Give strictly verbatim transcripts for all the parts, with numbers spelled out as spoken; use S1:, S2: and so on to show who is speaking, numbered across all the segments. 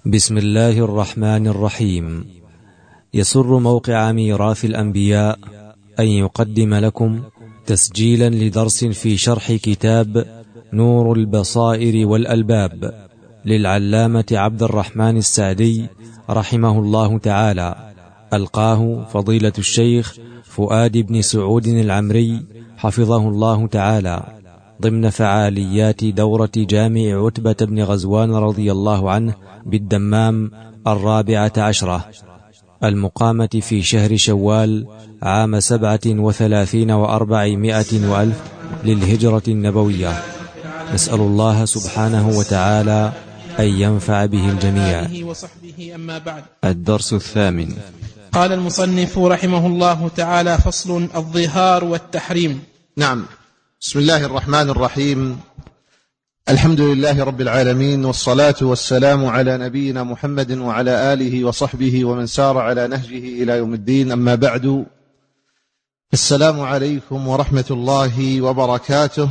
S1: بسم الله الرحمن الرحيم. يسر موقع ميراث الأنبياء أن يقدم لكم تسجيلا لدرس في شرح كتاب نور البصائر والألباب للعلامة عبد الرحمن السعدي رحمه الله تعالى، ألقاه فضيلة الشيخ فؤاد بن سعود العمري حفظه الله تعالى ضمن فعاليات دورة جامع عتبة بن غزوان رضي الله عنه بالدمام الرابعة عشرة المقامة في شهر شوال عام سبعة وثلاثين وأربعمائة وألف للهجرة النبوية. نسأل الله سبحانه وتعالى أن ينفع به الجميع.
S2: وصحبه أما بعد.
S1: الدرس الثامن.
S2: قال المصنف رحمه الله تعالى: فصل: الظهار والتحريم.
S3: نعم. بسم الله الرحمن الرحيم. الحمد لله رب العالمين، والصلاة والسلام على نبينا محمد وعلى آله وصحبه ومن سار على نهجه إلى يوم الدين، أما بعد. السلام عليكم ورحمة الله وبركاته.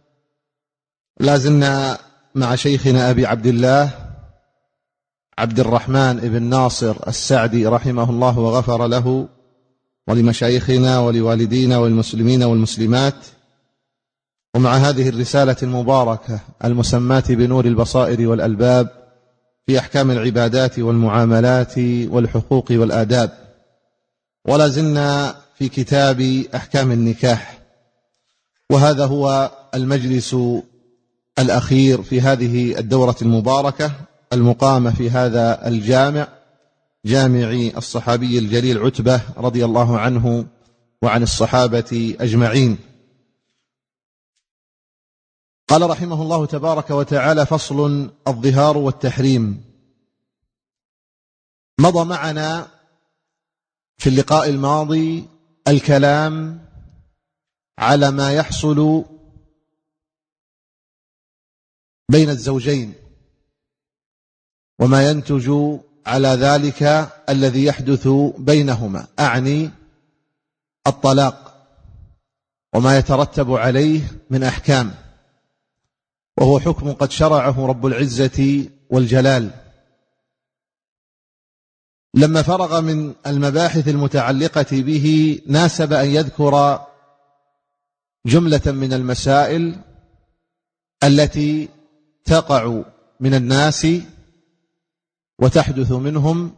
S3: لازلنا مع شيخنا أبي عبد الله عبد الرحمن بن ناصر السعدي رحمه الله وغفر له ولمشايخنا ولوالدينا والمسلمين والمسلمات، ومع هذه الرسالة المباركة المسماة بنور البصائر والألباب في أحكام العبادات والمعاملات والحقوق والآداب. ولا زلنا في كتاب أحكام النكاح، وهذا هو المجلس الأخير في هذه الدورة المباركة المقامة في هذا الجامع، جامع الصحابي الجليل عتبة رضي الله عنه وعن الصحابة أجمعين. قال رحمه الله تبارك وتعالى: فصل: الظهار والتحريم. مضى معنا في اللقاء الماضي الكلام على ما يحصل بين الزوجين وما ينتج على ذلك الذي يحدث بينهما، أعني الطلاق وما يترتب عليه من أحكام، وهو حكم قد شرعه رب العزة والجلال. لما فرغ من المباحث المتعلقة به ناسب أن يذكر جملة من المسائل التي تقع من الناس وتحدث منهم،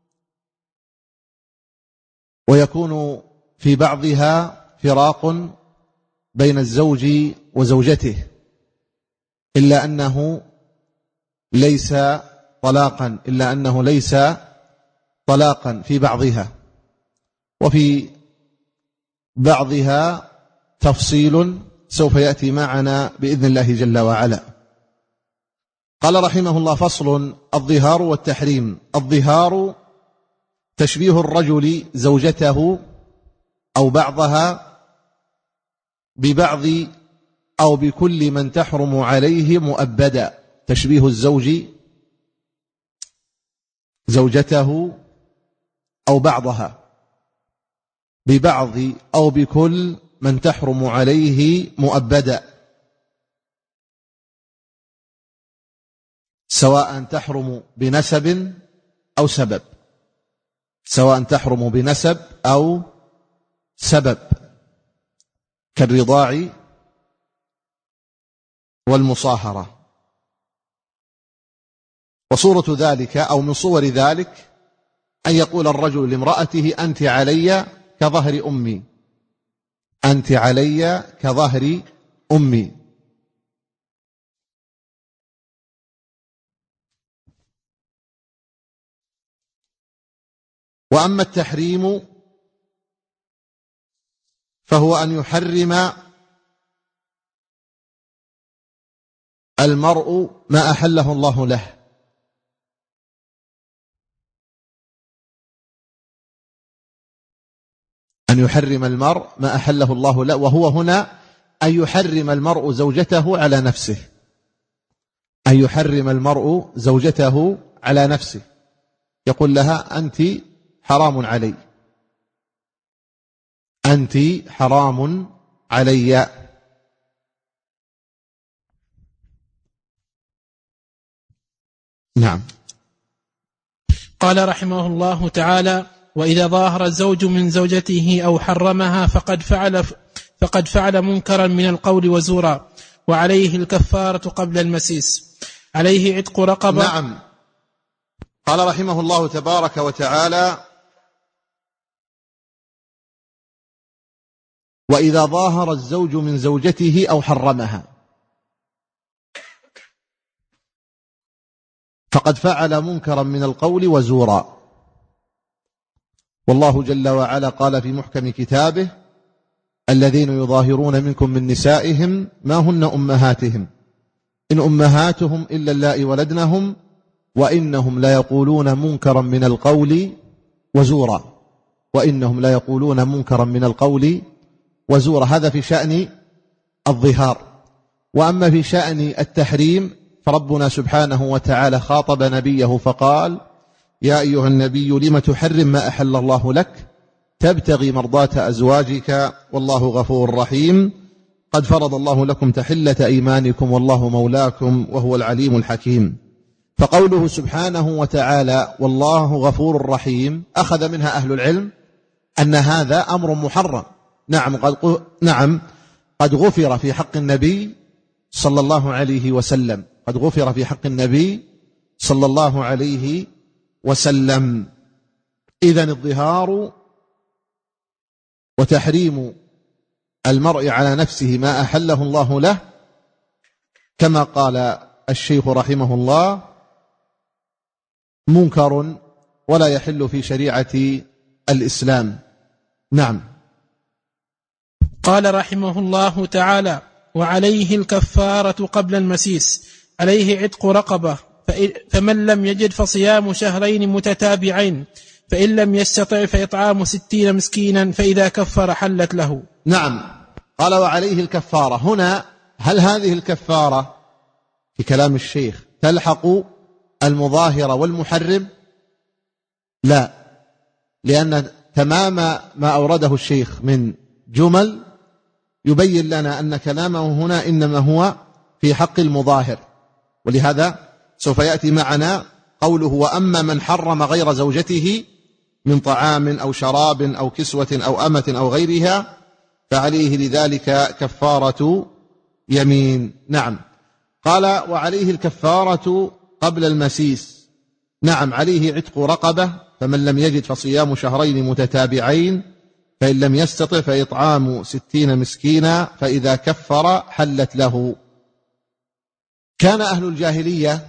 S3: ويكون في بعضها فراق بين الزوج وزوجته، إلا أنه ليس طلاقا إلا أنه ليس طلاقا في بعضها، وفي بعضها تفصيل سوف يأتي معنا بإذن الله جل وعلا. قال رحمه الله: فصل: الظهار والتحريم. الظهار تشبيه الرجل زوجته أو بعضها ببعض أو بكل من تحرم عليه مؤبدا. تشبيه الزوج زوجته أو بعضها ببعض أو بكل من تحرم عليه مؤبدا، سواء تحرم بنسب أو سبب، سواء تحرم بنسب أو سبب، كالرضاع والمصاهرة. وصورة ذلك أو من صور ذلك أن يقول الرجل لامرأته: أنت علي كظهر أمي، أنت علي كظهر أمي. وأما التحريم فهو أن يحرم المرء ما أحله الله له، أن يحرم المرء ما أحله الله له، وهو هنا أن يحرم المرء زوجته على نفسه، أن يحرم المرء زوجته على نفسه، يقول لها: أنت حرام علي، أنت حرام علي. نعم.
S2: قال رحمه الله تعالى: وإذا ظاهر الزوج من زوجته أو حرمها فقد فعل فقد فعل منكرا من القول وزورا، وعليه الكفارة قبل المسيس. عليه عتق رقبة.
S3: نعم. قال رحمه الله تبارك وتعالى: وإذا ظاهر الزوج من زوجته أو حرمها فقد فعل منكرا من القول وزورا. والله جل وعلا قال في محكم كتابه: الذين يظاهرون منكم من نسائهم ما هن أمهاتهم إن أمهاتهم إلا اللائي ولدنهم وإنهم لا يقولون منكرا من القول وزورا وإنهم لا يقولون منكرا من القول وزورا. هذا في شأن الظهار. وأما في شأن التحريم فربنا سبحانه وتعالى خاطب نبيه فقال: يا أيها النبي لم تحرم ما أحل الله لك تبتغي مرضات أزواجك والله غفور رحيم قد فرض الله لكم تحلة أيمانكم والله مولاكم وهو العليم الحكيم. فقوله سبحانه وتعالى والله غفور رحيم أخذ منها أهل العلم أن هذا أمر محرم. نعم قد, نعم قد غفر في حق النبي صلى الله عليه وسلم قد غفر في حق النبي صلى الله عليه وسلم. إذن الظهار وتحريم المرء على نفسه ما أحله الله له كما قال الشيخ رحمه الله منكر ولا يحل في شريعة الإسلام. نعم.
S2: قال رحمه الله تعالى: وعليه الكفارة قبل المسيس. عليه عتق رقبة، فمن لم يجد فصيام شهرين متتابعين، فإن لم يستطع فإطعام ستين مسكينا، فإذا كفر حلت له.
S3: نعم. قال وعليه الكفارة. هنا هل هذه الكفارة في كلام الشيخ تلحق المظاهر والمحرم؟ لا، لأن تمام ما أورده الشيخ من جمل يبين لنا أن كلامه هنا إنما هو في حق المظاهر، ولهذا سوف يأتي معنا قوله: وأما من حرم غير زوجته من طعام أو شراب أو كسوة أو أمة أو غيرها فعليه لذلك كفارة يمين. نعم. قال وعليه الكفارة قبل المسيس. نعم، عليه عتق رقبة، فمن لم يجد فصيام شهرين متتابعين، فإن لم يستطع فإطعام ستين مسكينا، فإذا كفر حلت له. كان أهل الجاهلية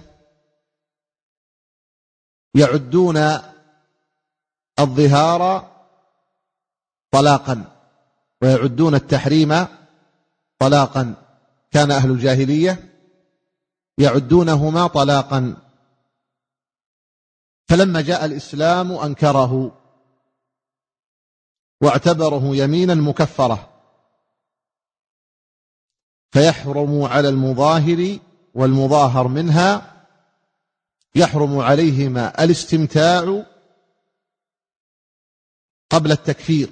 S3: يعدون الظهار طلاقا ويعدون التحريم طلاقا. كان أهل الجاهلية يعدونهما طلاقا، فلما جاء الإسلام أنكره واعتبره يمينا مكفرة، فيحرم على المظاهر والمظاهر منها، يحرم عليهما الاستمتاع قبل التكفير.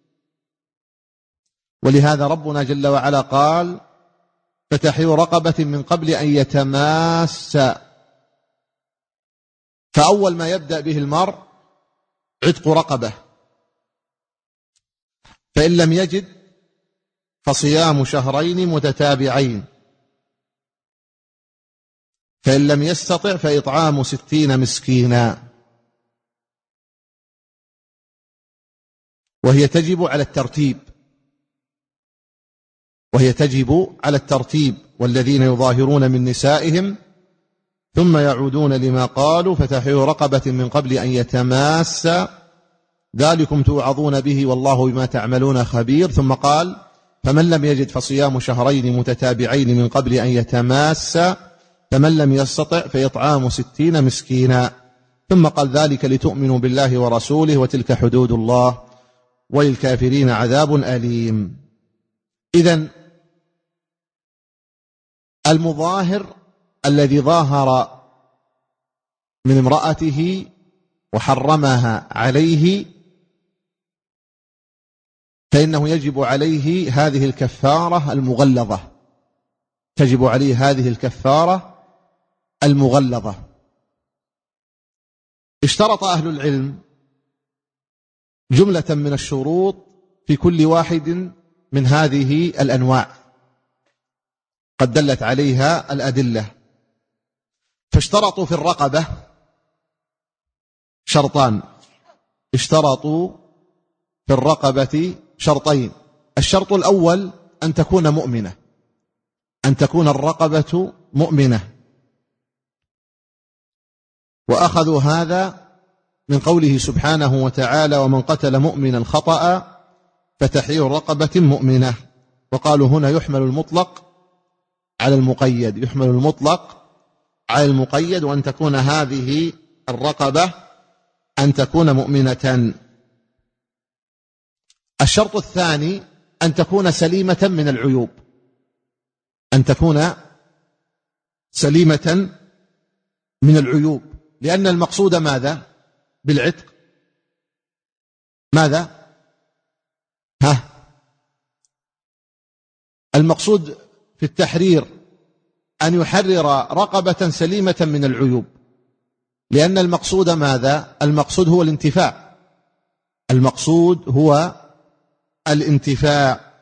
S3: ولهذا ربنا جل وعلا قال: فتحرير رقبة من قبل أن يتماسا. فأول ما يبدأ به المرء عتق رقبة، فإن لم يجد فصيام شهرين متتابعين، فإن لم يستطع فإطعام ستين مسكينا. وهي تجب على الترتيب وهي تجب على الترتيب والذين يظاهرون من نسائهم ثم يعودون لما قالوا فتحرير رقبة من قبل أن يتماسا ذلكم توعظون به والله بما تعملون خبير. ثم قال: فمن لم يجد فصيام شهرين متتابعين من قبل أن يتماسا، فمن لم يستطع فإطعام ستين مسكينا. ثم قال: ذلك لتؤمنوا بالله ورسوله وتلك حدود الله وللكافرين عذاب أليم. إذن المظاهر الذي ظاهر من امرأته وحرمها عليه فإنه يجب عليه هذه الكفارة المغلظة تجب عليه هذه الكفارة المغلظة اشترط أهل العلم جملة من الشروط في كل واحد من هذه الأنواع قد دلت عليها الأدلة. فاشترطوا في الرقبة شرطان، اشترطوا في الرقبة شرطين. الشرط الأول أن تكون مؤمنة، أن تكون الرقبة مؤمنة، وأخذوا هذا من قوله سبحانه وتعالى: ومن قتل مؤمنا خطأ فتحرير رقبة مؤمنة. وقالوا هنا يحمل المطلق على المقيد، يحمل المطلق على المقيد، وأن تكون هذه الرقبة أن تكون مؤمنة. الشرط الثاني أن تكون سليمة من العيوب، أن تكون سليمة من العيوب، لأن المقصود ماذا بالعتق؟ ماذا؟ ها المقصود في التحرير أن يحرر رقبة سليمة من العيوب، لأن المقصود ماذا؟ المقصود هو الانتفاع، المقصود هو الانتفاع.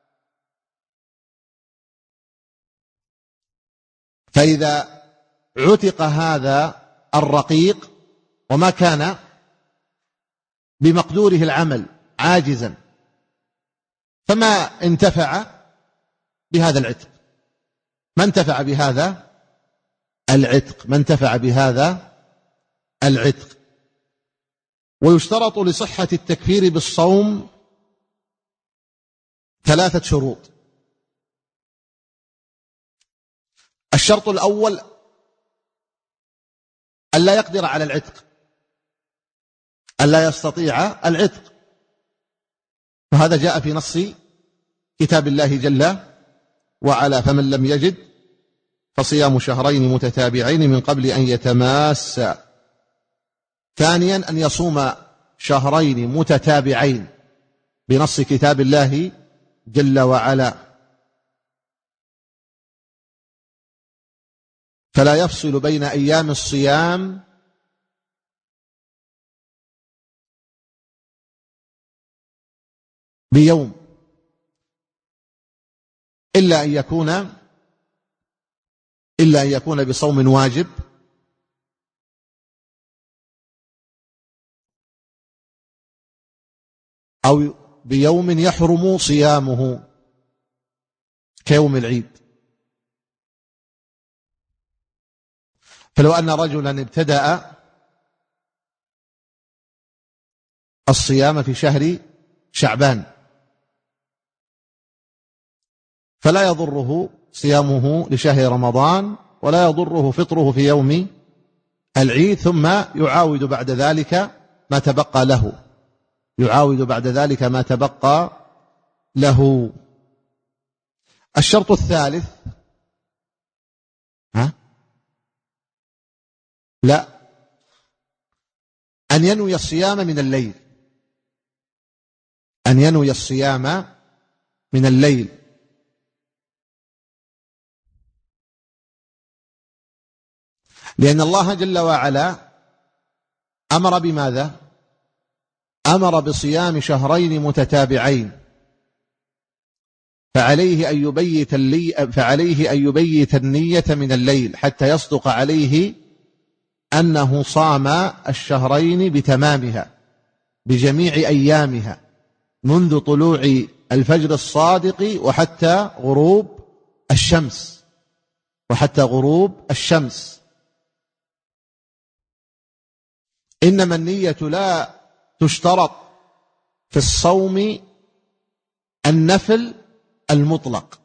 S3: فإذا عتق هذا الرقيق وما كان بمقدوره العمل عاجزا، فما انتفع بهذا العتق، ما انتفع بهذا العتق، ما انتفع بهذا العتق. ويشترط لصحة التكفير بالصوم ثلاثة شروط. الشرط الأول ألا يقدر على العتق، ألا يستطيع العتق، وهذا جاء في نص كتاب الله جل وعلا: فمن لم يجد فصيام شهرين متتابعين من قبل أن يتماسا. ثانيا أن يصوم شهرين متتابعين بنص كتاب الله جل وعلا، فلا يفصل بين أيام الصيام بيوم إلا أن يكون إلا أن يكون بصوم واجب أو بيوم يحرم صيامه كيوم العيد. فلو أن رجلا ابتدأ الصيام في شهر شعبان فلا يضره صيامه لشهر رمضان ولا يضره فطره في يوم العيد، ثم يعاود بعد ذلك ما تبقى له، يعاود بعد ذلك ما تبقى له. الشرط الثالث ها؟ لا، أن ينوي الصيام من الليل، أن ينوي الصيام من الليل. لأن الله جل وعلا أمر بماذا؟ أمر بصيام شهرين متتابعين، فعليه أن يبيت اللي فعليه أن يبيت النية من الليل حتى يصدق عليه أنه صام الشهرين بتمامها بجميع أيامها منذ طلوع الفجر الصادق وحتى غروب الشمس وحتى غروب الشمس. إنما النية لا تشترط في الصوم النفل المطلق،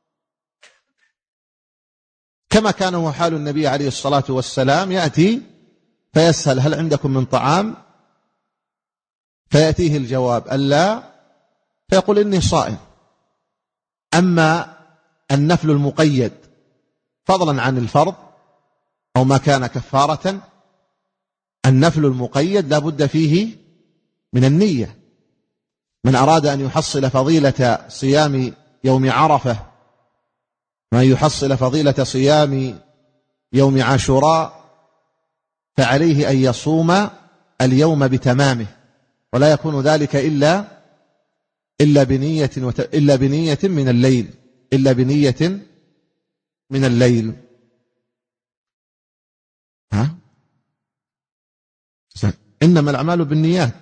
S3: كما كان هو حال النبي عليه الصلاة والسلام، يأتي فيسأل: هل عندكم من طعام؟ فيأتيه الجواب: ألا، فيقول: إني صائم. أما النفل المقيد فضلا عن الفرض أو ما كان كفارة، النفل المقيد لا بد فيه من النية. من أراد أن يحصل فضيلة صيام يوم عرفة، ما يحصل فضيلة صيام يوم عاشوراء، فعليه أن يصوم اليوم بتمامه، ولا يكون ذلك إلا إلا بنية إلا بنية من الليل إلا بنية من الليل. ها؟ إنما الأعمال بالنيات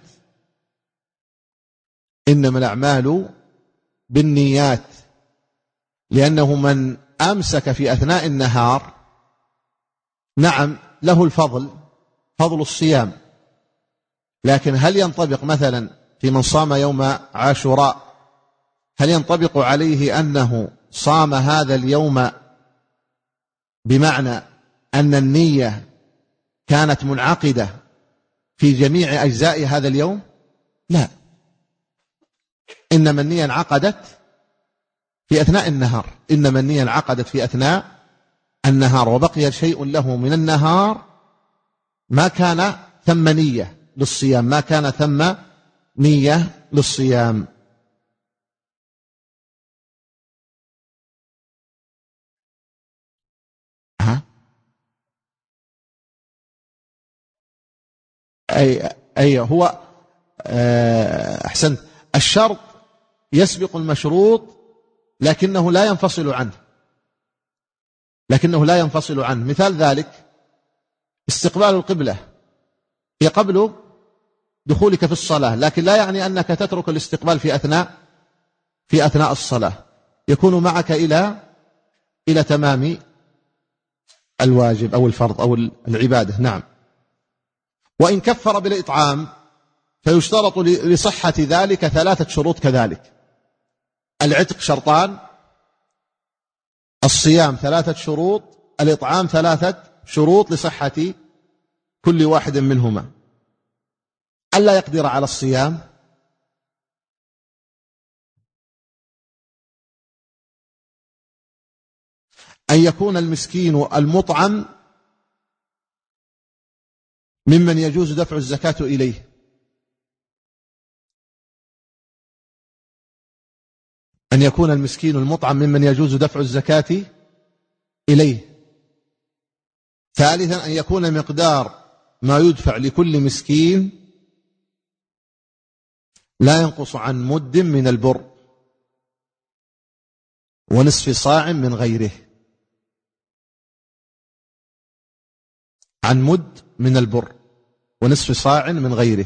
S3: إنما الأعمال بالنيات لأنه من أمسك في أثناء النهار نعم له الفضل، فضل الصيام، لكن هل ينطبق مثلا في من صام يوم عاشوراء هل ينطبق عليه أنه صام هذا اليوم بمعنى أن النية كانت منعقدة في جميع أجزاء هذا اليوم؟ لا، إنما النية انعقدت في أثناء النهار إنما النية انعقدت في أثناء النهار، وبقي شيء له من النهار ما كان ثم نية للصيام ما كان ثم نية للصيام. ها؟ أي, أي هو أحسنت، الشرط يسبق المشروط لكنه لا ينفصل عنه لكنه لا ينفصل عنه مثال ذلك استقبال القبلة هي قبل دخولك في الصلاة، لكن لا يعني أنك تترك الاستقبال في أثناء في أثناء الصلاة، يكون معك إلى إلى تمام الواجب أو الفرض أو العبادة. نعم. وإن كفر بالإطعام فيشترط لصحة ذلك ثلاثة شروط كذلك: العتق شرطان، الصيام ثلاثة شروط، الإطعام ثلاثة شروط لصحة كل واحد منهما: ألا يقدر على الصيام، أن يكون المسكين المطعم ممن يجوز دفع الزكاة إليه، أن يكون المسكين المطعم ممن يجوز دفع الزكاة إليه. ثالثا أن يكون مقدار ما يدفع لكل مسكين لا ينقص عن مد من البر ونصف صاع من غيره، عن مد من البر ونصف صاع من غيره.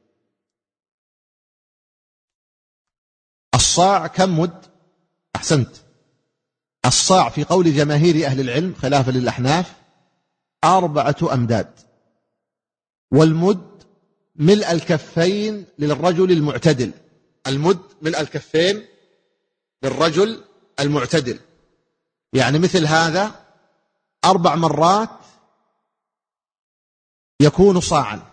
S3: الصاع كم مد؟ أحسنت، الصاع في قول جماهير أهل العلم خلافا للأحناف أربعة أمداد، والمد ملء الكفين للرجل المعتدل، المد ملء الكفين للرجل المعتدل، يعني مثل هذا أربع مرات يكون صاعا.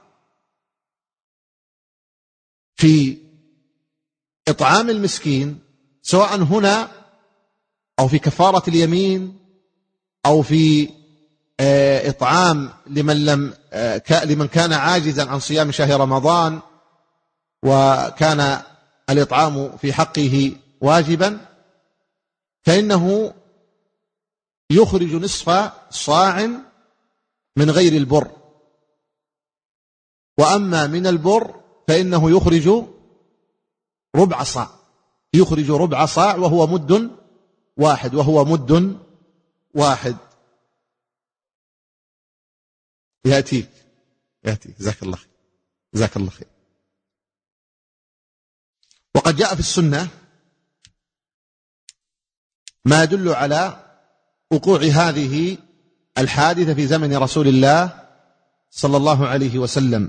S3: في إطعام المسكين سواء هنا أو في كفارة اليمين أو في إطعام لمن لم لمن كان عاجزا عن صيام شهر رمضان وكان الإطعام في حقه واجبا، فإنه يخرج نصف صاع من غير البر، وأما من البر فإنه يخرج ربع صاع يخرج ربع صاع وهو مد واحد وهو مد واحد. يأتيك يأتيك جزاك الله خير جزاك الله خير. وقد جاء في السنة ما يدل على وقوع هذه الحادثة في زمن رسول الله صلى الله عليه وسلم،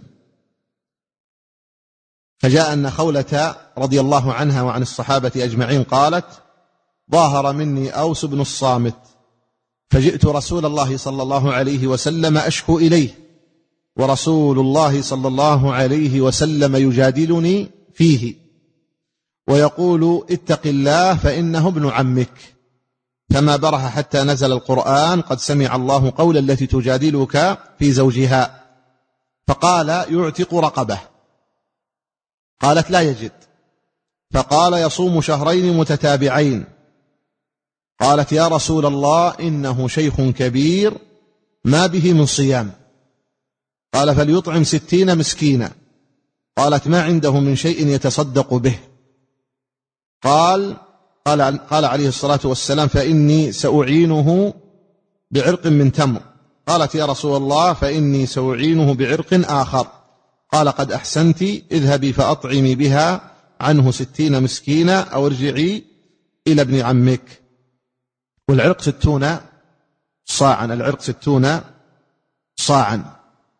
S3: فجاء أن خولة رضي الله عنها وعن الصحابة أجمعين قالت: ظاهر مني أوس بن الصامت فجئت رسول الله صلى الله عليه وسلم أشكو إليه، ورسول الله صلى الله عليه وسلم يجادلني فيه ويقول: اتق الله فإنه ابن عمك، فما برح حتى نزل القرآن: قد سمع الله قول التي تجادلك في زوجها. فقال: يعتق رقبة. قالت: لا يجد. فقال: يصوم شهرين متتابعين. قالت: يا رسول الله إنه شيخ كبير ما به من صيام. قال فليطعم ستين مسكينا. قالت ما عنده من شيء يتصدق به. قال قال, قال عليه الصلاة والسلام فإني سأعينه بعرق من تمر. قالت يا رسول الله فإني سأعينه بعرق آخر. قال قد أحسنت، اذهبي فأطعمي بها عنه ستين مسكينا أو ارجعي إلى ابن عمك. والعرق ستون صاعا، العرق ستون صاعا.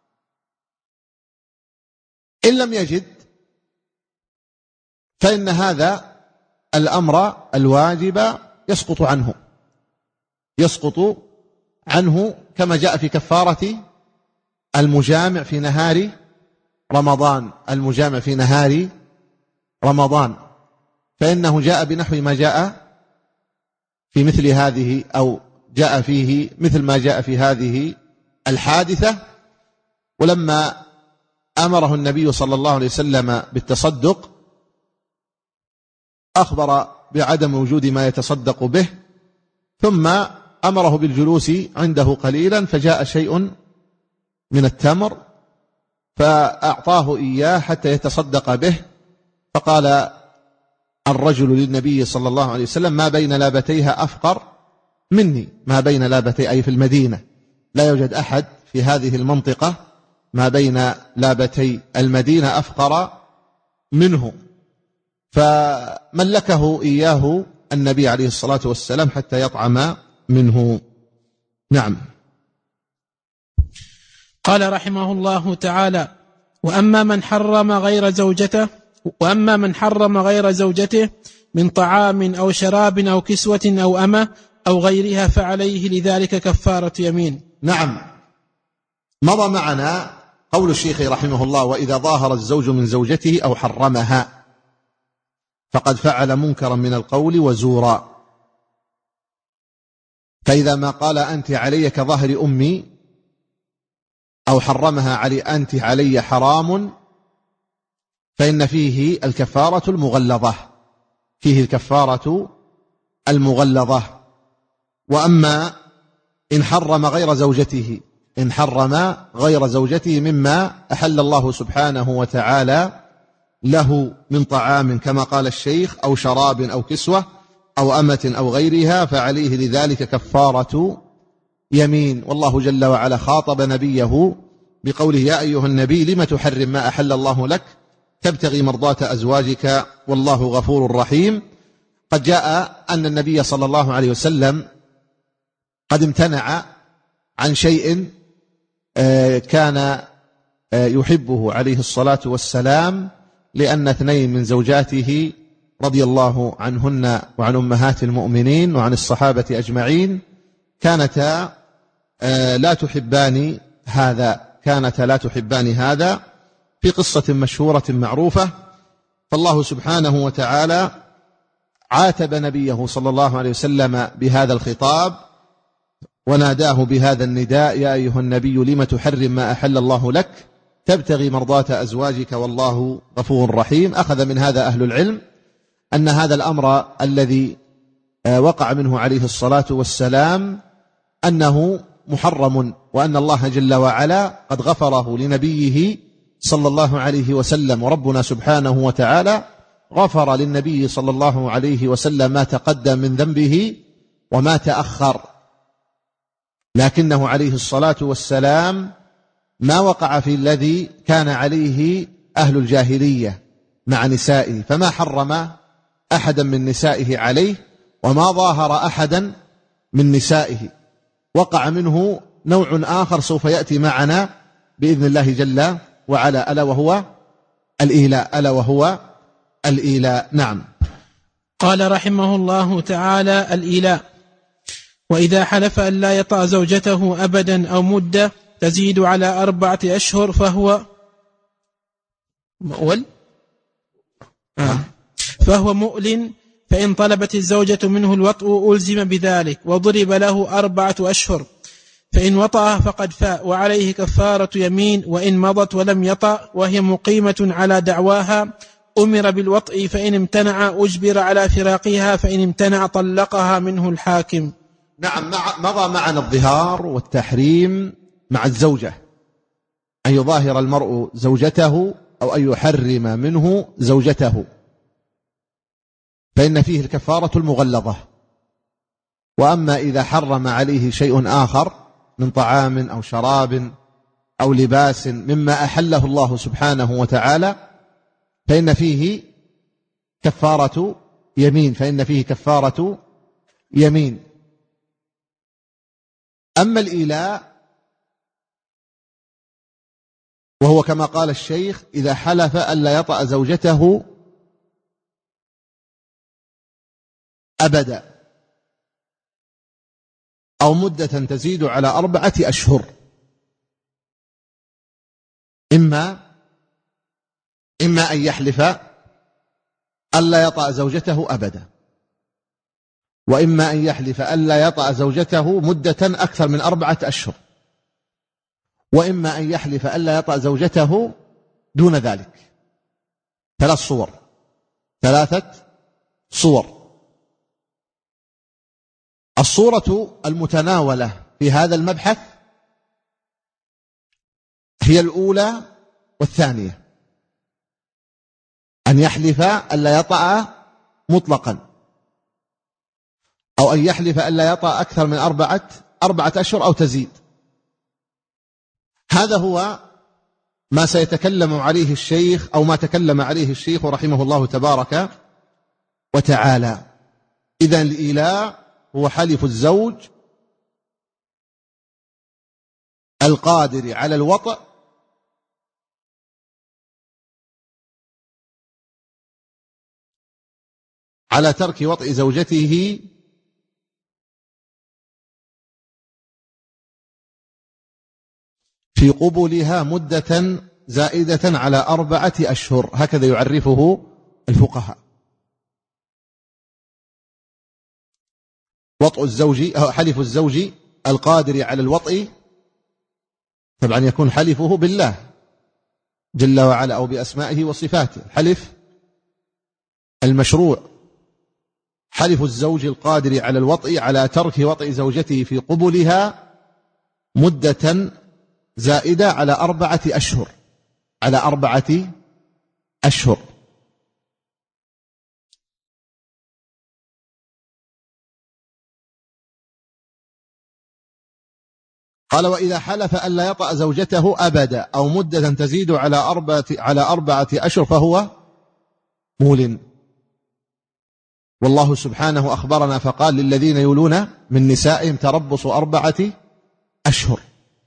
S3: إن لم يجد فإن هذا الأمر الواجب يسقط عنه يسقط عنه كما جاء في كفارة المجامع في نهار رمضان المجامع في نهار رمضان فإنه جاء بنحو ما جاء في مثل هذه أو جاء فيه مثل ما جاء في هذه الحادثة. ولما أمره النبي صلى الله عليه وسلم بالتصدق أخبر بعدم وجود ما يتصدق به، ثم أمره بالجلوس عنده قليلا فجاء شيء من التمر فأعطاه إياه حتى يتصدق به. فقال الرجل للنبي صلى الله عليه وسلم ما بين لابتيها أفقر مني، ما بين لابتي أي في المدينة لا يوجد أحد في هذه المنطقة ما بين لابتي المدينة أفقر منه، فملكه إياه النبي عليه الصلاة والسلام حتى يطعم منه. نعم.
S2: قال رحمه الله تعالى وأما من حرم غير زوجته وأما من حرم غير زوجته من طعام أو شراب أو كسوة أو أمة أو غيرها فعليه لذلك كفارة يمين.
S3: نعم. مضى معنا قول الشيخ رحمه الله وإذا ظاهر الزوج من زوجته أو حرمها فقد فعل منكرا من القول وزورا. فإذا ما قال أنت علي كظهر أمي أو حرمها علي أنت علي حرام فإن فيه الكفارة المغلظة فيه الكفارة المغلظة. وأما إن حرم غير زوجته إن حرم غير زوجته مما أحل الله سبحانه وتعالى له من طعام كما قال الشيخ أو شراب أو كسوة أو أمة أو غيرها فعليه لذلك كفارة يمين. والله جل وعلا خاطب نبيه بقوله يا أيها النبي لم تحرم ما أحل الله لك تبتغي مرضاة أزواجك والله غفور رحيم. قد جاء أن النبي صلى الله عليه وسلم قد امتنع عن شيء كان يحبه عليه الصلاة والسلام لأن اثنين من زوجاته رضي الله عنهن وعن أمهات المؤمنين وعن الصحابة أجمعين كانتا لا تحبان هذا كانتا لا تحبان هذا في قصة مشهورة معروفة. فالله سبحانه وتعالى عاتب نبيه صلى الله عليه وسلم بهذا الخطاب وناداه بهذا النداء يا أيها النبي لم تحرم ما أحل الله لك تبتغي مرضاة أزواجك والله غفور رحيم. أخذ من هذا أهل العلم أن هذا الأمر الذي وقع منه عليه الصلاة والسلام أنه محرم وأن الله جل وعلا قد غفره لنبيه صلى الله عليه وسلم. وربنا سبحانه وتعالى غفر للنبي صلى الله عليه وسلم ما تقدم من ذنبه وما تأخر، لكنه عليه الصلاة والسلام ما وقع في الذي كان عليه أهل الجاهلية مع نسائه، فما حرم أحدا من نسائه عليه وما ظاهر أحدا من نسائه. وقع منه نوع آخر سوف يأتي معنا بإذن الله جل وعلا ألا وهو الإيلاء ألا وهو الإيلاء. نعم.
S2: قال رحمه الله تعالى الإيلاء وإذا حلف أن لا يطأ زوجته أبدا أو مدة تزيد على أربعة أشهر فهو مؤول آه. فهو مؤل، فإن طلبت الزوجة منه الوطء ألزم بذلك وضرب له أربعة أشهر، فإن وطأها فقد فاء وعليه كفارة يمين. وإن مضت ولم يطأ وهي مقيمة على دعواها أمر بالوطء، فإن امتنع أجبر على فراقها، فإن امتنع طلقها منه الحاكم.
S3: نعم. مضى معنا الظهار والتحريم مع الزوجة، أن يظاهر المرء زوجته أو أن يحرم منه زوجته، فإن فيه الكفارة المغلظة. وأما إذا حرم عليه شيء آخر من طعام أو شراب أو لباس مما أحله الله سبحانه وتعالى فإن فيه كفارة يمين فإن فيه كفارة يمين. أما الإيلاء وهو كما قال الشيخ إذا حلف ألا يطأ زوجته أبدا أو مدة تزيد على أربعة أشهر، إما إما أن يحلف ألا يطأ زوجته أبدا، وإما أن يحلف ألا يطأ زوجته مدة أكثر من أربعة أشهر، وإما أن يحلف ألا يطأ زوجته دون ذلك. ثلاث صور ثلاثة صور. الصورة المتناولة في هذا المبحث هي الأولى والثانية، أن يحلف ألا يطأ مطلقا، أو أن يحلف ألا يطأ أكثر من أربعة أربعة أشهر أو تزيد. هذا هو ما سيتكلم عليه الشيخ أو ما تكلم عليه الشيخ رحمه الله تبارك وتعالى. إذن الإيلاء هو حلف الزوج القادر على الوطء على ترك وطء زوجته في قبولها مدة زائدة على أربعة أشهر، هكذا يعرفه الفقهاء. وطء الزوج أو حلف الزوج القادر على الوطء طبعا يكون حلفه بالله جل وعلا أو بأسمائه وصفاته، حلف المشروع. حلف الزوج القادر على الوطء على ترك وطء زوجته في قبولها مدة زائدة على أربعة أشهر على أربعة أشهر. قال وإذا حلف ألا يطأ زوجته أبدا أو مدة تزيد على أربعة على أربعة أشهر فهو مول. والله سبحانه أخبرنا فقال للذين يولون من نسائهم تربص أربعة أشهر.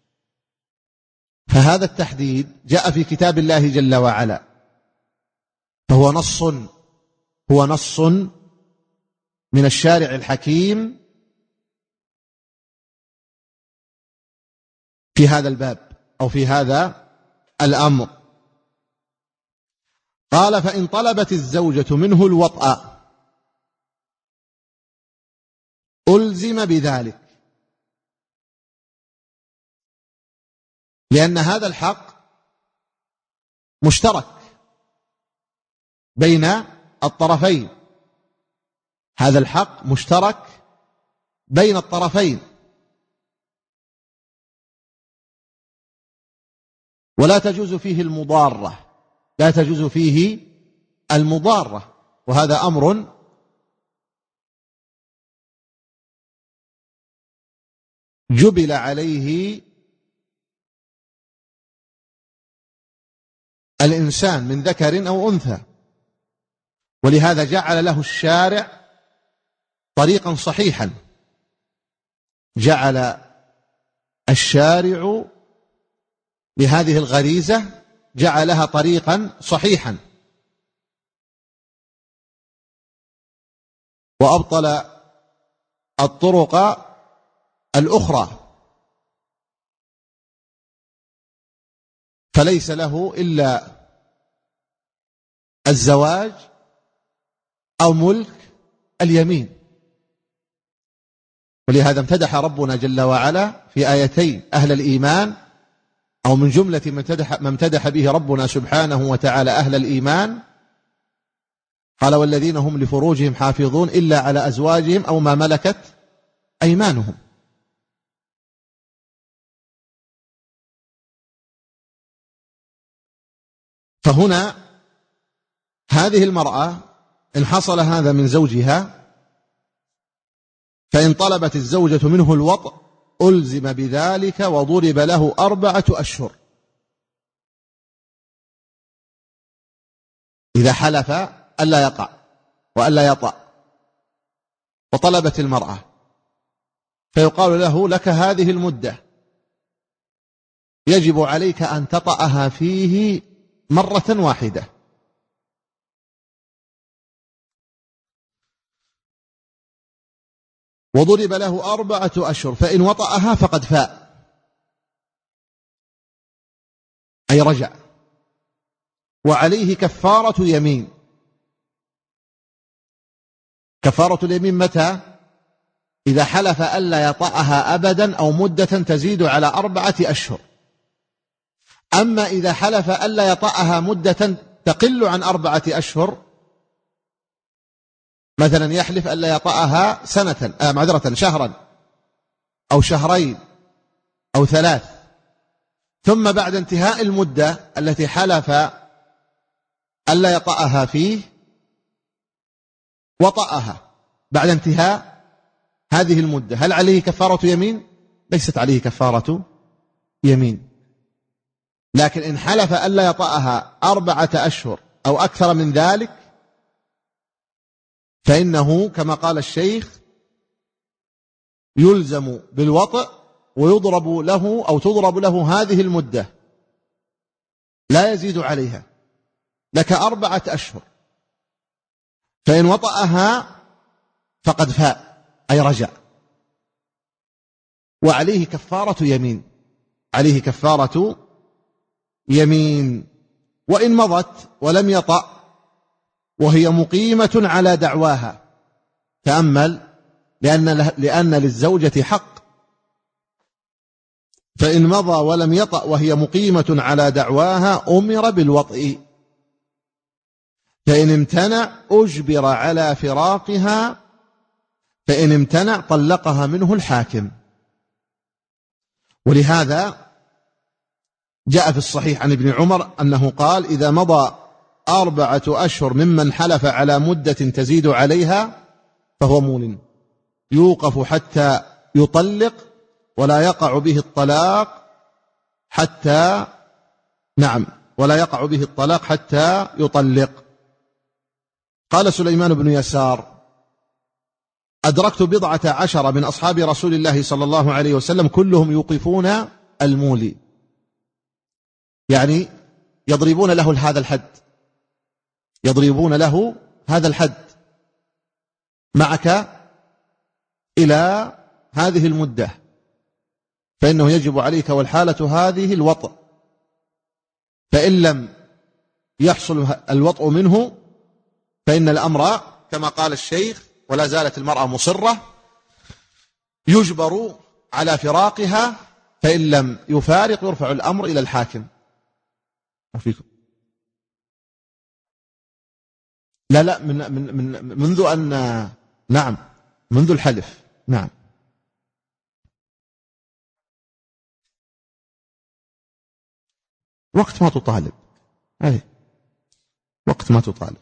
S3: فهذا التحديد جاء في كتاب الله جل وعلا، فهو نص هو نص من الشارع الحكيم في هذا الباب أو في هذا الأمر. قال فإن طلبت الزوجة منه الوطأ ألزم بذلك، لأن هذا الحق مشترك بين الطرفين، هذا الحق مشترك بين الطرفين، ولا تجوز فيه المضارة لا تجوز فيه المضارة وهذا أمر جبل عليه الإنسان من ذكر أو أنثى، ولهذا جعل له الشارع طريقا صحيحا، جعل الشارع لهذه الغريزة جعلها طريقا صحيحا، وأبطل الطرق الأخرى، فليس له إلا الزواج أو ملك اليمين. ولهذا امتدح ربنا جل وعلا في آيتين أهل الإيمان، أو من جملة ما امتدح به ربنا سبحانه وتعالى أهل الإيمان، قال والذين هم لفروجهم حافظون إلا على أزواجهم أو ما ملكت أيمانهم. فهنا هذه المرأة إن حصل هذا من زوجها فإن طلبت الزوجة منه الوطء ألزم بذلك وضرب له أربعة أشهر. إذا حلف ألا يقع وألا يطأ وطلبت المرأة فيقال له: لك هذه المدة يجب عليك أن تطأها فيه مرة واحدة. وضرب له أربعة أشهر، فإن وطأها فقد فاء أي رجع، وعليه كفارة يمين. كفارة اليمين متى؟ إذا حلف ألا يطأها أبدا أو مدة تزيد على أربعة أشهر. أما إذا حلف ألا يطأها مدة تقل عن أربعة أشهر، مثلا يحلف ألا يطأها سنة آه معذرة شهرا أو شهرين أو ثلاث، ثم بعد انتهاء المدة التي حلف ألا يطأها فيه وطأها بعد انتهاء هذه المدة، هل عليه كفارة يمين؟ ليست عليه كفارة يمين. لكن إن حلف ألا يطأها أربعة أشهر أو أكثر من ذلك فإنه كما قال الشيخ يلزم بالوطء ويضرب له أو تضرب له هذه المدة لا يزيد عليها، لك أربعة أشهر. فإن وطأها فقد فاء أي رجع، وعليه كفارة يمين، عليه كفارة يمين. وإن مضت ولم يطأ وهي مقيمة على دعواها، تأمل، لأن, لأن للزوجة حق، فإن مضى ولم يطأ وهي مقيمة على دعواها أمر بالوطء، فإن امتنع أجبر على فراقها، فإن امتنع طلقها منه الحاكم. ولهذا جاء في الصحيح عن ابن عمر أنه قال: إذا مضى أربعة أشهر ممن حلف على مدة تزيد عليها فهو مول، يوقف حتى يطلق ولا يقع به الطلاق حتى نعم ولا يقع به الطلاق حتى يطلق. قال سليمان بن يسار: أدركت بضعة عشر من أصحاب رسول الله صلى الله عليه وسلم كلهم يوقفون المولي، يعني يضربون له هذا الحد، يضربون له هذا الحد معك إلى هذه المدة، فإنه يجب عليك والحالة هذه الوطء، فإن لم يحصل الوطء منه فإن الأمر كما قال الشيخ ولا زالت المرأة مصرة يجبر على فراقها، فإن لم يفارق يرفع الأمر إلى الحاكم. وفيكم لا لا من, من, من منذ أن نعم منذ الحلف نعم. وقت ما تطالب أي وقت ما تطالب.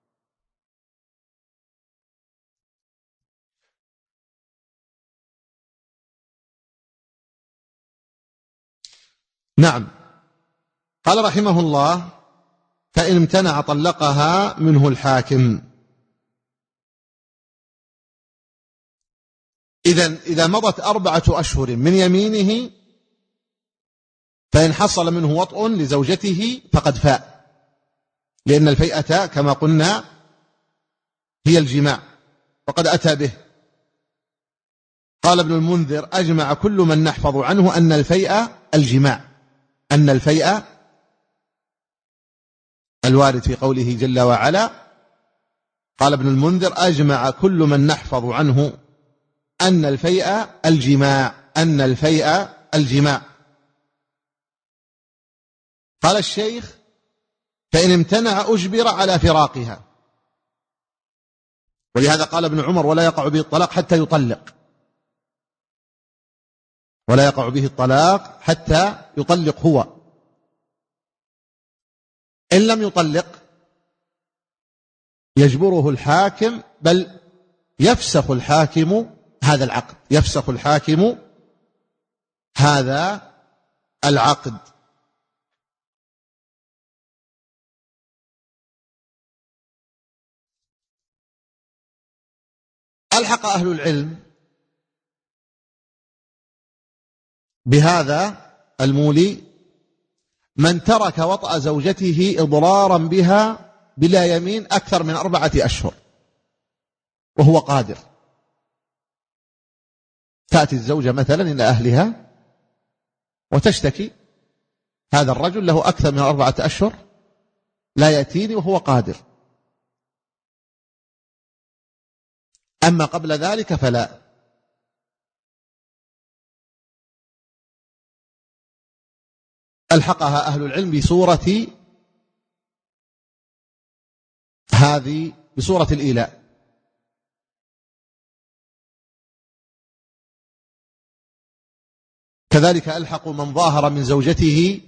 S3: نعم. قال رحمه الله: فإن امتنع طلقها منه الحاكم. إذن إذا مضت أربعة أشهر من يمينه فإن حصل منه وطء لزوجته فقد فاء، لأن الفيئة كما قلنا هي الجماع وقد أتى به. قال ابن المنذر: أجمع كل من نحفظ عنه أن الفيئة الجماع، أن الفيئة الوارد في قوله جل وعلا. قال ابن المنذر: أجمع كل من نحفظ عنه أن الفيئة الجماع، أن الفيئة الجماع. قال الشيخ: فإن امتنع أجبر على فراقها، ولهذا قال ابن عمر: ولا يقع به الطلاق حتى يطلق، ولا يقع به الطلاق حتى يطلق هو. إن لم يطلق يجبره الحاكم، بل يفسخ الحاكم هذا العقد، يفسخ الحاكم هذا العقد. ألحق أهل العلم بهذا المولي من ترك وطأ زوجته إضرارا بها بلا يمين أكثر من أربعة أشهر وهو قادر. تأتي الزوجة مثلا إلى أهلها وتشتكي هذا الرجل له أكثر من أربعة أشهر لا يأتيني وهو قادر، أما قبل ذلك فلا. ألحقها أهل العلم بصورة هذه بصورة الإيلاء. كذلك ألحق من ظاهر من زوجته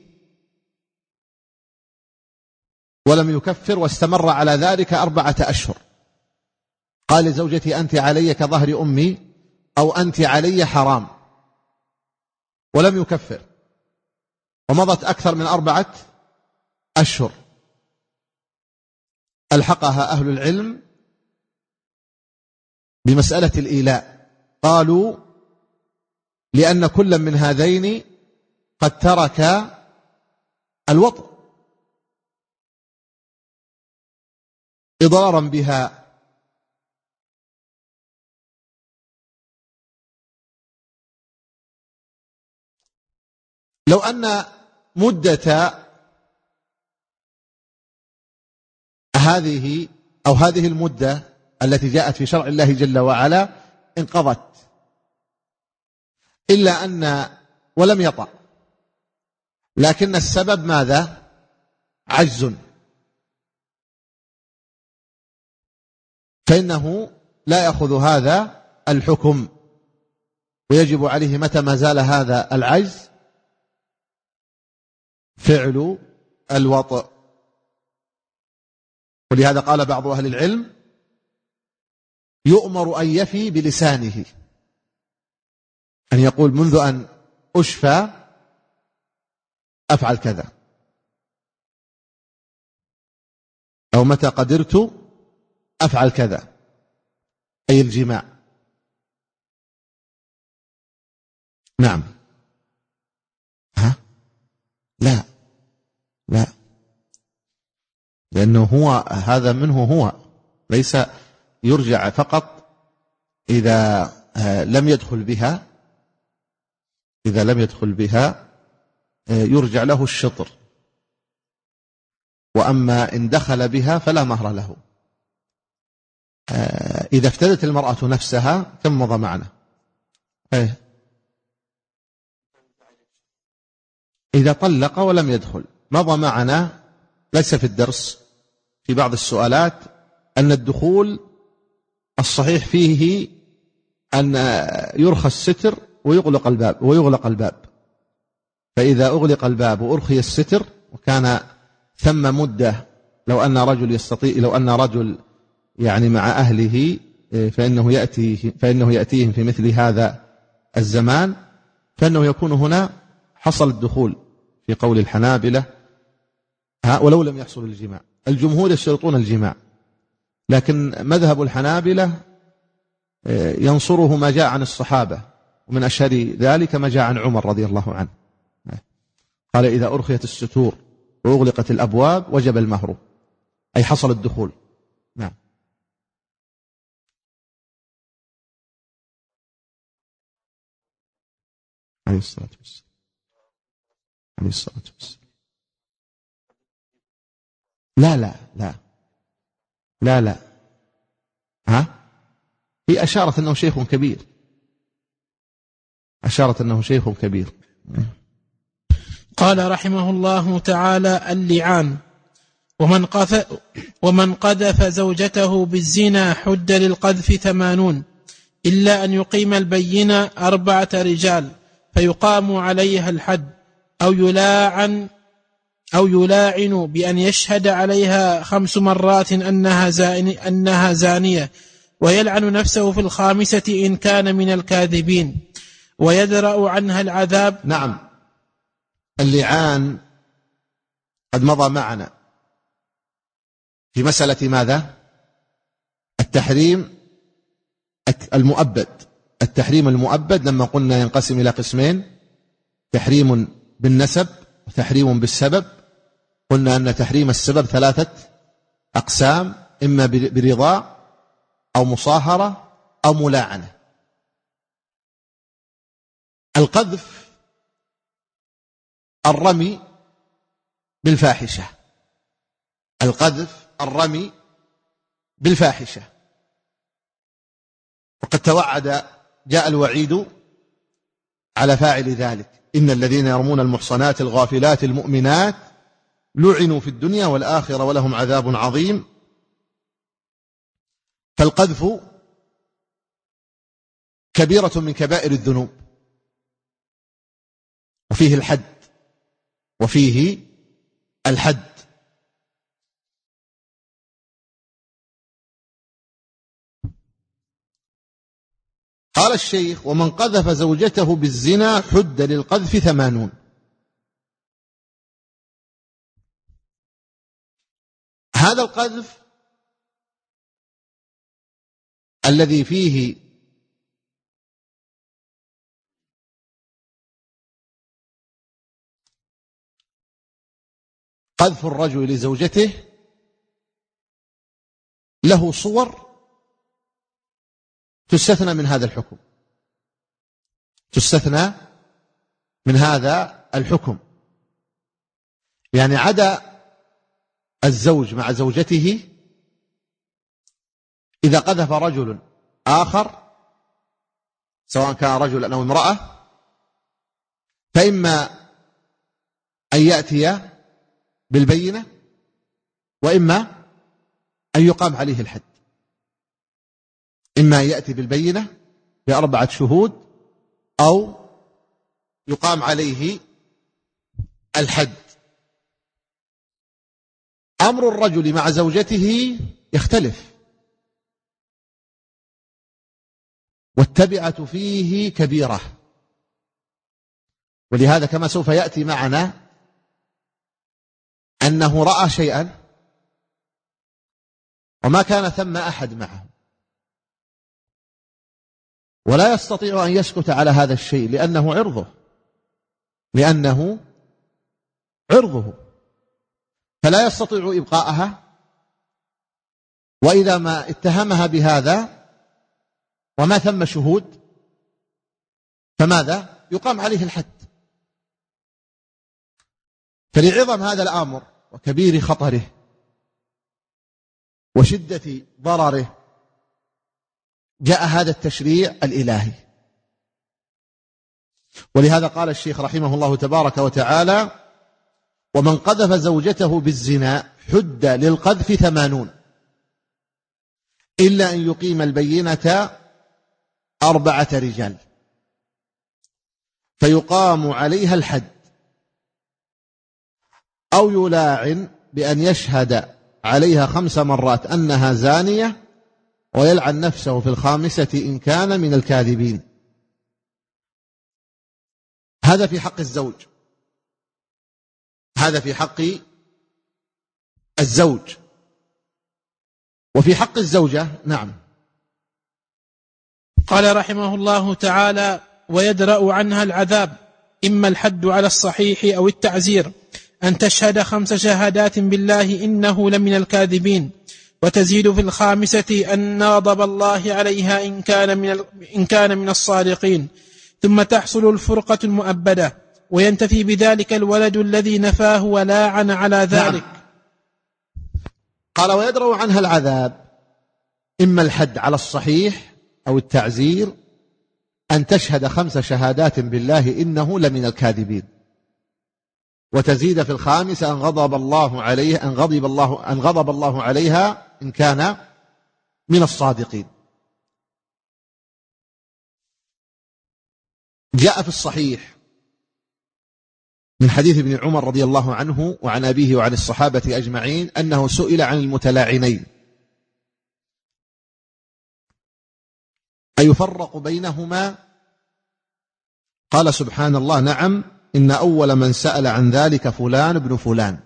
S3: ولم يكفر واستمر على ذلك أربعة أشهر، قال لزوجتي أنت علي كظهر أمي أو أنت علي حرام، ولم يكفر ومضت أكثر من أربعة أشهر. ألحقها أهل العلم بمسألة الإيلاء، قالوا لأن كل من هذين قد ترك الوطء إضرارا بها. لو أن مدة هذه أو هذه المدة التي جاءت في شرع الله جل وعلا انقضت إلا أن ولم يطأ، لكن السبب ماذا؟ عجز، فإنه لا يأخذ هذا الحكم، ويجب عليه متى ما زال هذا العجز فعل الوطء. ولهذا قال بعض أهل العلم يؤمر أن يفي بلسانه، أن يقول منذ أن أشفى أفعل كذا، أو متى قدرت أفعل كذا، أي الجماع. نعم. ها؟ لا لا، لأنه هو هذا منه هو، ليس يرجع فقط إذا لم يدخل بها، إذا لم يدخل بها يرجع له الشطر، وأما إن دخل بها فلا مهر له. إذا افتدت المرأة نفسها كم مضى معنا؟ إذا طلق ولم يدخل مضى معنا، ليس في الدرس، في بعض السؤالات، أن الدخول الصحيح فيه أن يرخى الستر ويغلق الباب ويغلق الباب، فإذا أغلق الباب وأرخي الستر وكان ثم مدة، لو أن رجل يستطيع، لو أن رجل يعني مع أهله فإنه يأتي فإنه يأتيهم في مثل هذا الزمان، فإنه يكون هنا حصل الدخول في قول الحنابلة ولو لم يحصل الجماع. الجمهور يشترطون الجماع، لكن مذهب الحنابلة ينصره ما جاء عن الصحابة، ومن أشهر ذلك ما جاء عن عمر رضي الله عنه، قال إذا أرخيت الستور وأغلقت الأبواب وجب المهر، أي حصل الدخول. نعم. عليه الصلاة والسلام. عليه الصلاة والسلام. لا لا لا لا لا ها، هي أشارت أنه شيخ كبير، أشارت أنه شيخ كبير.
S2: قال رحمه الله تعالى: اللعان. ومن قذف, ومن قذف زوجته بالزنا حد للقذف ثمانون، إلا أن يقيم البينة أربعة رجال فيقام عليها الحد، أو يلاعن أو يلاعن بأن يشهد عليها خمس مرات أنها, زاني أنها زانية ويلعن نفسه في الخامسة إن كان من الكاذبين ويدرأ عنها العذاب.
S3: نعم، اللعان قد مضى معنا في مسألة ماذا؟ التحريم المؤبد. التحريم المؤبد لما قلنا ينقسم إلى قسمين: تحريم بالنسب وتحريم بالسبب. قلنا أن تحريم السبب ثلاثة أقسام: إما برضا أو مصاهرة أو ملاعنة. القذف الرمي بالفاحشة، القذف الرمي بالفاحشة. وقد توعد، جاء الوعيد على فاعل ذلك: إن الذين يرمون المحصنات الغافلات المؤمنات لعنوا في الدنيا والآخرة ولهم عذاب عظيم. فالقذف كبيرة من كبائر الذنوب، وفيه الحد وفيه الحد. قال الشيخ: ومن قذف زوجته بالزنا حد للقذف ثمانون. هذا القذف الذي فيه قذف الرجل لزوجته له صور تستثنى من هذا الحكم، تستثنى من هذا الحكم. يعني عدا الزوج مع زوجته، إذا قذف رجل آخر سواء كان رجلا أو امرأة، فإما أن يأتي بالبينة وإما أن يقام عليه الحد. إما أن يأتي بالبينة بأربعة شهود أو يقام عليه الحد. أمر الرجل مع زوجته يختلف، والتبعة فيه كبيرة. ولهذا كما سوف يأتي معنا أنه رأى شيئا وما كان ثم أحد معه، ولا يستطيع أن يسكت على هذا الشيء لأنه عرضه، لأنه عرضه، فلا يستطيع إبقاءها. وإذا ما اتهمها بهذا وما ثم شهود فماذا؟ يقام عليه الحد. فلعظم هذا الأمر وكبير خطره وشدة ضرره جاء هذا التشريع الإلهي. ولهذا قال الشيخ رحمه الله تبارك وتعالى: ومن قذف زوجته بالزنا حد للقذف ثمانون إلا أن يقيم البينة أربعة رجال فيقام عليها الحد، أو يلاعن بأن يشهد عليها خمس مرات أنها زانية ويلعن نفسه في الخامسة إن كان من الكاذبين. هذا في حق الزوج، هذا في حق الزوج. وفي حق الزوجة نعم.
S2: قال رحمه الله تعالى: ويدرأ عنها العذاب، إما الحد على الصحيح أو التعزير، أن تشهد خمس شهادات بالله إنه لمن الكاذبين، وتزيد في الخامسة أن غضب الله عليها إن كان من إن كان من الصادقين، ثم تحصل الفرقة المؤبدة، وينتفي بذلك الولد الذي نفاه ولاعن على ذلك.
S3: نعم. قال: ويدرأ عنها العذاب، إما الحد على الصحيح أو التعزير، أن تشهد خمس شهادات بالله إنه لمن الكاذبين، وتزيد في الخامسة أن غضب الله عليها أن غضب الله أن غضب الله عليها إن كان من الصادقين. جاء في الصحيح من حديث ابن عمر رضي الله عنه وعن أبيه وعن الصحابة أجمعين أنه سئل عن المتلاعنين أيفرق بينهما؟ قال سبحان الله نعم، إن أول من سأل عن ذلك فلان ابن فلان.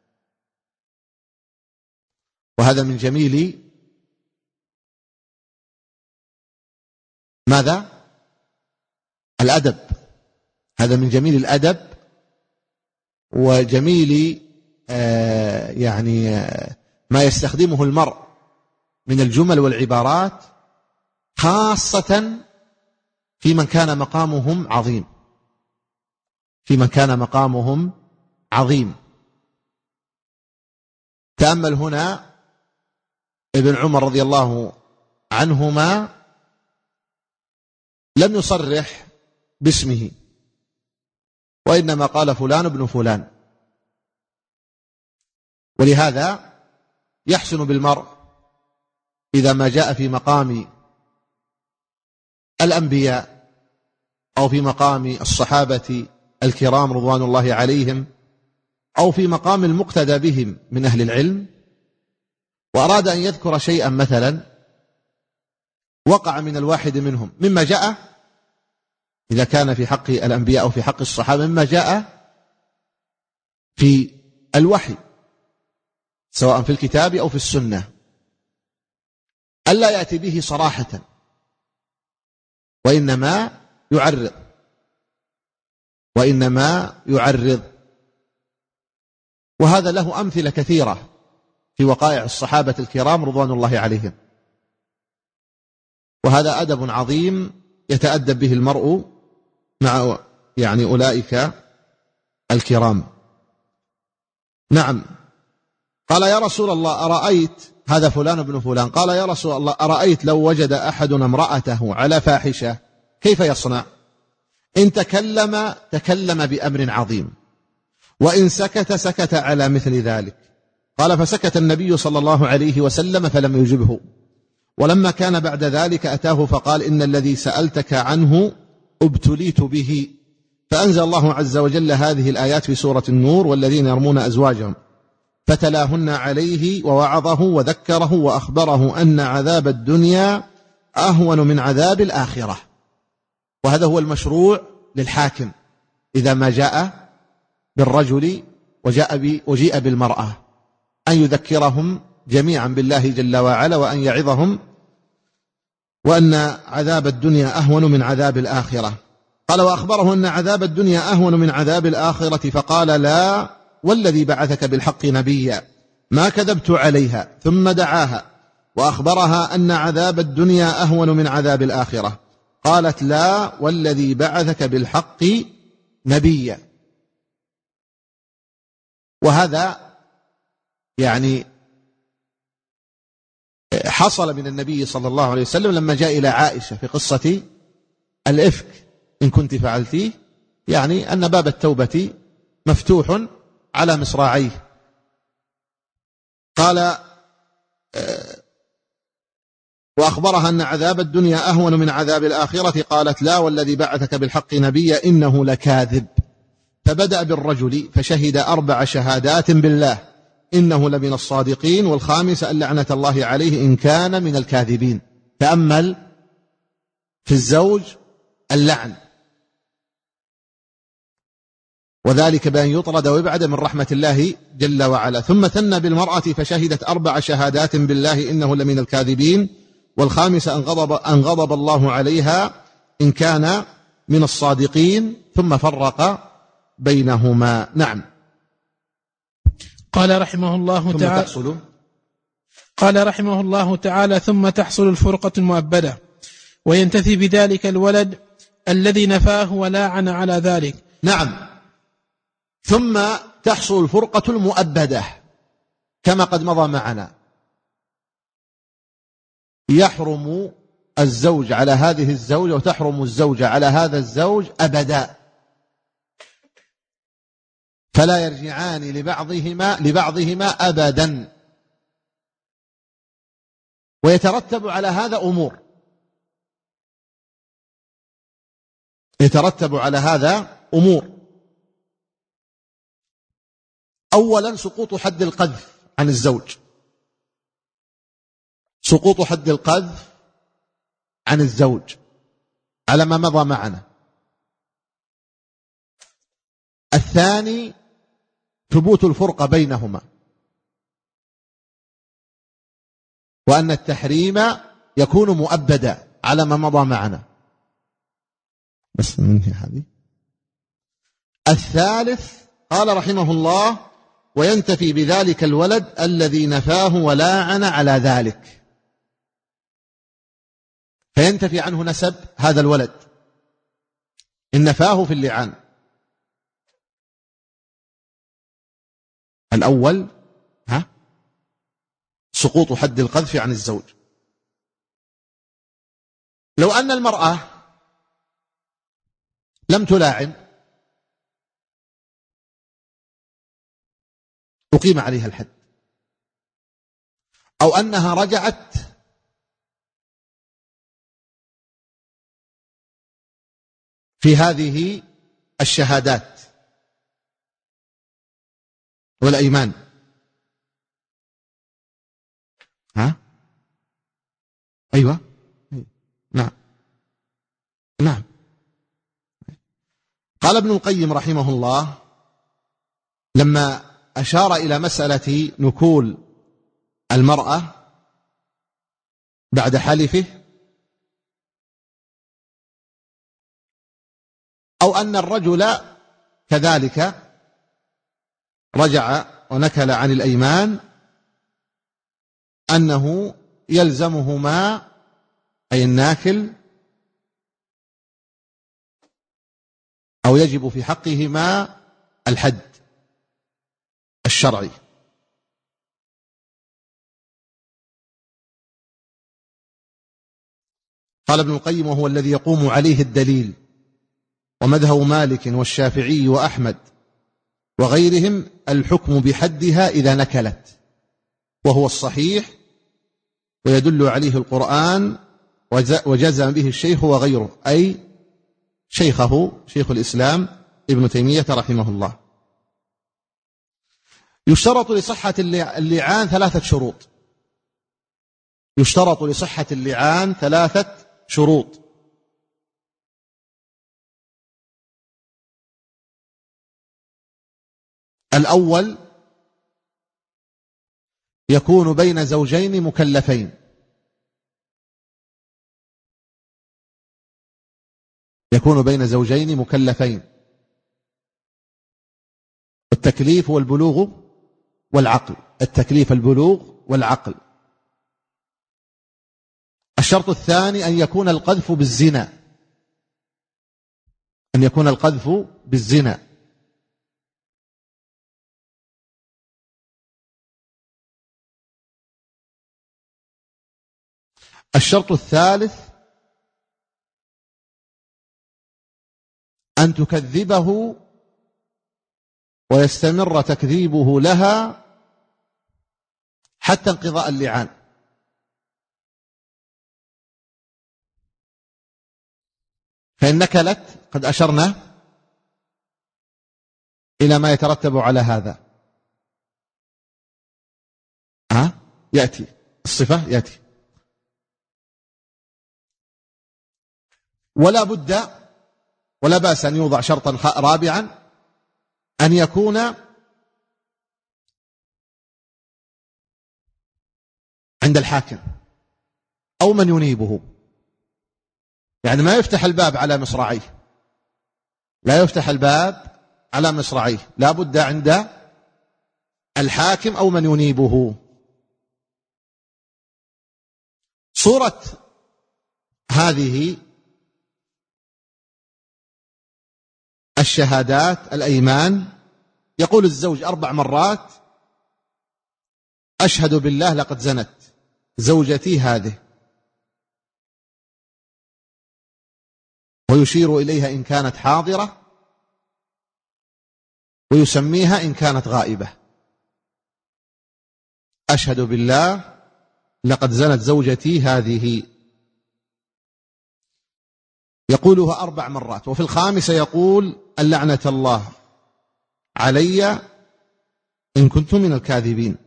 S3: وهذا من جميل ماذا؟ الأدب. هذا من جميل الأدب وجميل آه يعني آه ما يستخدمه المرء من الجمل والعبارات، خاصة في من كان مقامهم عظيم في من كان مقامهم عظيم. تأمل هنا ابن عمر رضي الله عنهما لم يصرح باسمه، وإنما قال فلان ابن فلان. ولهذا يحسن بالمرء إذا ما جاء في مقام الأنبياء أو في مقام الصحابة الكرام رضوان الله عليهم أو في مقام المقتدى بهم من أهل العلم، وأراد أن يذكر شيئا مثلا وقع من الواحد منهم مما جاء، إذا كان في حق الأنبياء أو في حق الصحابة، مما جاء في الوحي سواء في الكتاب أو في السنة، ألا يأتي به صراحة، وإنما يعرض وإنما يعرض وهذا له أمثلة كثيرة في وقائع الصحابة الكرام رضوان الله عليهم. وهذا أدب عظيم يتأدب به المرء مع يعني أولئك الكرام. نعم. قال يا رسول الله أرأيت، هذا فلان ابن فلان، قال يا رسول الله أرأيت لو وجد أحدنا امرأته على فاحشة كيف يصنع؟ إن تكلم تكلم بأمر عظيم، وإن سكت سكت على مثل ذلك. قال فسكت النبي صلى الله عليه وسلم فلم يجبه. ولما كان بعد ذلك أتاه فقال إن الذي سألتك عنه ابتليت به. فأنزل الله عز وجل هذه الآيات في سورة النور: والذين يرمون أزواجهم، فتلاهن عليه ووعظه وذكره وأخبره أن عذاب الدنيا أهون من عذاب الآخرة. وهذا هو المشروع للحاكم إذا ما جاء بالرجل وجاء وجيء بالمرأة، أن يذكرهم جميعا بالله جل وعلا، وأن يعظهم وأن عذاب الدنيا أهون من عذاب الآخرة. قال وأخبره أن عذاب الدنيا أهون من عذاب الآخرة، فقال لا والذي بعثك بالحق نبيا ما كذبت عليها. ثم دعاها وأخبرها أن عذاب الدنيا أهون من عذاب الآخرة. قالت لا والذي بعثك بالحق نبيا. وهذا يعني حصل من النبي صلى الله عليه وسلم لما جاء إلى عائشة في قصة الإفك: إن كنت فعلتيه، يعني أن باب التوبة مفتوح على مصراعيه. قال وأخبرها أن عذاب الدنيا أهون من عذاب الآخرة. قالت لا والذي بعثك بالحق نبيا إنه لكاذب. فبدأ بالرجل فشهد أربع شهادات بالله إنه لمن الصادقين، والخامسة أن لعنة الله عليه إن كان من الكاذبين. تأمل في الزوج اللعن، وذلك بأن يطرد ويبعد من رحمة الله جل وعلا. ثم ثنى بالمرأة فشهدت أربع شهادات بالله إنه لمن الكاذبين، والخامسة أن غضب, أن غضب الله عليها إن كان من الصادقين، ثم فرق بينهما. نعم.
S2: قال رحمه الله
S3: ثم
S2: تعالى
S3: تحصل
S2: قال رحمه الله تعالى ثم تحصل الفرقة المؤبدة، وينتفي بذلك الولد الذي نفاه ولاعن على ذلك.
S3: نعم. ثم تحصل الفرقة المؤبدة كما قد مضى معنا. يحرم الزوج على هذه الزوجة وتحرم الزوجة على هذا الزوج أبدا، فلا يرجعان لبعضهما لبعضهما أبدا. ويترتب على هذا أمور يترتب على هذا أمور أولا سقوط حد القذف عن الزوج، سقوط حد القذف عن الزوج على ما مضى معنا. الثاني ثبوت الفرقة بينهما، وأن التحريم يكون مؤبدا على ما مضى معنا. بس منهي هذه. الثالث قال رحمه الله: وينتفي بذلك الولد الذي نفاه ولاعن على ذلك، فينتفي عنه نسب هذا الولد إن نفاه في اللعان. الأول ها سقوط حد القذف عن الزوج. لو أن المرأة لم تلاعن أقيم عليها الحد، أو أنها رجعت في هذه الشهادات والأيمان. ها أيوة نعم نعم. قال ابن القيم رحمه الله لما أشار إلى مسألة نكول المرأة بعد حلفه، أو أن الرجل كذلك رجع ونكل عن الأيمان، أنه يلزمهما أي الناكل أو يجب في حقهما الحد الشرعي. قال ابن القيم: وهو الذي يقوم عليه الدليل، ومذهب مالك والشافعي وأحمد وغيرهم الحكم بحدها إذا نكلت، وهو الصحيح ويدل عليه القرآن وجزم به الشيخ وغيره، أي شيخه شيخ الإسلام ابن تيمية رحمه الله. يشترط لصحة اللعان ثلاثة شروط، يشترط لصحة اللعان ثلاثة شروط. الأول يكون بين زوجين مكلفين، يكون بين زوجين مكلفين، التكليف والبلوغ والعقل، التكليف البلوغ والعقل. الشرط الثاني أن يكون القذف بالزنا، أن يكون القذف بالزنا. الشرط الثالث أن تكذبه ويستمر تكذيبه لها حتى انقضاء اللعان. فإن نكلت قد أشرنا إلى ما يترتب على هذا. ها يأتي الصفة يأتي. ولا بد ولا بأس أن يوضع شرطا رابعا، أن يكون عند الحاكم أو من ينيبه، يعني ما يفتح الباب على مصراعيه، لا يفتح الباب على مصراعيه، لا بد عند الحاكم أو من ينيبه. صورة هذه الشهادات الأيمان: يقول الزوج أربع مرات: أشهد بالله لقد زنت زوجتي هذه، ويشير إليها إن كانت حاضرة، ويسميها إن كانت غائبة. أشهد بالله لقد زنت زوجتي هذه، يقولها أربع مرات. وفي الخامسة يقول: اللعنة الله علي إن كنتم من الكاذبين.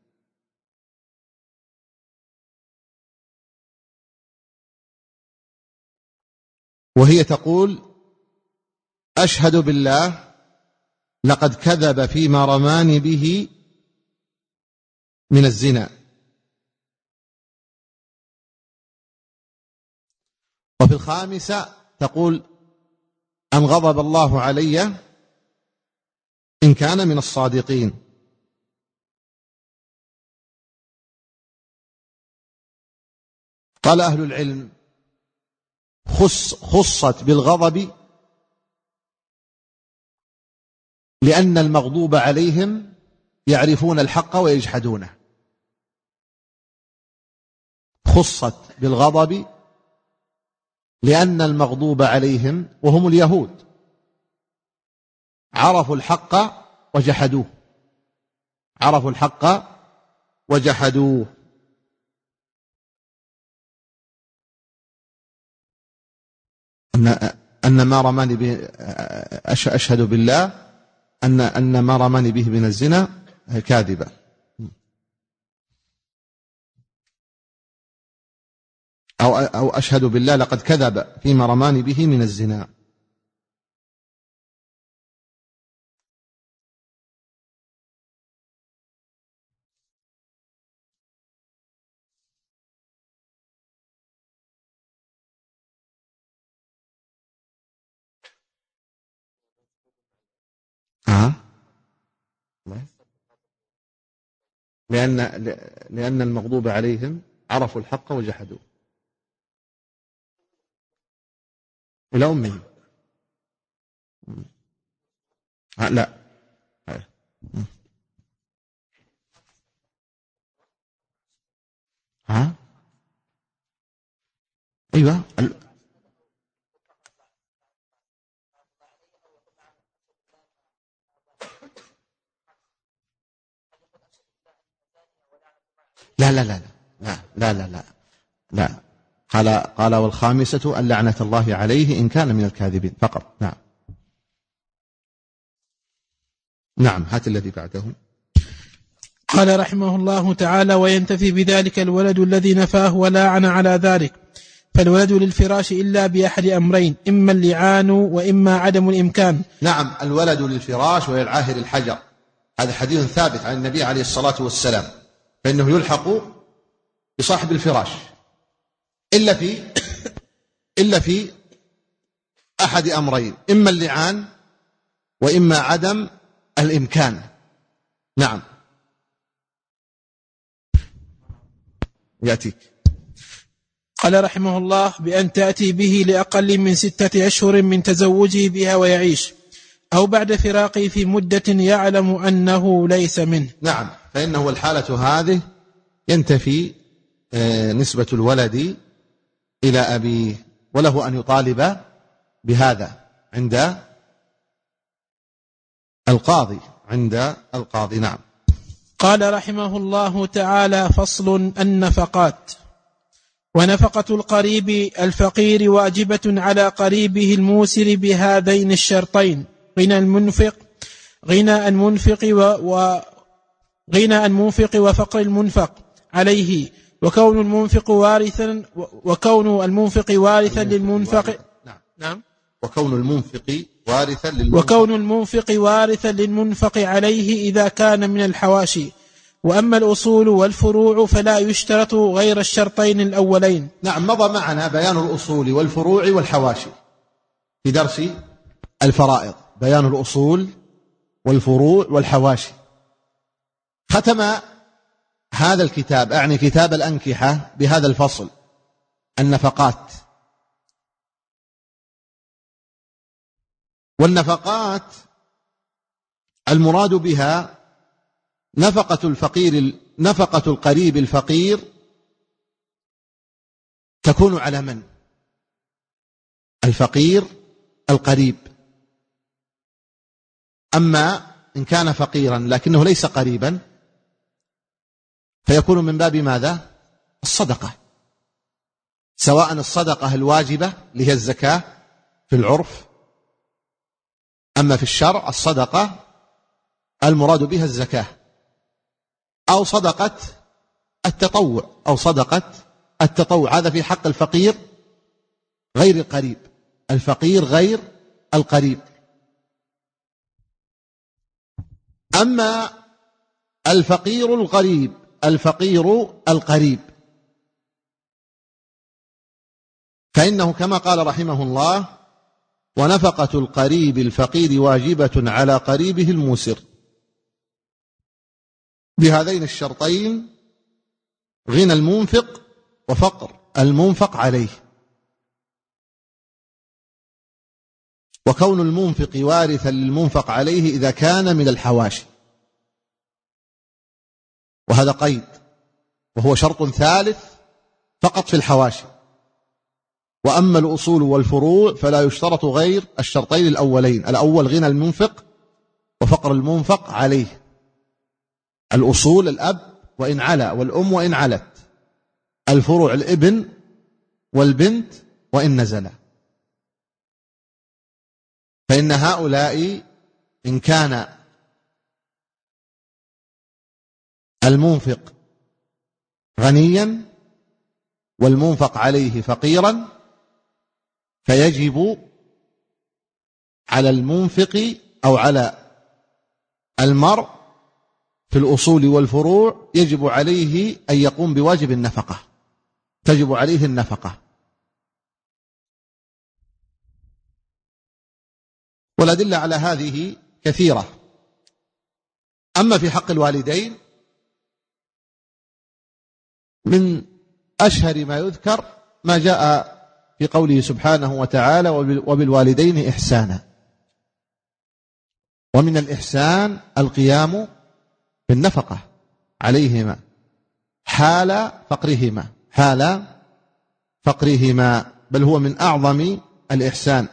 S3: وهي تقول: أشهد بالله لقد كذب فيما رماني به من الزنا. وفي الخامسة تقول: أن غضب الله علي إن كان من الصادقين. قال أهل العلم: خص خصت بالغضب لأن المغضوب عليهم يعرفون الحق ويجحدونه. خصت بالغضب لأن المغضوب عليهم وهم اليهود عرفوا الحق وجحدوه عرفوا الحق وجحدوه. أن أن ما رماني به، أشهد بالله أن أن ما رماني به من الزنا كاذبة. أو أو أشهد بالله لقد كذب فيما رماني به من الزنا. ها؟ لأن لأن المغضوب عليهم عرفوا الحق وجحدوه. إلى أمه. لا. ها؟ أيوة. لا لا لا لا لا لا لا لا قال قال والخامسة أن لعنة الله عليه إن كان من الكاذبين فقط. نعم نعم هات الذي بعده.
S2: قال رحمه الله تعالى: وينتفي بذلك الولد الذي نفاه ولعن على ذلك، فالولد للفراش إلا بأحد أمرين: إما اللعان وإما عدم الإمكان.
S3: نعم الولد للفراش ويلعاهر الحجر، هذا حديث ثابت عن النبي عليه الصلاة والسلام، فإنه يلحق بصاحب الفراش إلا في إلا في أحد أمرين: إما اللعان وإما عدم الإمكان. نعم يأتيك.
S2: قال رحمه الله: بأن تأتي به لأقل من ستة أشهر من تزوجه بها ويعيش، أو بعد فراقه في مدة يعلم أنه ليس منه.
S3: نعم فإنه الحالة هذه ينتفي نسبة الولد إلى أبيه، وله أن يطالب بهذا عند القاضي عند القاضي. نعم.
S2: قال رحمه الله تعالى: فصل: النفقات. ونفقة القريب الفقير واجبة على قريبه الموسر بهذين الشرطين: غنى المنفق غنى المنفق و غنى المنفق وفقر المنفق عليه، وكون المنفق وارثا وكون المنفق وارثا للمنفق.
S3: نعم.
S2: نعم.
S3: وكون المنفق وارثا للمنفق
S2: وكون المنفق وارثا للمنفق عليه إذا كان من الحواشي. وأما الأصول والفروع فلا يشترط غير الشرطين الأولين.
S3: نعم مضى معنا بيان الأصول والفروع والحواشي في درس الفرائض، بيان الأصول والفروع والحواشي. ختم هذا الكتاب، أعني كتاب الأنكحة، بهذا الفصل: النفقات. والنفقات المراد بها نفقة الفقير نفقة القريب الفقير تكون على من؟ الفقير القريب. أما إن كان فقيرا لكنه ليس قريبا فيكون من باب ماذا؟ الصدقة، سواء الصدقة الواجبة اللي هي الزكاة في العرف، أما في الشرع الصدقة المراد بها الزكاة. أو صدقة التطوع أو صدقة التطوع. هذا في حق الفقير غير القريب، الفقير غير القريب. أما الفقير القريب الفقير القريب فإنه كما قال رحمه الله: ونفقة القريب الفقير واجبة على قريبه الموسر بهذين الشرطين: غنى المنفق وفقر المنفق عليه. وكون المنفق وارثا للمنفق عليه إذا كان من الحواشي، وهذا قيد وهو شرط ثالث فقط في الحواشي. وأما الأصول والفروع فلا يشترط غير الشرطين الأولين: الأول غنى المنفق وفقر المنفق عليه. الأصول الأب وإن علا والأم وإن علت، الفروع الابن والبنت وإن نزلا. فإن هؤلاء إن كان المنفق غنيا والمنفق عليه فقيرا فيجب على المنفق أو على المرء في الأصول والفروع يجب عليه أن يقوم بواجب النفقة، تجب عليه النفقة. والأدلة على هذه كثيرة. أما في حق الوالدين من أشهر ما يذكر ما جاء في قوله سبحانه وتعالى: وبالوالدين إحسانا. ومن الإحسان القيام بالنفقة عليهما حال فقرهما حال فقرهما بل هو من أعظم الإحسان.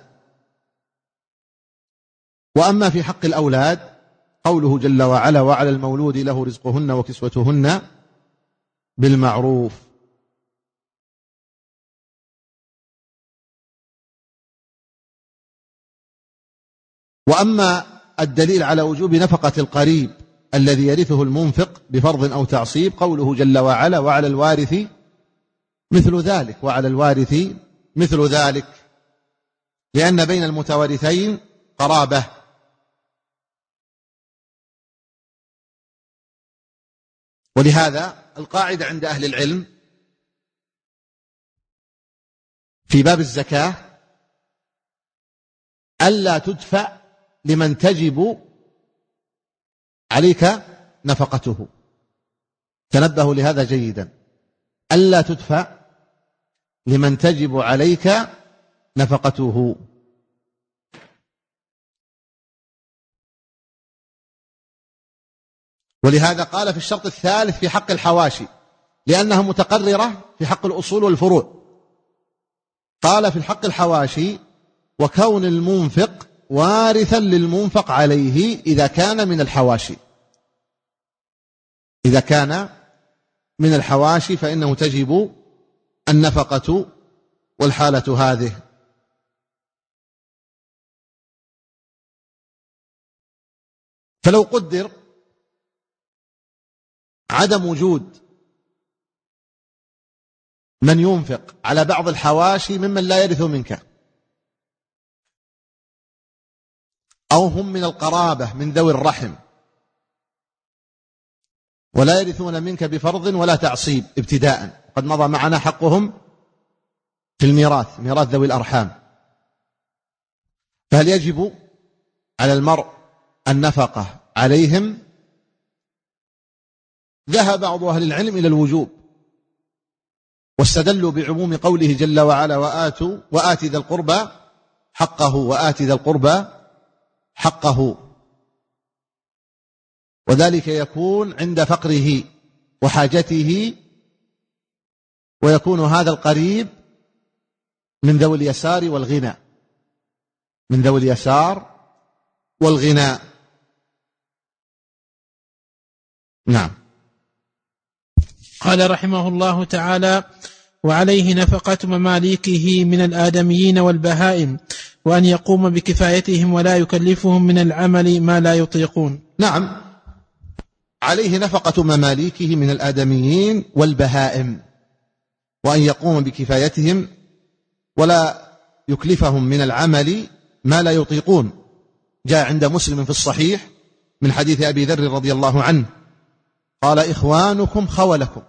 S3: وأما في حق الأولاد قوله جل وعلا: وعلى المولود له رزقهن وكسوتهن بالمعروف. وأما الدليل على وجوب نفقة القريب الذي يرثه المنفق بفرض أو تعصيب قوله جل وعلا: وعلى الوارث مثل ذلك. وعلى الوارث مثل ذلك لأن بين المتوارثين قرابة. ولهذا القاعدة عند أهل العلم في باب الزكاة ألا تدفع لمن تجب عليك نفقته. تنبهوا لهذا جيدا: ألا تدفع لمن تجب عليك نفقته. ولهذا قال في الشرط الثالث في حق الحواشي لأنها متقررة في حق الأصول والفروع. قال في الحق الحواشي: وكون المنفق وارثا للمنفق عليه إذا كان من الحواشي. إذا كان من الحواشي فإنه تجب النفقة والحالة هذه. فلو قدر عدم وجود من ينفق على بعض الحواشي ممن لا يرث منك أو هم من القرابة من ذوي الرحم ولا يرثون منك بفرض ولا تعصيب ابتداء، قد مضى معنا حقهم في الميراث، ميراث ذوي الأرحام، فهل يجب على المرء النفقة عليهم؟ ذهب بعض أهل العلم إلى الوجوب واستدلوا بعموم قوله جل وعلا: وآتوا وآت ذا القربى حقه وآت ذا القربى حقه. وذلك يكون عند فقره وحاجته، ويكون هذا القريب من ذوي اليسار والغنى من ذوي اليسار والغنى. نعم.
S2: قال رحمه الله تعالى: وعليه نفقة مماليكه من الآدميين والبهائم، وأن يقوم بكفايتهم ولا يكلفهم من العمل ما لا يطيقون.
S3: نعم، عليه نفقة مماليكه من الآدميين والبهائم، وأن يقوم بكفايتهم ولا يكلفهم من العمل ما لا يطيقون. جاء عند مسلم في الصحيح من حديث أبي ذر رضي الله عنه قال: إخوانكم خولكم،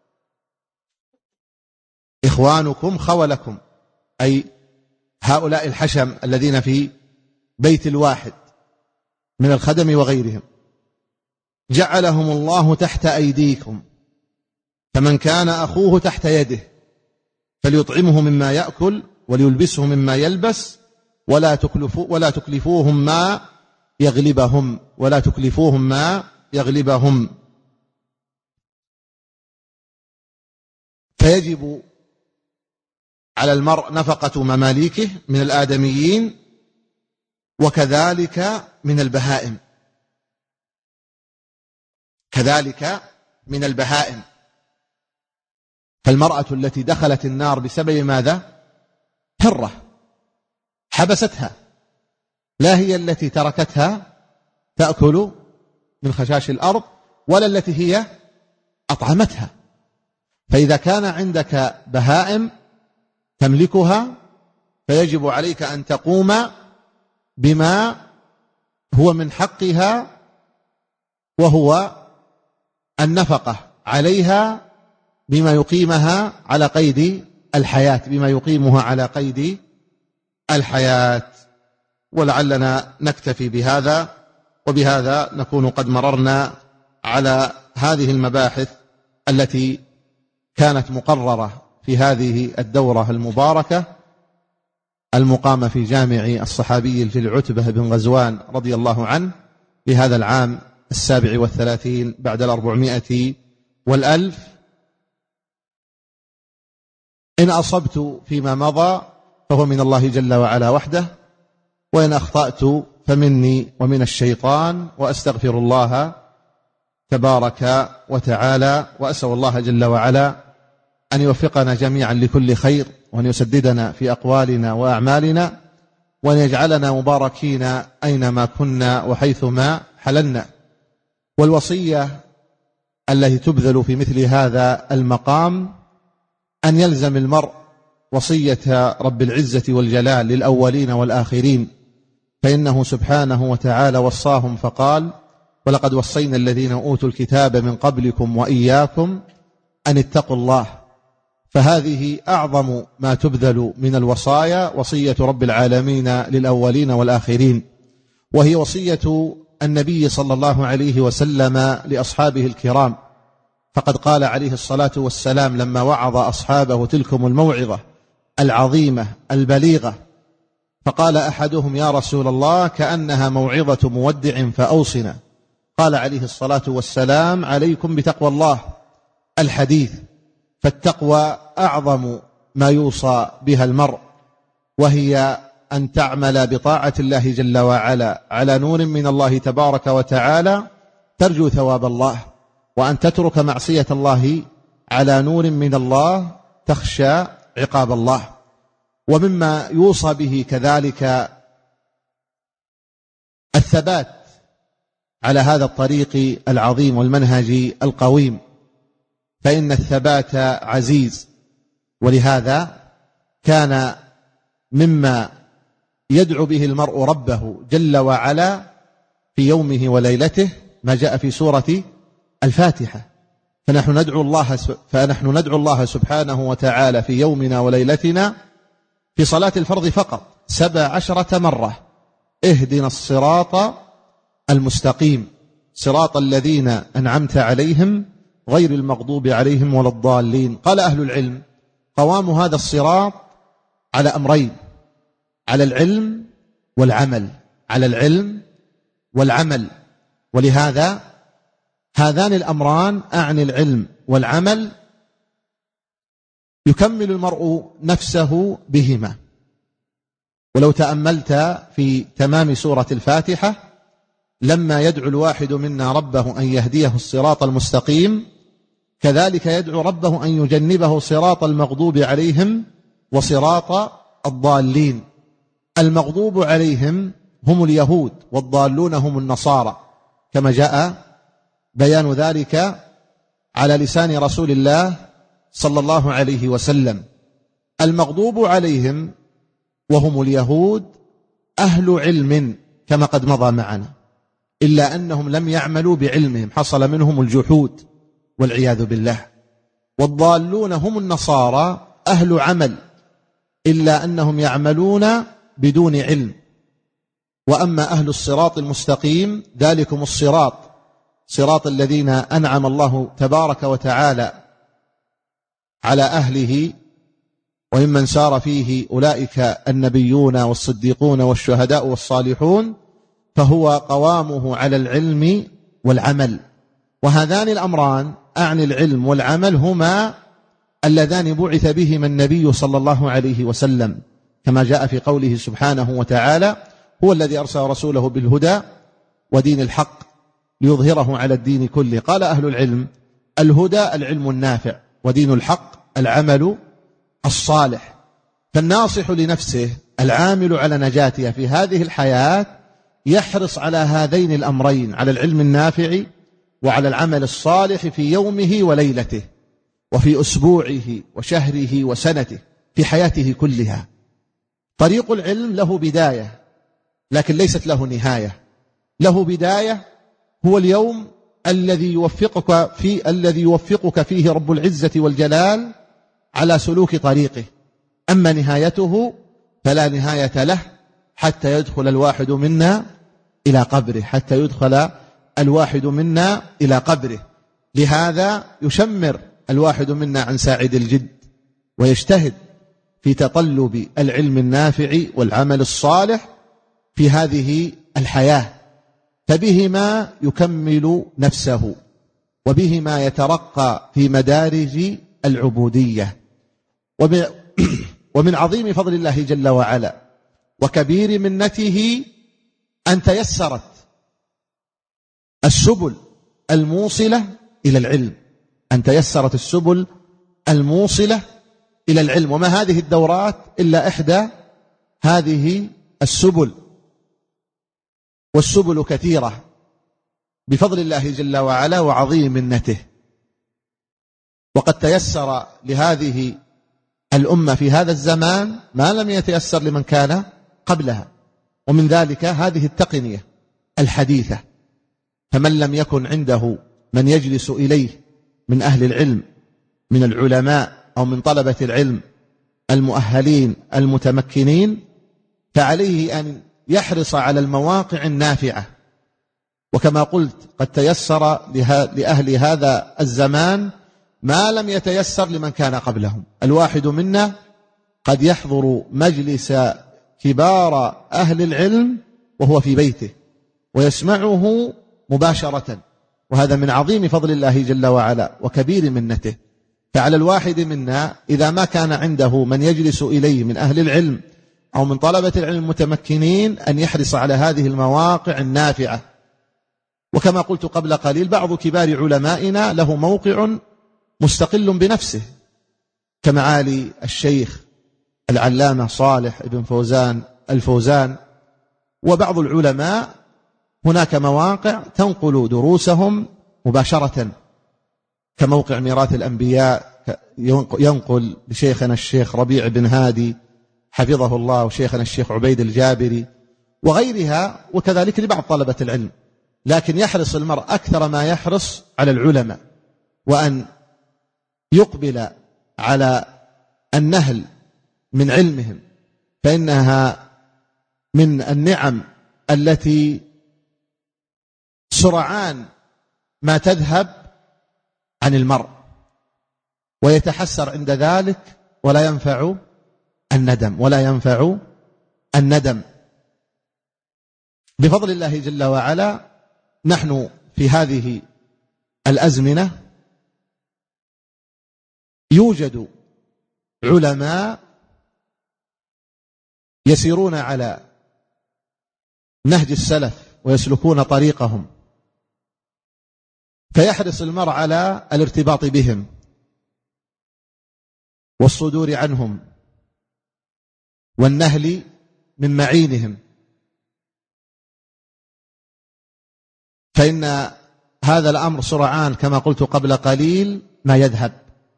S3: إخوانكم خولكم، أي هؤلاء الحشم الذين في بيت الواحد من الخدم وغيرهم، جعلهم الله تحت أيديكم، فمن كان أخوه تحت يده فليطعمه مما يأكل وليلبسه مما يلبس، ولا تكلفوا ولا تكلفوهم ما يغلبهم ولا تكلفوهم ما يغلبهم. فيجب على المرء نفقة مماليكه من الآدميين وكذلك من البهائم، كذلك من البهائم. فالمرأة التي دخلت النار بسبب ماذا؟ هرة حبستها، لا هي التي تركتها تأكل من خشاش الأرض ولا التي هي أطعمتها. فإذا كان عندك بهائم تملكها فيجب عليك أن تقوم بما هو من حقها، وهو النفقة عليها بما يقيمها على قيد الحياة، بما يقيمها على قيد الحياة. ولعلنا نكتفي بهذا، وبهذا نكون قد مررنا على هذه المباحث التي كانت مقررة في هذه الدورة المباركة المقامة في جامع الصحابي الجليل عتبة بن غزوان رضي الله عنه بهذا العام السابع والثلاثين بعد الأربعمائة والألف. إن أصبت فيما مضى فهو من الله جل وعلا وحده، وإن أخطأت فمني ومن الشيطان، وأستغفر الله تبارك وتعالى، وأسأل الله جل وعلا أن يوفقنا جميعا لكل خير، وأن يسددنا في أقوالنا وأعمالنا، وأن يجعلنا مباركين أينما كنا وحيثما حللنا. والوصية التي تبذل في مثل هذا المقام أن يلزم المرء وصية رب العزة والجلال للأولين والآخرين، فإنه سبحانه وتعالى وصاهم فقال: ولقد وصينا الذين أوتوا الكتاب من قبلكم وإياكم أن اتقوا الله. فهذه أعظم ما تبذل من الوصايا، وصية رب العالمين للأولين والآخرين، وهي وصية النبي صلى الله عليه وسلم لأصحابه الكرام. فقد قال عليه الصلاة والسلام لما وعظ أصحابه تلكم الموعظة العظيمة البليغة، فقال أحدهم: يا رسول الله كأنها موعظة مودع فأوصنا. قال عليه الصلاة والسلام: عليكم بتقوى الله. الحديث. فالتقوى أعظم ما يوصى بها المرء، وهي أن تعمل بطاعة الله جل وعلا على نور من الله تبارك وتعالى ترجو ثواب الله، وأن تترك معصية الله على نور من الله تخشى عقاب الله. ومما يوصى به كذلك الثبات على هذا الطريق العظيم والمنهج القويم، فإن الثبات عزيز، ولهذا كان مما يدعو به المرء ربه جل وعلا في يومه وليلته ما جاء في سورة الفاتحة. فنحن ندعو الله فنحن ندعو الله سبحانه وتعالى في يومنا وليلتنا في صلاة الفرض فقط سبع عشرة مرة: اهدنا الصراط المستقيم صراط الذين أنعمت عليهم غير المغضوب عليهم ولا الضالين. قال أهل العلم: قوام هذا الصراط على أمرين: على العلم والعمل، على العلم والعمل. ولهذا هذان الأمران، أعني العلم والعمل، يكمل المرء نفسه بهما. ولو تأملت في تمام سورة الفاتحة لما يدعو الواحد منا ربه أن يهديه الصراط المستقيم، كذلك يدعو ربه أن يجنبه صراط المغضوب عليهم وصراط الضالين. المغضوب عليهم هم اليهود، والضالون هم النصارى، كما جاء بيان ذلك على لسان رسول الله صلى الله عليه وسلم. المغضوب عليهم وهم اليهود أهل علم كما قد مضى معنا، إلا أنهم لم يعملوا بعلمهم، حصل منهم الجحود والعياذ بالله. والضالون هم النصارى أهل عمل، إلا أنهم يعملون بدون علم. وأما أهل الصراط المستقيم ذلكم الصراط، صراط الذين أنعم الله تبارك وتعالى على أهله وممن سار فيه أولئك النبيون والصديقون والشهداء والصالحون، فهو قوامه على العلم والعمل. وهذان الأمران أعني العلم والعمل هما اللذان بعث بهما النبي صلى الله عليه وسلم، كما جاء في قوله سبحانه وتعالى: هو الذي أرسل رسوله بالهدى ودين الحق ليظهره على الدين كله. قال أهل العلم: الهدى العلم النافع، ودين الحق العمل الصالح. فالناصح لنفسه العامل على نجاتها في هذه الحياة يحرص على هذين الأمرين، على العلم النافع وعلى العمل الصالح في يومه وليلته وفي أسبوعه وشهره وسنته، في حياته كلها. طريق العلم له بداية لكن ليست له نهاية. له بداية هو اليوم الذي يوفقك في الذي يوفقك فيه رب العزة والجلال على سلوك طريقه. أما نهايته فلا نهاية له حتى يدخل الواحد منا إلى قبره، حتى يدخل الواحد منا إلى قبره. لهذا يشمر الواحد منا عن ساعد الجد ويجتهد في تطلب العلم النافع والعمل الصالح في هذه الحياة، فبهما يكمل نفسه وبهما يترقى في مدارج العبودية. ومن عظيم فضل الله جل وعلا وكبير منته أن تيسرت السبل الموصلة إلى العلم، أن تيسرت السبل الموصلة إلى العلم. وما هذه الدورات إلا إحدى هذه السبل، والسبل كثيرة بفضل الله جل وعلا وعظيم منته. وقد تيسر لهذه الأمة في هذا الزمان ما لم يتيسر لمن كان قبلها، ومن ذلك هذه التقنية الحديثة. فمن لم يكن عنده من يجلس إليه من أهل العلم من العلماء أو من طلبة العلم المؤهلين المتمكنين، فعليه أن يحرص على المواقع النافعة. وكما قلت قد تيسر لأهل هذا الزمان ما لم يتيسر لمن كان قبلهم. الواحد منا قد يحضر مجلس كبار أهل العلم وهو في بيته ويسمعه مباشرة، وهذا من عظيم فضل الله جل وعلا وكبير منته. فعلى الواحد منا إذا ما كان عنده من يجلس إليه من أهل العلم أو من طلبة العلم المتمكنين أن يحرص على هذه المواقع النافعة. وكما قلت قبل قليل بعض كبار علمائنا له موقع مستقل بنفسه كمعالي الشيخ العلامة صالح ابن فوزان الفوزان. وبعض العلماء هناك مواقع تنقل دروسهم مباشرة كموقع ميراث الأنبياء ينقل لشيخنا الشيخ ربيع بن هادي حفظه الله وشيخنا الشيخ عبيد الجابري وغيرها، وكذلك لبعض طلبة العلم. لكن يحرص المرء أكثر ما يحرص على العلماء وأن يقبل على النهل من علمهم، فإنها من النعم التي سرعان ما تذهب عن المرء ويتحسر عند ذلك ولا ينفع الندم ولا ينفع الندم. بفضل الله جل وعلا نحن في هذه الأزمنة يوجد علماء يسيرون على نهج السلف ويسلكون طريقهم، فيحرص المرء على الارتباط بهم والصدور عنهم والنهل من معينهم، فإن هذا الأمر سرعان كما قلت قبل قليل ما يذهب.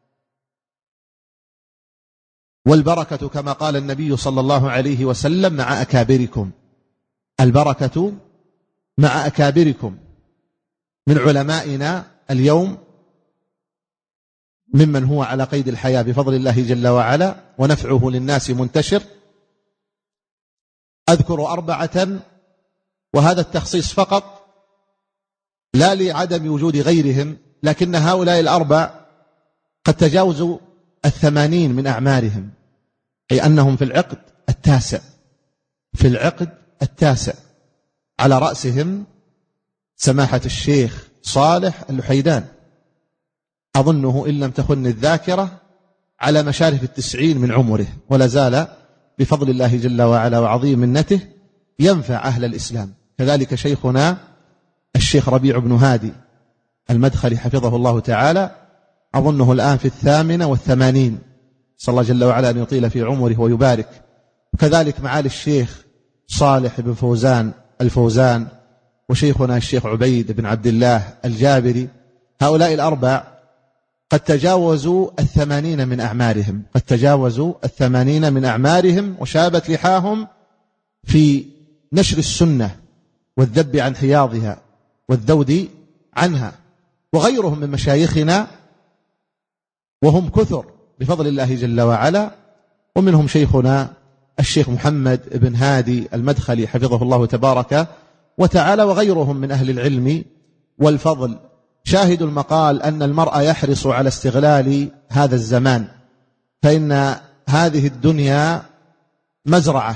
S3: والبركة كما قال النبي صلى الله عليه وسلم مع أكابركم، البركة مع أكابركم. من علمائنا اليوم ممن هو على قيد الحياة بفضل الله جل وعلا ونفعه للناس منتشر. أذكر أربعة، وهذا التخصيص فقط لا لعدم وجود غيرهم، لكن هؤلاء الأربع قد تجاوزوا الثمانين من أعمارهم، أي أنهم في العقد التاسع، في العقد التاسع. على رأسهم سماحة الشيخ صالح اللحيدان، أظنه إن لم تخن الذاكرة على مشارف التسعين من عمره، ولا زال بفضل الله جل وعلا وعظيم منته ينفع أهل الإسلام. كذلك شيخنا الشيخ ربيع بن هادي المدخلي حفظه الله تعالى، أظنه الآن في الثامنة والثمانين، صلى الله جل وعلا أن يطيل في عمره ويبارك. وكذلك معالي الشيخ صالح بن فوزان الفوزان، وشيخنا الشيخ عبيد بن عبد الله الجابري. هؤلاء الأربع قد تجاوزوا الثمانين من أعمارهم، قد تجاوزوا الثمانين من أعمارهم، وشابت لحاهم في نشر السنة والذب عن حياضها والذود عنها. وغيرهم من مشايخنا وهم كثر بفضل الله جل وعلا، ومنهم شيخنا الشيخ محمد بن هادي المدخلي حفظه الله تبارك وتعالى، وغيرهم من أهل العلم والفضل. شاهد المقال أن المرء يحرص على استغلال هذا الزمان، فإن هذه الدنيا مزرعة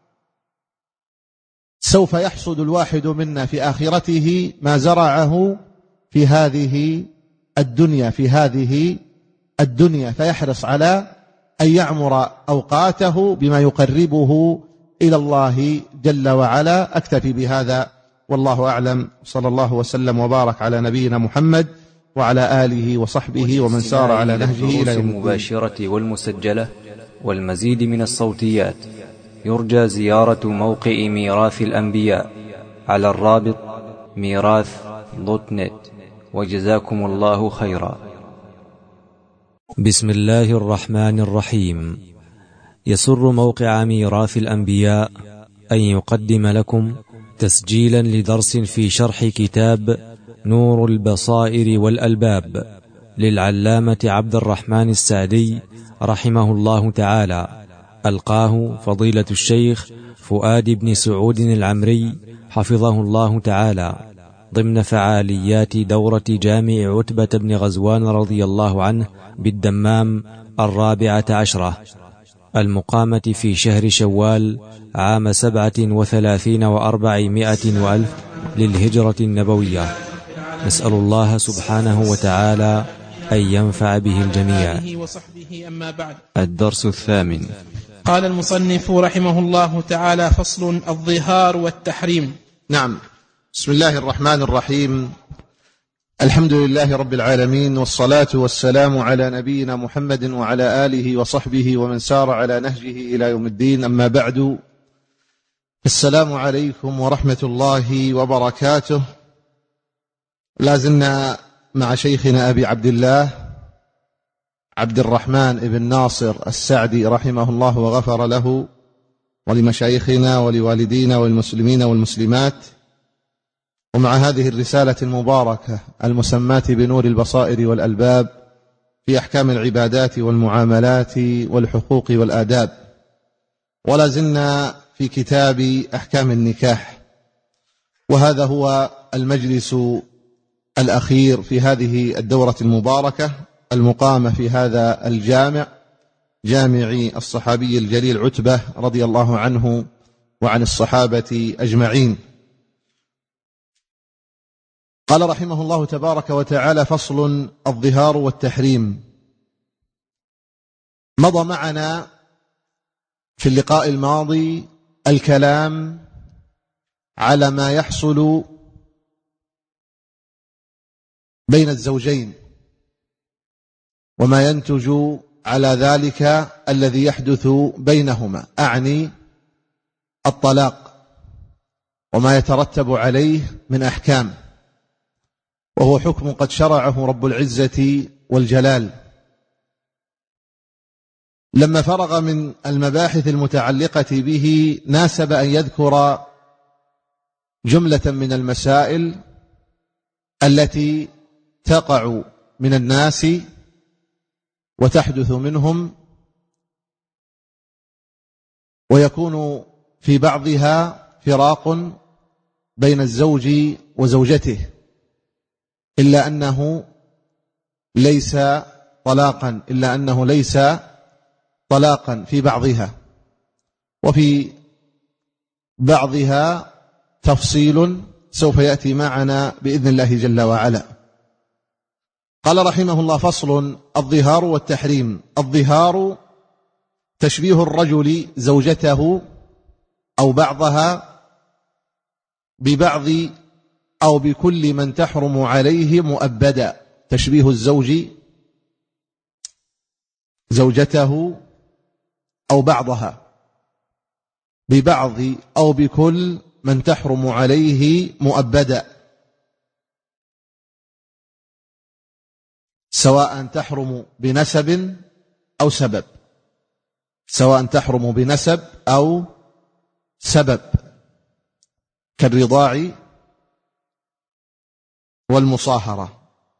S3: سوف يحصد الواحد منا في آخرته ما زرعه في هذه الدنيا في هذه الدنيا فيحرص على أن يعمر أوقاته بما يقربه إلى الله جل وعلا. أكتفي بهذا والله أعلم، صلى الله وسلم وبارك على نبينا محمد وعلى آله وصحبه ومن سار على نهجه إلى يوم
S1: المباشرة والمسجلة والمزيد من الصوتيات. يرجى زيارة موقع ميراث الأنبياء على الرابط ميراث دوت نت، وجزاكم الله خيرا. بسم الله الرحمن الرحيم. يسر موقع ميراث الأنبياء أن يقدم لكم تسجيلا لدرس في شرح كتاب نور البصائر والألباب للعلامة عبد الرحمن السعدي رحمه الله تعالى، ألقاه فضيلة الشيخ فؤاد بن سعود العمري حفظه الله تعالى ضمن فعاليات دورة جامع عتبة بن غزوان رضي الله عنه بالدمام الرابعة عشرة المقامة في شهر شوال عام سبعة وثلاثين وأربعمائة وألف للهجرة النبوية. نسأل الله سبحانه وتعالى أن ينفع به الجميع.
S2: أما بعد،
S1: الدرس الثامن.
S2: قال المصنف رحمه الله تعالى: فصل: الظهار والتحريم.
S3: نعم. بسم الله الرحمن الرحيم. الحمد لله رب العالمين، والصلاة والسلام على نبينا محمد وعلى آله وصحبه ومن سار على نهجه إلى يوم الدين. أما بعد، السلام عليكم ورحمة الله وبركاته. لازلنا مع شيخنا أبي عبد الله عبد الرحمن بن ناصر السعدي رحمه الله وغفر له ولمشايخنا ولوالدينا والمسلمين والمسلمات، ومع هذه الرسالة المباركة المسماة بنور البصائر والألباب في أحكام العبادات والمعاملات والحقوق والآداب. ولا زلنا في كتاب أحكام النكاح، وهذا هو المجلس الأخير في هذه الدورة المباركة المقامة في هذا الجامع، جامع الصحابي الجليل عتبة رضي الله عنه وعن الصحابة أجمعين. قال رحمه الله تبارك وتعالى: فصل: الظهار والتحريم. مضى معنا في اللقاء الماضي الكلام على ما يحصل بين الزوجين وما ينتج على ذلك الذي يحدث بينهما، أعني الطلاق وما يترتب عليه من أحكام. وهو حكم قد شرعه رب العزة والجلال. لما فرغ من المباحث المتعلقة به ناسب أن يذكر جملة من المسائل التي تقع من الناس وتحدث منهم، ويكون في بعضها فراق بين الزوج وزوجته، إلا أنه ليس طلاقا إلا أنه ليس طلاقا في بعضها، وفي بعضها تفصيل سوف يأتي معنا بإذن الله جل وعلا. قال رحمه الله: فصل: الظهار والتحريم. الظهار تشبيه الرجل زوجته أو بعضها ببعض أو بكل من تحرم عليه مؤبدا. تشبيه الزوج زوجته أو بعضها ببعض أو بكل من تحرم عليه مؤبدا، سواء تحرم بنسب أو سبب، سواء تحرم بنسب أو سبب، كالرضاع والمصاهرة.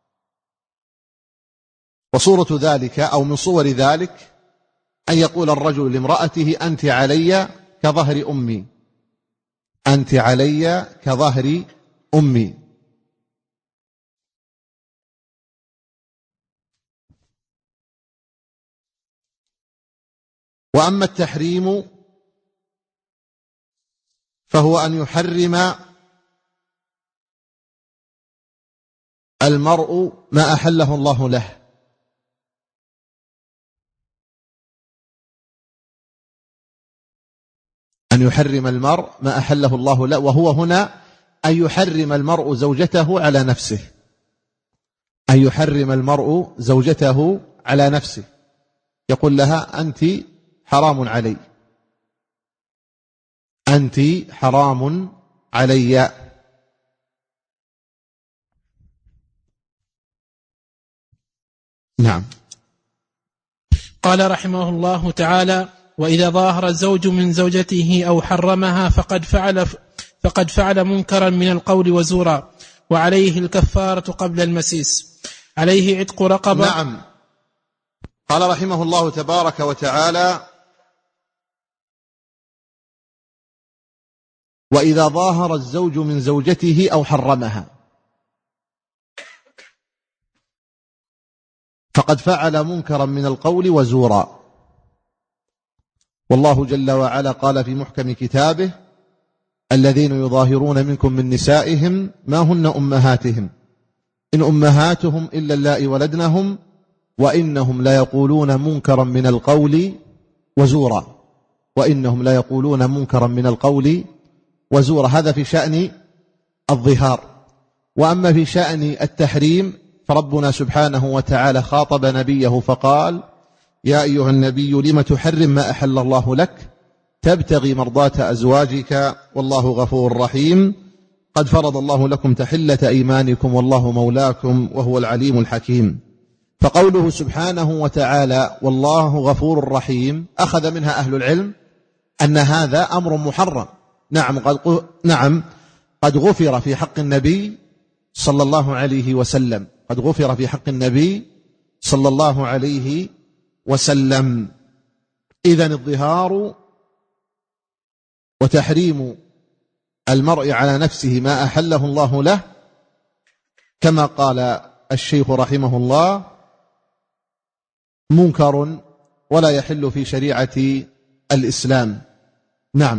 S3: وصورة ذلك أو من صور ذلك أن يقول الرجل لامرأته: أنت علي كظهر أمي، أنت علي كظهر أمي. وأما التحريم فهو أن يحرم المرء ما أحله الله له، أن يحرم المرء ما أحله الله له، وهو هنا أن يحرم المرء زوجته على نفسه، أن يحرم المرء زوجته على نفسه، يقول لها: أنت حرام علي، أنت حرام علي. نعم.
S2: قال رحمه الله تعالى: وإذا ظاهر الزوج من زوجته أو حرمها فقد فعل فقد فعل منكرا من القول وزورا، وعليه الكفارة قبل المسيس، عليه عتق رقبة.
S3: نعم. قال رحمه الله تبارك وتعالى: وإذا ظاهر الزوج من زوجته أو حرمها فقد فعل منكرا من القول وزورا. والله جل وعلا قال في محكم كتابه: الذين يظاهرون منكم من نسائهم ما هن أمهاتهم إن أمهاتهم إلا اللائي ولدنهم وإنهم لا يقولون منكرا من القول وزورا، وإنهم لا يقولون منكرا من القول وزورا. هذا في شأن الظهار. وأما في شأن التحريم فربنا سبحانه وتعالى خاطب نبيه فقال: يا أيها النبي لم تحرم ما أحل الله لك تبتغي مرضات أزواجك والله غفور رحيم، قد فرض الله لكم تحلة أيمانكم والله مولاكم وهو العليم الحكيم. فقوله سبحانه وتعالى والله غفور رحيم أخذ منها أهل العلم أن هذا أمر محرم. نعم قد, نعم قد غفر في حق النبي صلى الله عليه وسلم، قد غفر في حق النبي صلى الله عليه وسلم. إذن الظهار وتحريم المرء على نفسه ما أحله الله له كما قال الشيخ رحمه الله منكر ولا يحل في شريعة الإسلام. نعم.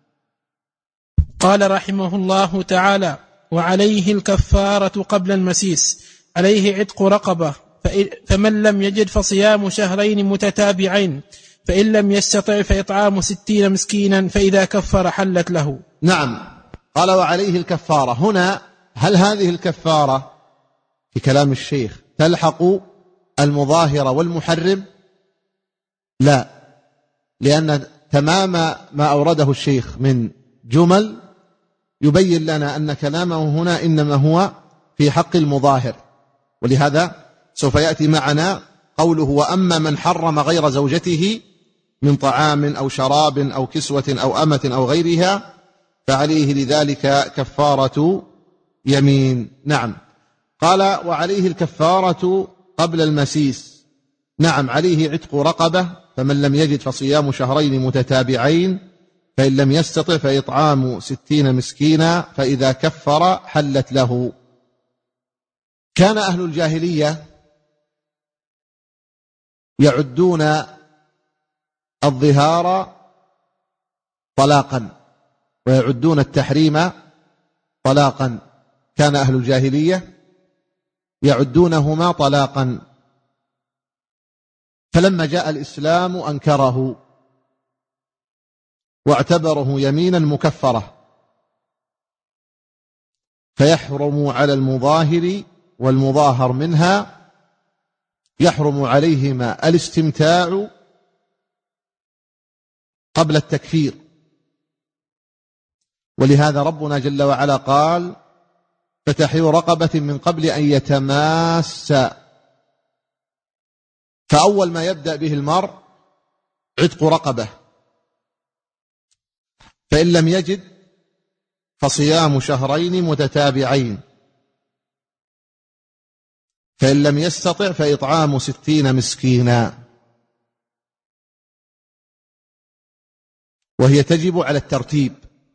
S2: قال رحمه الله تعالى: وعليه الكفارة قبل المسيس، عليه عتق رقبة، فمن لم يجد فصيام شهرين متتابعين، فإن لم يستطع فإطعام ستين مسكينا، فإذا كفر حلت له.
S3: نعم. قال وعليه الكفارة. هنا هل هذه الكفارة في كلام الشيخ تلحق المظاهر والمحرم؟ لا، لأن تمام ما أورده الشيخ من جمل يبين لنا أن كلامه هنا إنما هو في حق المظاهر. ولهذا سوف يأتي معنا قوله وأما من حرم غير زوجته من طعام أو شراب أو كسوة أو أمة أو غيرها فعليه لذلك كفارة يمين. نعم. قال وعليه الكفارة قبل المسيس. نعم، عليه عتق رقبة، فمن لم يجد فصيام شهرين متتابعين، فإن لم يستطع فإطعام ستين مسكينا، فإذا كفر حلت له. كان أهل الجاهلية يعدون الظهار طلاقا ويعدون التحريم طلاقا. كان أهل الجاهلية يعدونهما طلاقا، فلما جاء الإسلام أنكره واعتبره يمينا مكفرة، فيحرم على المظاهر والمظاهر منها، يحرم عليهما الاستمتاع قبل التكفير. ولهذا ربنا جل وعلا قال فتحرير رقبة من قبل أن يتماس. فأول ما يبدأ به المرء عتق رقبة، فإن لم يجد فصيام شهرين متتابعين، فإن لم يستطع فإطعام ستين مسكينا. وهي تجب على الترتيب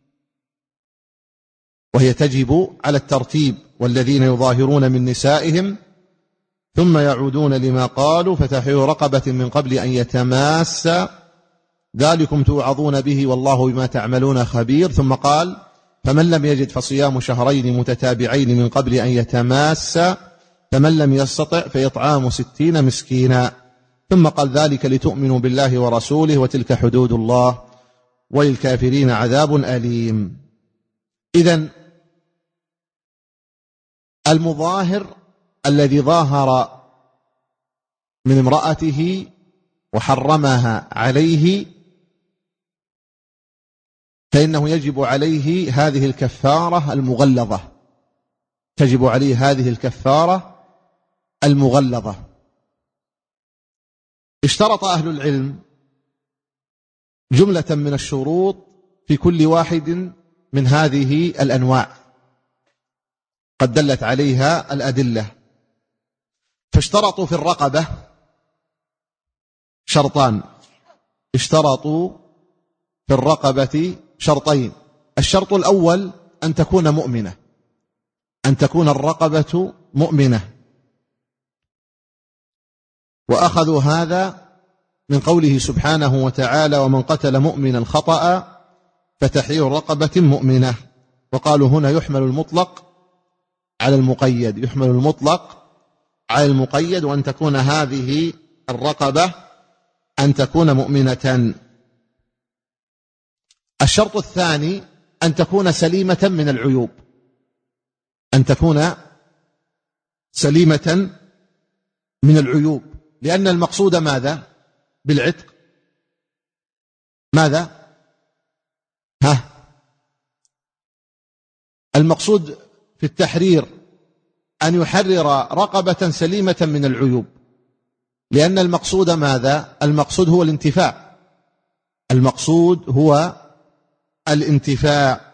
S3: وهي تجب على الترتيب والذين يظاهرون من نسائهم ثم يعودون لما قالوا فتحرير رقبة من قبل أن يتماس، ذلكم توعظون به والله بما تعملون خبير. ثم قال فمن لم يجد فصيام شهرين متتابعين من قبل أن يتماس، فمن لم يستطع فإطعام ستين مسكينا. ثم قال ذلك لتؤمنوا بالله ورسوله وتلك حدود الله وللكافرين عذاب أليم. إذن المظاهر الذي ظاهر من امرأته وحرمها عليه فإنه يجب عليه هذه الكفارة المغلظة تجب عليه هذه الكفارة المغلظة. اشترط أهل العلم جملة من الشروط في كل واحد من هذه الأنواع قد دلت عليها الأدلة. فاشترطوا في الرقبة شرطان اشترطوا في الرقبة شرطين. الشرط الأول أن تكون مؤمنة أن تكون الرقبة مؤمنة، وأخذوا هذا من قوله سبحانه وتعالى ومن قتل مؤمنا خطأ فتحرير رقبة مؤمنة. وقالوا هنا يحمل المطلق على المقيد يحمل المطلق على المقيد وأن تكون هذه الرقبة أن تكون مؤمنة. الشرط الثاني أن تكون سليمة من العيوب أن تكون سليمة من العيوب لأن المقصود ماذا بالعتق؟ ماذا؟ ها المقصود في التحرير أن يحرر رقبة سليمة من العيوب، لأن المقصود ماذا؟ المقصود هو الانتفاع المقصود هو الانتفاع.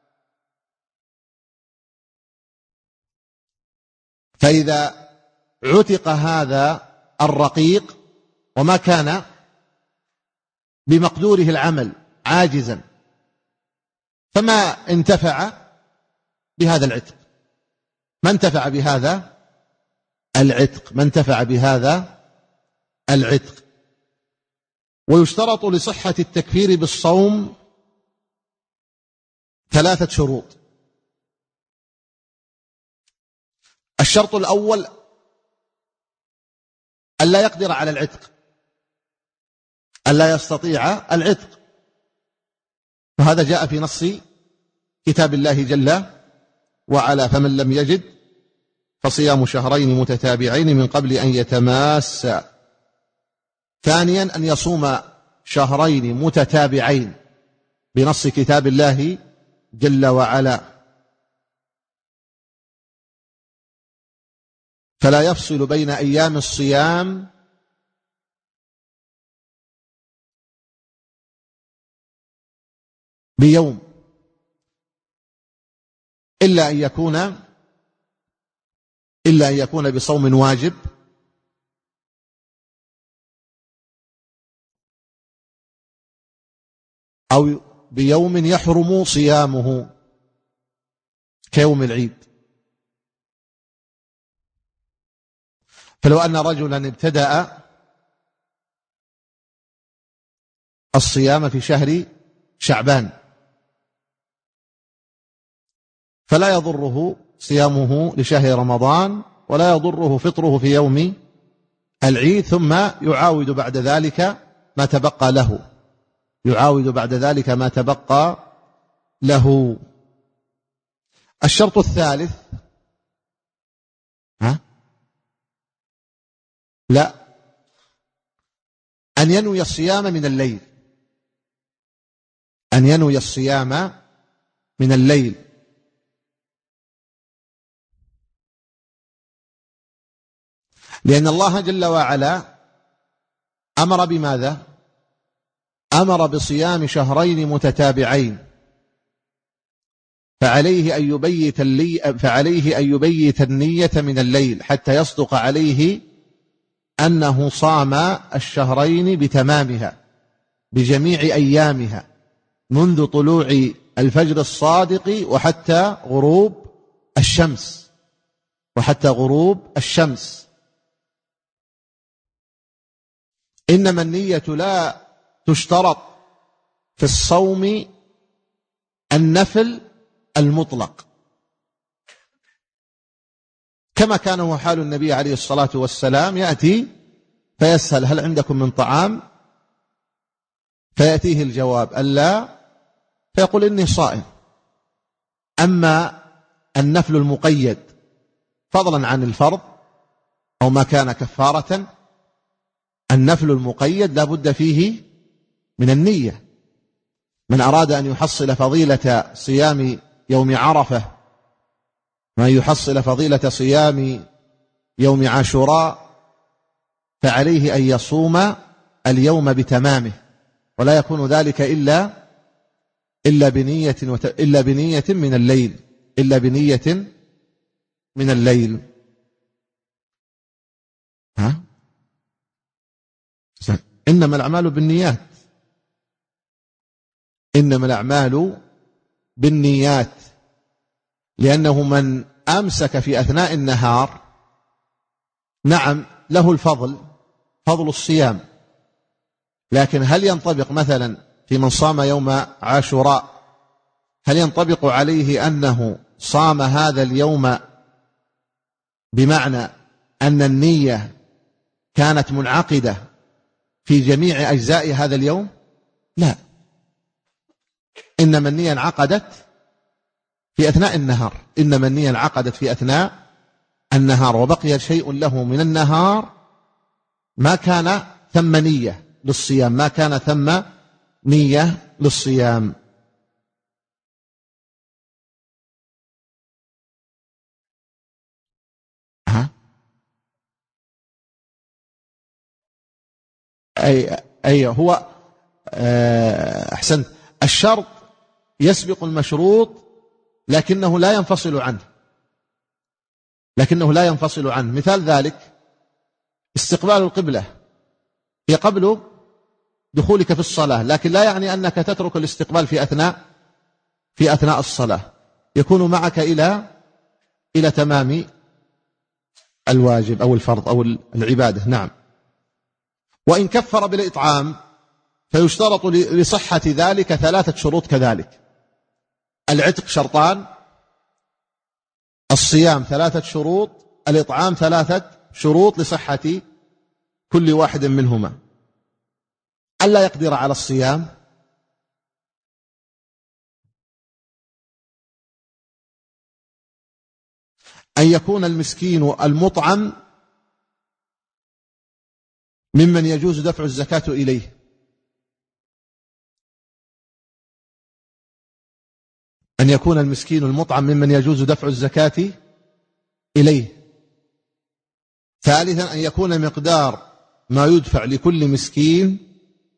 S3: فإذا عتق هذا الرقيق وما كان بمقدوره العمل عاجزا فما انتفع بهذا العتق ما انتفع بهذا العتق ما انتفع بهذا العتق. ويشترط لصحة التكفير بالصوم ثلاثة شروط. الشرط الأول ألا يقدر على العتق ألا يستطيع العتق، وهذا جاء في نص كتاب الله جل وعلا فمن لم يجد فصيام شهرين متتابعين من قبل أن يتماس. ثانيا أن يصوم شهرين متتابعين بنص كتاب الله جل وعلا. فلا يفصل بين أيام الصيام بيوم إلا أن يكون إلا أن يكون بصوم واجب أو بيوم يحرم صيامه كيوم العيد. فلو أن رجلا ابتدأ الصيام في شهر شعبان فلا يضره صيامه لشهر رمضان ولا يضره فطره في يوم العيد، ثم يعاود بعد ذلك ما تبقى له يعاود بعد ذلك ما تبقى له. الشرط الثالث ها؟ لا، أن ينوي الصيام من الليل أن ينوي الصيام من الليل لأن الله جل وعلا أمر بماذا؟ أمر بصيام شهرين متتابعين، فعليه أن يبيت اللي فعليه أن يبيت النية من الليل حتى يصدق عليه أنه صام الشهرين بتمامها بجميع أيامها منذ طلوع الفجر الصادق وحتى غروب الشمس وحتى غروب الشمس. إنما النية لا تشترط في الصوم النفل المطلق، كما كان هو حال النبي عليه الصلاة والسلام، يأتي فيسأل هل عندكم من طعام؟ فيأتيه الجواب ألا، فيقول إني صائم. أما النفل المقيد فضلا عن الفرض أو ما كان كفارة، النفل المقيد لا بد فيه من النية. من أراد أن يحصل فضيلة صيام يوم عرفة ما يحصل فضيلة صيام يوم عاشوراء فعليه أن يصوم اليوم بتمامه، ولا يكون ذلك إلا إلا بنية إلا بنية من الليل إلا بنية من الليل. ها؟ إنما الأعمال بالنيات إنما الأعمال بالنيات لأنه من أمسك في أثناء النهار نعم له الفضل فضل الصيام، لكن هل ينطبق مثلا في من صام يوم عاشوراء هل ينطبق عليه أنه صام هذا اليوم بمعنى أن النية كانت منعقدة في جميع أجزاء هذا اليوم؟ لا، إنما النية انعقدت في أثناء النهار إنما النية انعقدت في أثناء النهار وبقي شيء له من النهار ما كان ثم نية للصيام ما كان ثم نية للصيام. ها؟ أي, أي هو أحسنت، الشرط يسبق المشروط لكنه لا ينفصل عنه لكنه لا ينفصل عنه مثال ذلك استقبال القبلة هي قبل دخولك في الصلاة، لكن لا يعني أنك تترك الاستقبال في أثناء في أثناء الصلاة، يكون معك إلى إلى تمام الواجب أو الفرض أو العبادة. نعم. وإن كفر بالإطعام فيشترط لصحة ذلك ثلاثة شروط كذلك: العتق شرطان، الصيام ثلاثة شروط، الإطعام ثلاثة شروط لصحة كل واحد منهما: ألا يقدر على الصيام، أن يكون المسكين المطعم ممن يجوز دفع الزكاة إليه، أن يكون المسكين المطعم ممن يجوز دفع الزكاة إليه، ثالثا أن يكون مقدار ما يدفع لكل مسكين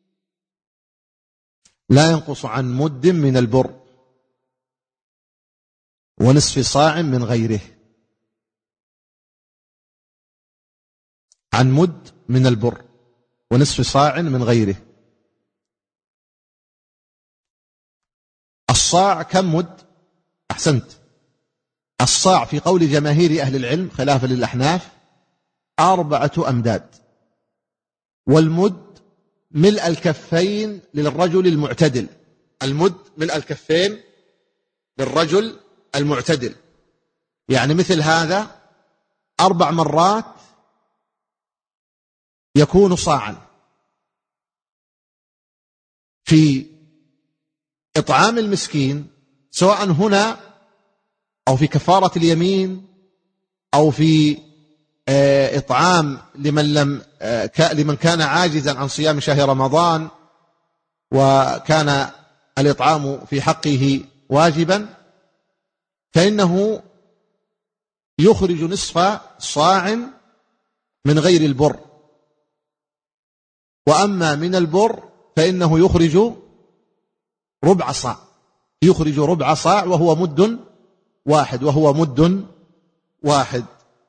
S3: لا ينقص عن مد من البر ونصف صاع من غيره، عن مد من البر ونصف صاع من غيره. الصاع كم مد؟ أحسنت، الصاع في قول جماهير أهل العلم خلافا للأحناف أربعة أمداد، والمد ملء الكفين للرجل المعتدل، المد ملء الكفين للرجل المعتدل، يعني مثل هذا أربع مرات يكون صاعا. في إطعام المسكين سواء هنا أو في كفارة اليمين أو في إطعام لمن لم لمن كان عاجزا عن صيام شهر رمضان وكان الإطعام في حقه واجبا، فإنه يخرج نصف صاع من غير البر، وأما من البر فإنه يخرج ربع صاع، يخرج ربع صاع وهو مد واحد وهو مد واحد.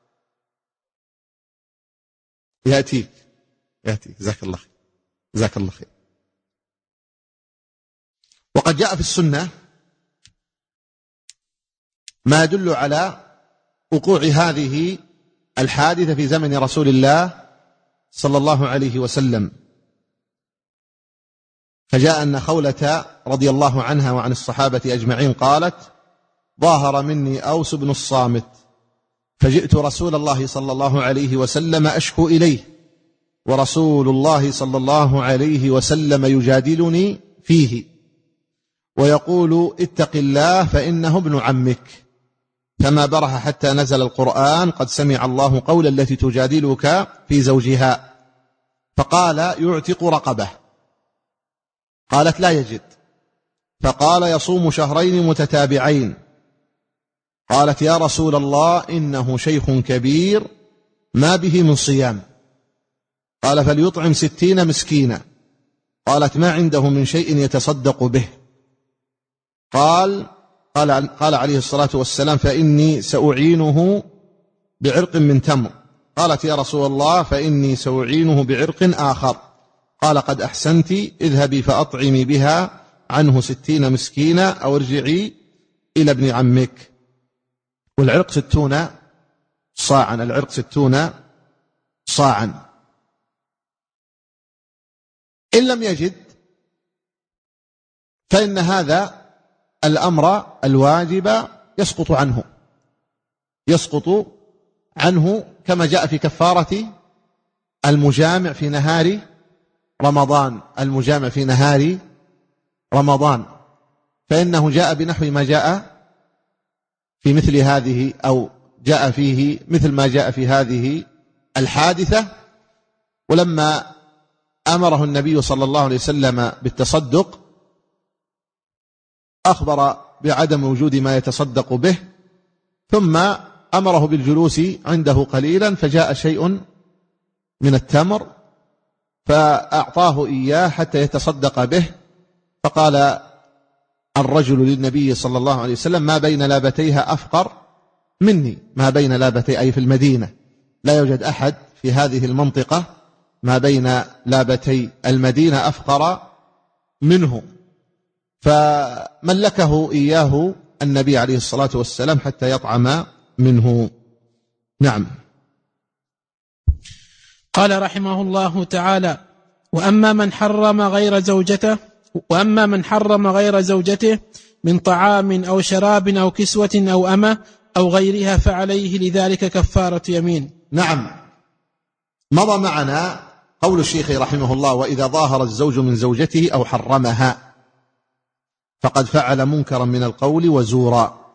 S3: يأتيك يأتيك جزاك الله خير جزاك الله خير. وقد جاء في السنة ما يدل على وقوع هذه الحادثة في زمن رسول الله صلى الله عليه وسلم، فجاء أن خولة رضي الله عنها وعن الصحابة أجمعين قالت: ظاهر مني أوس بن الصامت فجئت رسول الله صلى الله عليه وسلم أشكو إليه، ورسول الله صلى الله عليه وسلم يجادلني فيه ويقول: اتق الله فإنه ابن عمك، فما برح حتى نزل القرآن: قد سمع الله قول التي تجادلك في زوجها. فقال: يعتق رقبة. قالت: لا يجد. فقال: يصوم شهرين متتابعين. قالت: يا رسول الله إنه شيخ كبير ما به من صيام. قال: فليطعم ستين مسكينا. قالت: ما عنده من شيء يتصدق به. قال قال, قال عليه الصلاة والسلام: فإني سأعينه بعرق من تمر. قالت: يا رسول الله فإني سأعينه بعرق آخر. قال: قد أحسنت، اذهبي فأطعمي بها عنه ستين مسكينا أو ارجعي إلى ابن عمك. والعرق ستون صاعا، العرق ستون صاعا. إن لم يجد فإن هذا الأمر الواجب يسقط عنه يسقط عنه كما جاء في كفارة المجامع في نهار رمضان المجامع في نهار رمضان، فإنه جاء بنحو ما جاء في مثل هذه أو جاء فيه مثل ما جاء في هذه الحادثة. ولما أمره النبي صلى الله عليه وسلم بالتصدق أخبر بعدم وجود ما يتصدق به، ثم أمره بالجلوس عنده قليلا، فجاء شيء من التمر فأعطاه إياه حتى يتصدق به. فقال الرجل للنبي صلى الله عليه وسلم: ما بين لابتيها أفقر مني. ما بين لابتي أي في المدينة، لا يوجد أحد في هذه المنطقة ما بين لابتي المدينة أفقر منه، فملكه إياه النبي عليه الصلاة والسلام حتى يطعم منه. نعم.
S2: قال رحمه الله تعالى: وأما من حرم غير زوجته وأما من حرم غير زوجته من طعام أو شراب أو كسوة أو أمة أو غيرها فعليه لذلك كفارة يمين.
S3: نعم. مضى معنا قول الشيخ رحمه الله: وإذا ظاهر الزوج من زوجته أو حرمها فقد فعل منكرا من القول وزورا.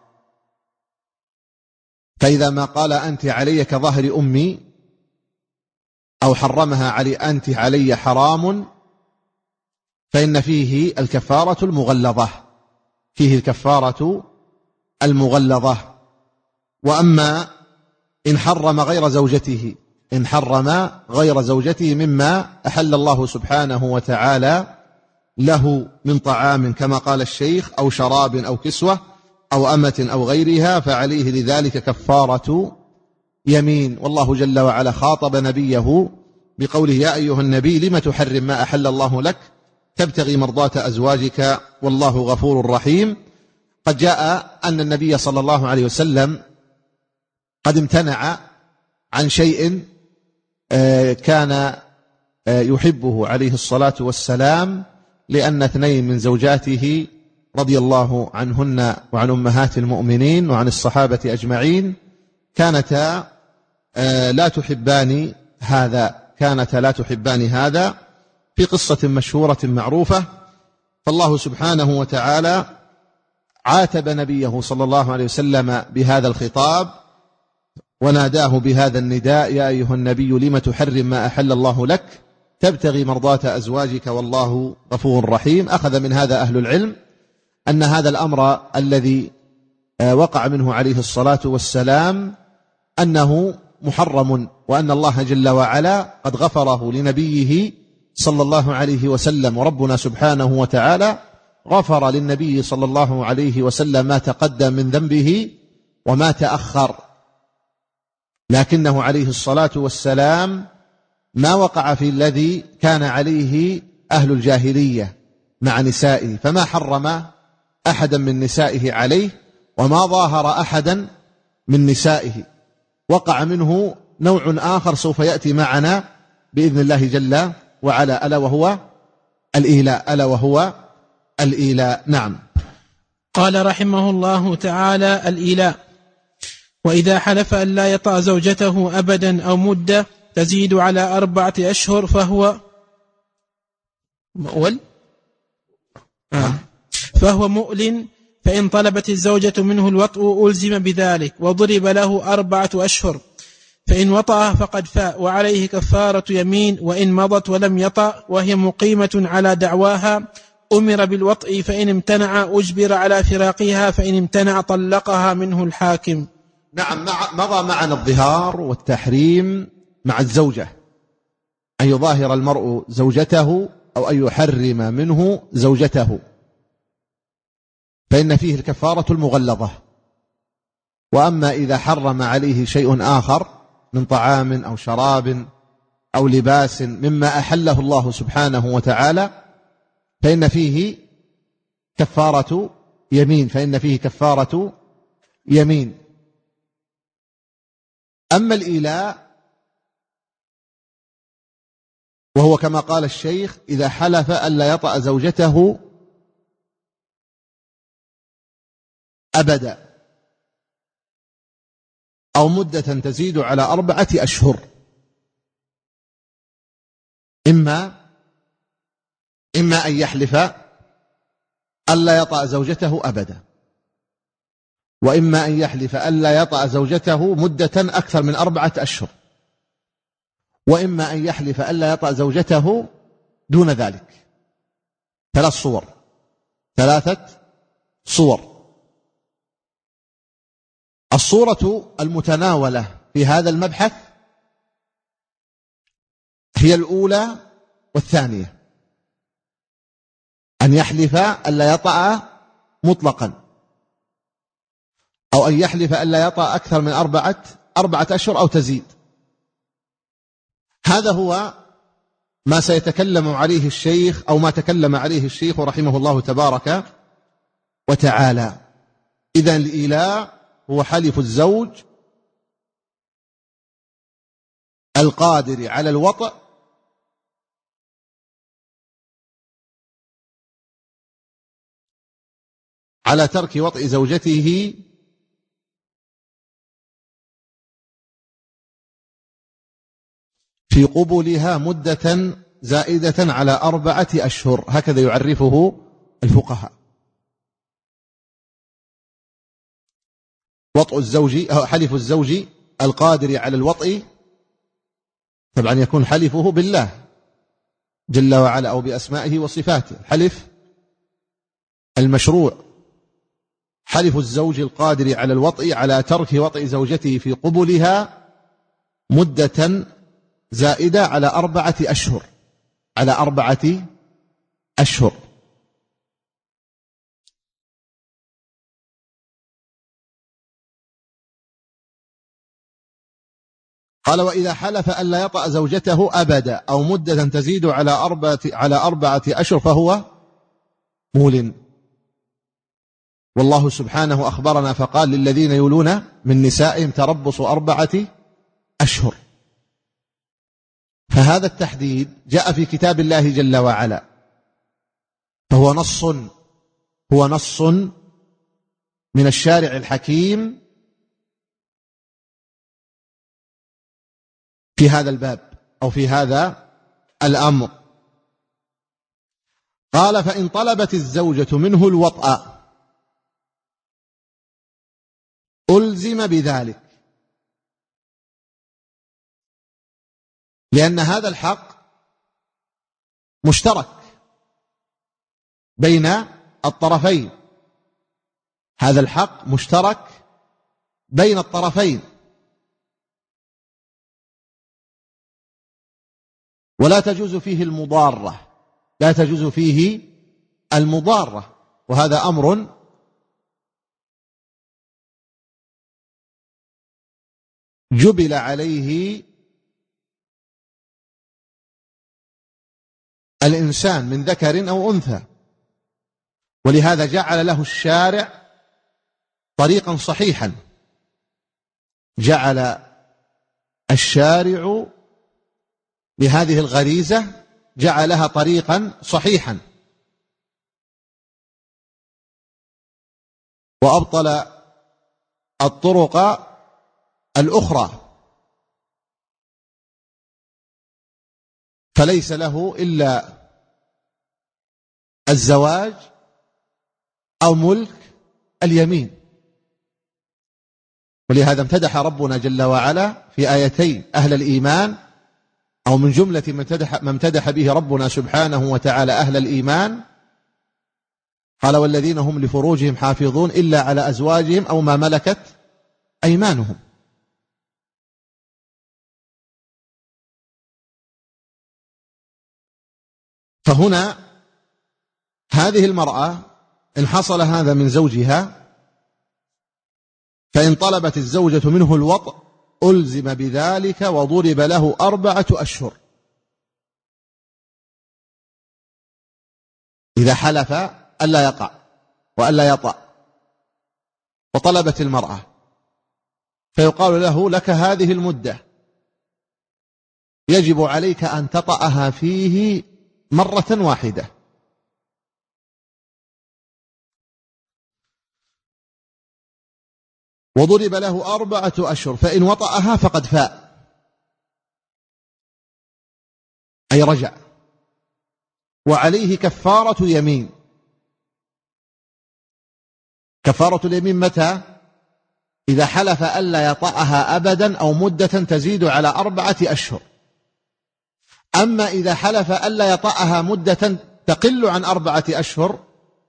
S3: فإذا ما قال أنت علي كظهر أمي أو حرمها علي أنت علي حرام، فإن فيه الكفارة المغلظة فيه الكفارة المغلظة. وأما إن حرم غير زوجته إن حرم غير زوجته مما أحل الله سبحانه وتعالى له من طعام كما قال الشيخ أو شراب أو كسوة أو أمة أو غيرها، فعليه لذلك كفارة يمين. والله جل وعلا خاطب نبيه بقوله: يا أيها النبي لم تحرم ما أحل الله لك تبتغي مرضاة أزواجك والله غفور رحيم. قد جاء أن النبي صلى الله عليه وسلم قد امتنع عن شيء كان يحبه عليه الصلاة والسلام، لأن اثنين من زوجاته رضي الله عنهن وعن أمهات المؤمنين وعن الصحابة أجمعين كانتا لا تحبان هذا كانتا لا تحبان هذا في قصة مشهورة معروفة. فالله سبحانه وتعالى عاتب نبيه صلى الله عليه وسلم بهذا الخطاب وناداه بهذا النداء: يا أيها النبي لم تحرم ما أحل الله لك تبتغي مرضاة أزواجك والله غفور رحيم. أخذ من هذا أهل العلم أن هذا الأمر الذي وقع منه عليه الصلاة والسلام أنه محرم، وأن الله جل وعلا قد غفره لنبيه صلى الله عليه وسلم. وربنا سبحانه وتعالى غفر للنبي صلى الله عليه وسلم ما تقدم من ذنبه وما تأخر، لكنه عليه الصلاة والسلام ما وقع في الذي كان عليه أهل الجاهلية مع نسائه، فما حرم أحدا من نسائه عليه وما ظاهر أحدا من نسائه. وقع منه نوع آخر سوف يأتي معنا بإذن الله جل وعلا، ألا وهو الإيلاء ألا وهو الإيلاء. نعم.
S2: قال رحمه الله تعالى: الإيلاء: وإذا حلف أن لا يطأ زوجته أبدا أو مدة تزيد على أربعة أشهر فهو مؤول آه. فهو مؤل، فإن طلبت الزوجة منه الوطء ألزم بذلك وضرب له أربعة أشهر، فإن وطأ فقد فاء وعليه كفارة يمين، وإن مضت ولم يطأ وهي مقيمة على دعواها أمر بالوطء، فإن امتنع أجبر على فراقها، فإن امتنع طلقها منه الحاكم.
S3: نعم. مضى معنا الظهار والتحريم مع الزوجة، أن يظاهر المرء زوجته أو أن يحرم منه زوجته، فإن فيه الكفارة المغلظة. وأما إذا حرم عليه شيء آخر من طعام أو شراب أو لباس مما أحله الله سبحانه وتعالى فإن فيه كفارة يمين فإن فيه كفارة يمين. أما الإيلاء وهو كما قال الشيخ: إذا حلف ألا يطأ زوجته أبدا أو مدة تزيد على أربعة أشهر، إما إما أن يحلف ألا يطأ زوجته أبدا، وإما أن يحلف ألا يطأ زوجته مدة أكثر من أربعة أشهر، وإما أن يحلف ألا يطأ زوجته دون ذلك. ثلاث صور ثلاثة صور. الصورة المتناولة في هذا المبحث هي الأولى والثانية: أن يحلف ألا يطأ مطلقا، أو أن يحلف ألا يطأ أكثر من أربعة أربعة أشهر أو تزيد. هذا هو ما سيتكلم عليه الشيخ أو ما تكلم عليه الشيخ رحمه الله تبارك وتعالى. إذن الإيلاء هو حلف الزوج القادر على الوطء على ترك وطء زوجته في قبلها مدة زائدة على أربعة أشهر، هكذا يعرفه الفقهاء. وطء الزوج أو حلف الزوج القادر على الوطء طبعا يكون حلفه بالله جل وعلا أو بأسمائه وصفاته، الحلف المشروع. حلف الزوج القادر على الوطء على ترك وطء زوجته في قبلها مدة زائدة على أربعة أشهر، على أربعة أشهر. قال: وإذا حلف ألا يطأ زوجته أبدا أو مدة تزيد على أربعة, على أربعة أشهر فهو مول. والله سبحانه أخبرنا فقال: للذين يولون من نسائهم تربص أربعة أشهر. فهذا التحديد جاء في كتاب الله جل وعلا، فهو نص هو نص من الشارع الحكيم في هذا الباب أو في هذا الأمر. قال: فإن طلبت الزوجة منه الوطأ ألزم بذلك، لأن هذا الحق مشترك بين الطرفين، هذا الحق مشترك بين الطرفين، ولا تجوز فيه المضارة، لا تجوز فيه المضارة، وهذا أمر جبل عليه الإنسان من ذكر أو أنثى، ولهذا جعل له الشارع طريقا صحيحا، جعل الشارع لهذه الغريزة جعلها طريقا صحيحا، وأبطل الطرق الأخرى، فليس له إلا الزواج أو ملك اليمين. ولهذا امتدح ربنا جل وعلا في آيتين أهل الإيمان، أو من جملة ما امتدح به ربنا سبحانه وتعالى أهل الإيمان. قال: والذين هم لفروجهم حافظون إلا على أزواجهم أو ما ملكت أيمانهم. فهنا هذه المرأة إن حصل هذا من زوجها، فإن طلبت الزوجة منه الوطء ألزم بذلك وضرب له أربعة أشهر. إذا حلف ألا يقع وألا يطأ وطلبت المرأة، فيقال له: لك هذه المدة، يجب عليك أن تطأها فيه مرة واحدة. وضرب له أربعة أشهر، فإن وطأها فقد فاء، أي رجع، وعليه كفارة يمين. كفارة اليمين متى؟ إذا حلف ألا يطأها أبدا أو مدة تزيد على أربعة أشهر. أما إذا حلف ألا يطأها مدة تقل عن أربعة أشهر،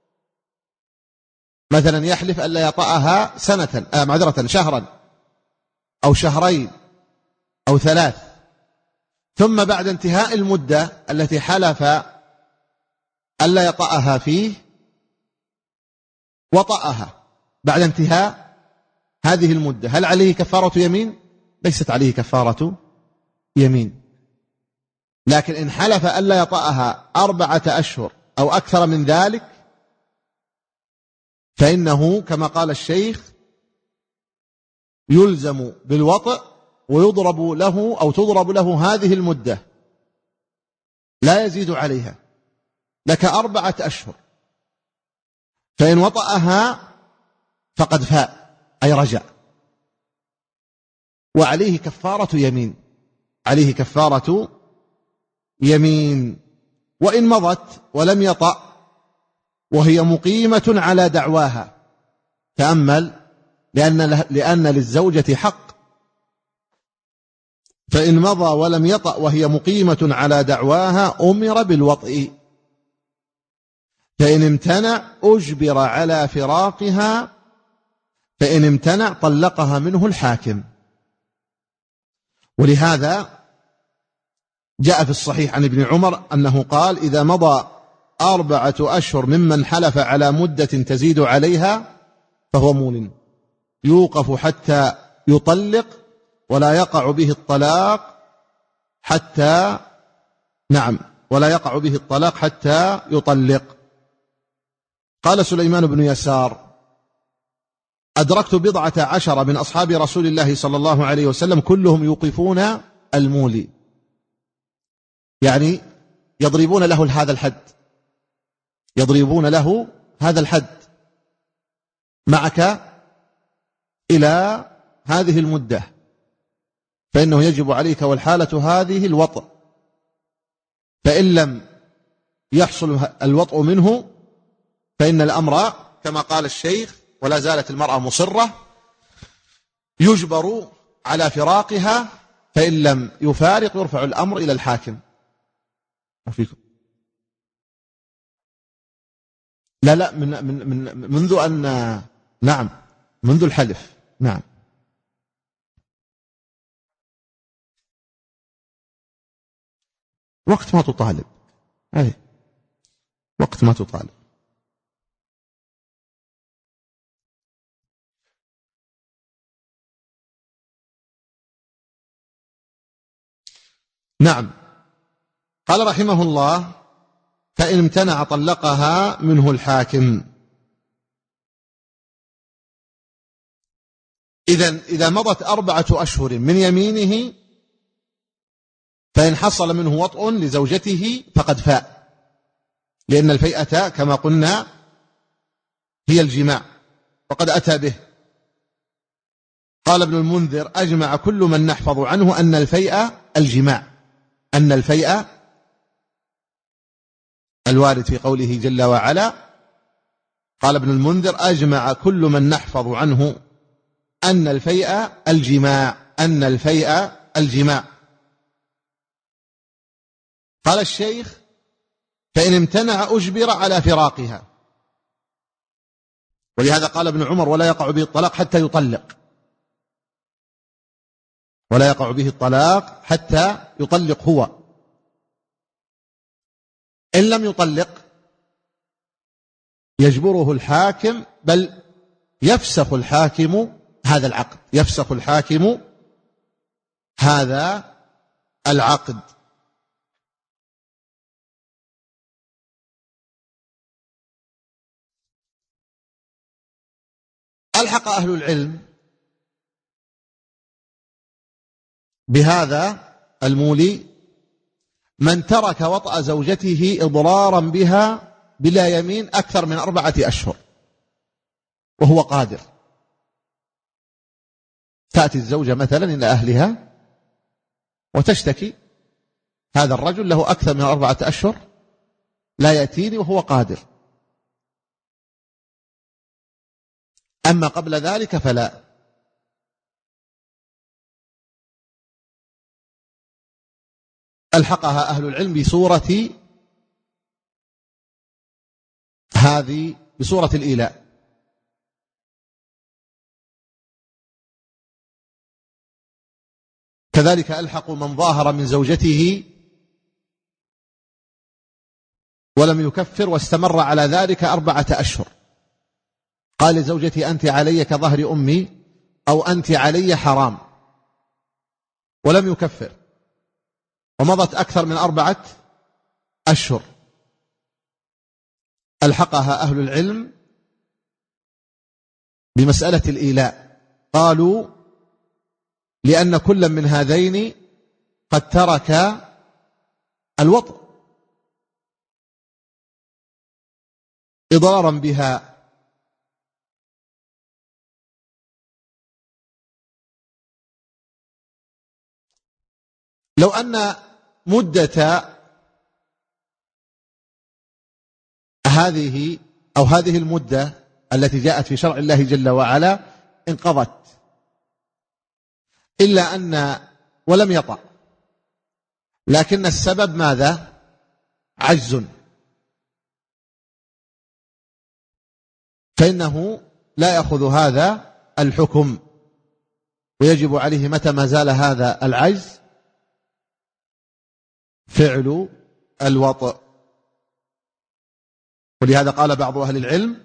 S3: مثلا يحلف ألا يطأها سنة آه معذرة شهرا أو شهرين أو ثلاث، ثم بعد انتهاء المدة التي حلف ألا يطأها فيه وطأها بعد انتهاء هذه المدة، هل عليه كفارة يمين؟ ليست عليه كفارة يمين. لكن إن حلف ألا يطأها أربعة أشهر أو أكثر من ذلك، فإنه كما قال الشيخ يلزم بالوطء ويضرب له أو تضرب له هذه المدة، لا يزيد عليها، لك أربعة أشهر. فإن وطأها فقد فاء، أي رجع، وعليه كفارة يمين، عليه كفارة يمين. وإن مضت ولم يطأ وهي مقيمة على دعواها، تأمل، لأن, لأن للزوجة حق، فإن مضى ولم يطأ وهي مقيمة على دعواها أمر بالوطء، فإن امتنع أجبر على فراقها، فإن امتنع طلقها منه الحاكم. ولهذا جاء في الصحيح عن ابن عمر أنه قال: إذا مضى أربعة أشهر ممن حلف على مدة تزيد عليها فهو مول، يوقف حتى يطلق ولا يقع به الطلاق حتى نعم ولا يقع به الطلاق حتى يطلق. قال سليمان بن يسار: أدركت بضعة عشر من أصحاب رسول الله صلى الله عليه وسلم كلهم يوقفون المولي، يعني يضربون له هذا الحد، يضربون له هذا الحد معك إلى هذه المدة، فإنه يجب عليك والحالة هذه الوطء، فإن لم يحصل الوطء منه فإن الأمر كما قال الشيخ: ولا زالت المرأة مصرة، يجبر على فراقها، فإن لم يفارق يرفع الأمر إلى الحاكم. وفيكم لا لا من من من منذ أن نعم منذ الحلف. نعم. وقت ما تطالب، أي وقت ما تطالب. نعم. قال رحمه الله: فإن امتنع طلقها منه الحاكم. إذن إذا مضت أربعة أشهر من يمينه فإن حصل منه وطء لزوجته فقد فاء، لأن الفيئة كما قلنا هي الجماع، وقد أتى به. قال ابن المنذر: أجمع كل من نحفظ عنه أن الفيئة الجماع، أن الفيئة الوارد في قوله جل وعلا. قال ابن المنذر: أجمع كل من نحفظ عنه أن الفيئة الجماع، أن الفيئة الجماع. قال الشيخ: فإن امتنع أجبر على فراقها، ولهذا قال ابن عمر: ولا يقع به الطلاق حتى يطلق، ولا يقع به الطلاق حتى يطلق هو. إن لم يطلق يجبره الحاكم، بل يفسخ الحاكم هذا العقد، يفسخ الحاكم هذا العقد. ألحق أهل العلم بهذا المولي من ترك وطأ زوجته إضرارا بها بلا يمين أكثر من أربعة أشهر وهو قادر. تأتي الزوجة مثلا إلى أهلها وتشتكي: هذا الرجل له أكثر من أربعة أشهر لا يأتيني وهو قادر. أما قبل ذلك فلا. ألحقها أهل العلم بصورة هذه، بصورة الإيلاء. كذلك ألحقوا من ظاهر من زوجته ولم يكفر واستمر على ذلك أربعة أشهر، قال لزوجتي: أنت علي كظهر أمي، أو أنت علي حرام، ولم يكفر، ومضت أكثر من أربعة أشهر. ألحقها أهل العلم بمسألة الإيلاء، قالوا: لأن كل من هذين قد ترك الوطء إضرارا بها. لو أن مدة هذه أو هذه المدة التي جاءت في شرع الله جل وعلا انقضت، إلا أن ولم يطأ، لكن السبب ماذا؟ عجز، فإنه لا يأخذ هذا الحكم، ويجب عليه متى ما زال هذا العجز فعل الوطء. ولهذا قال بعض أهل العلم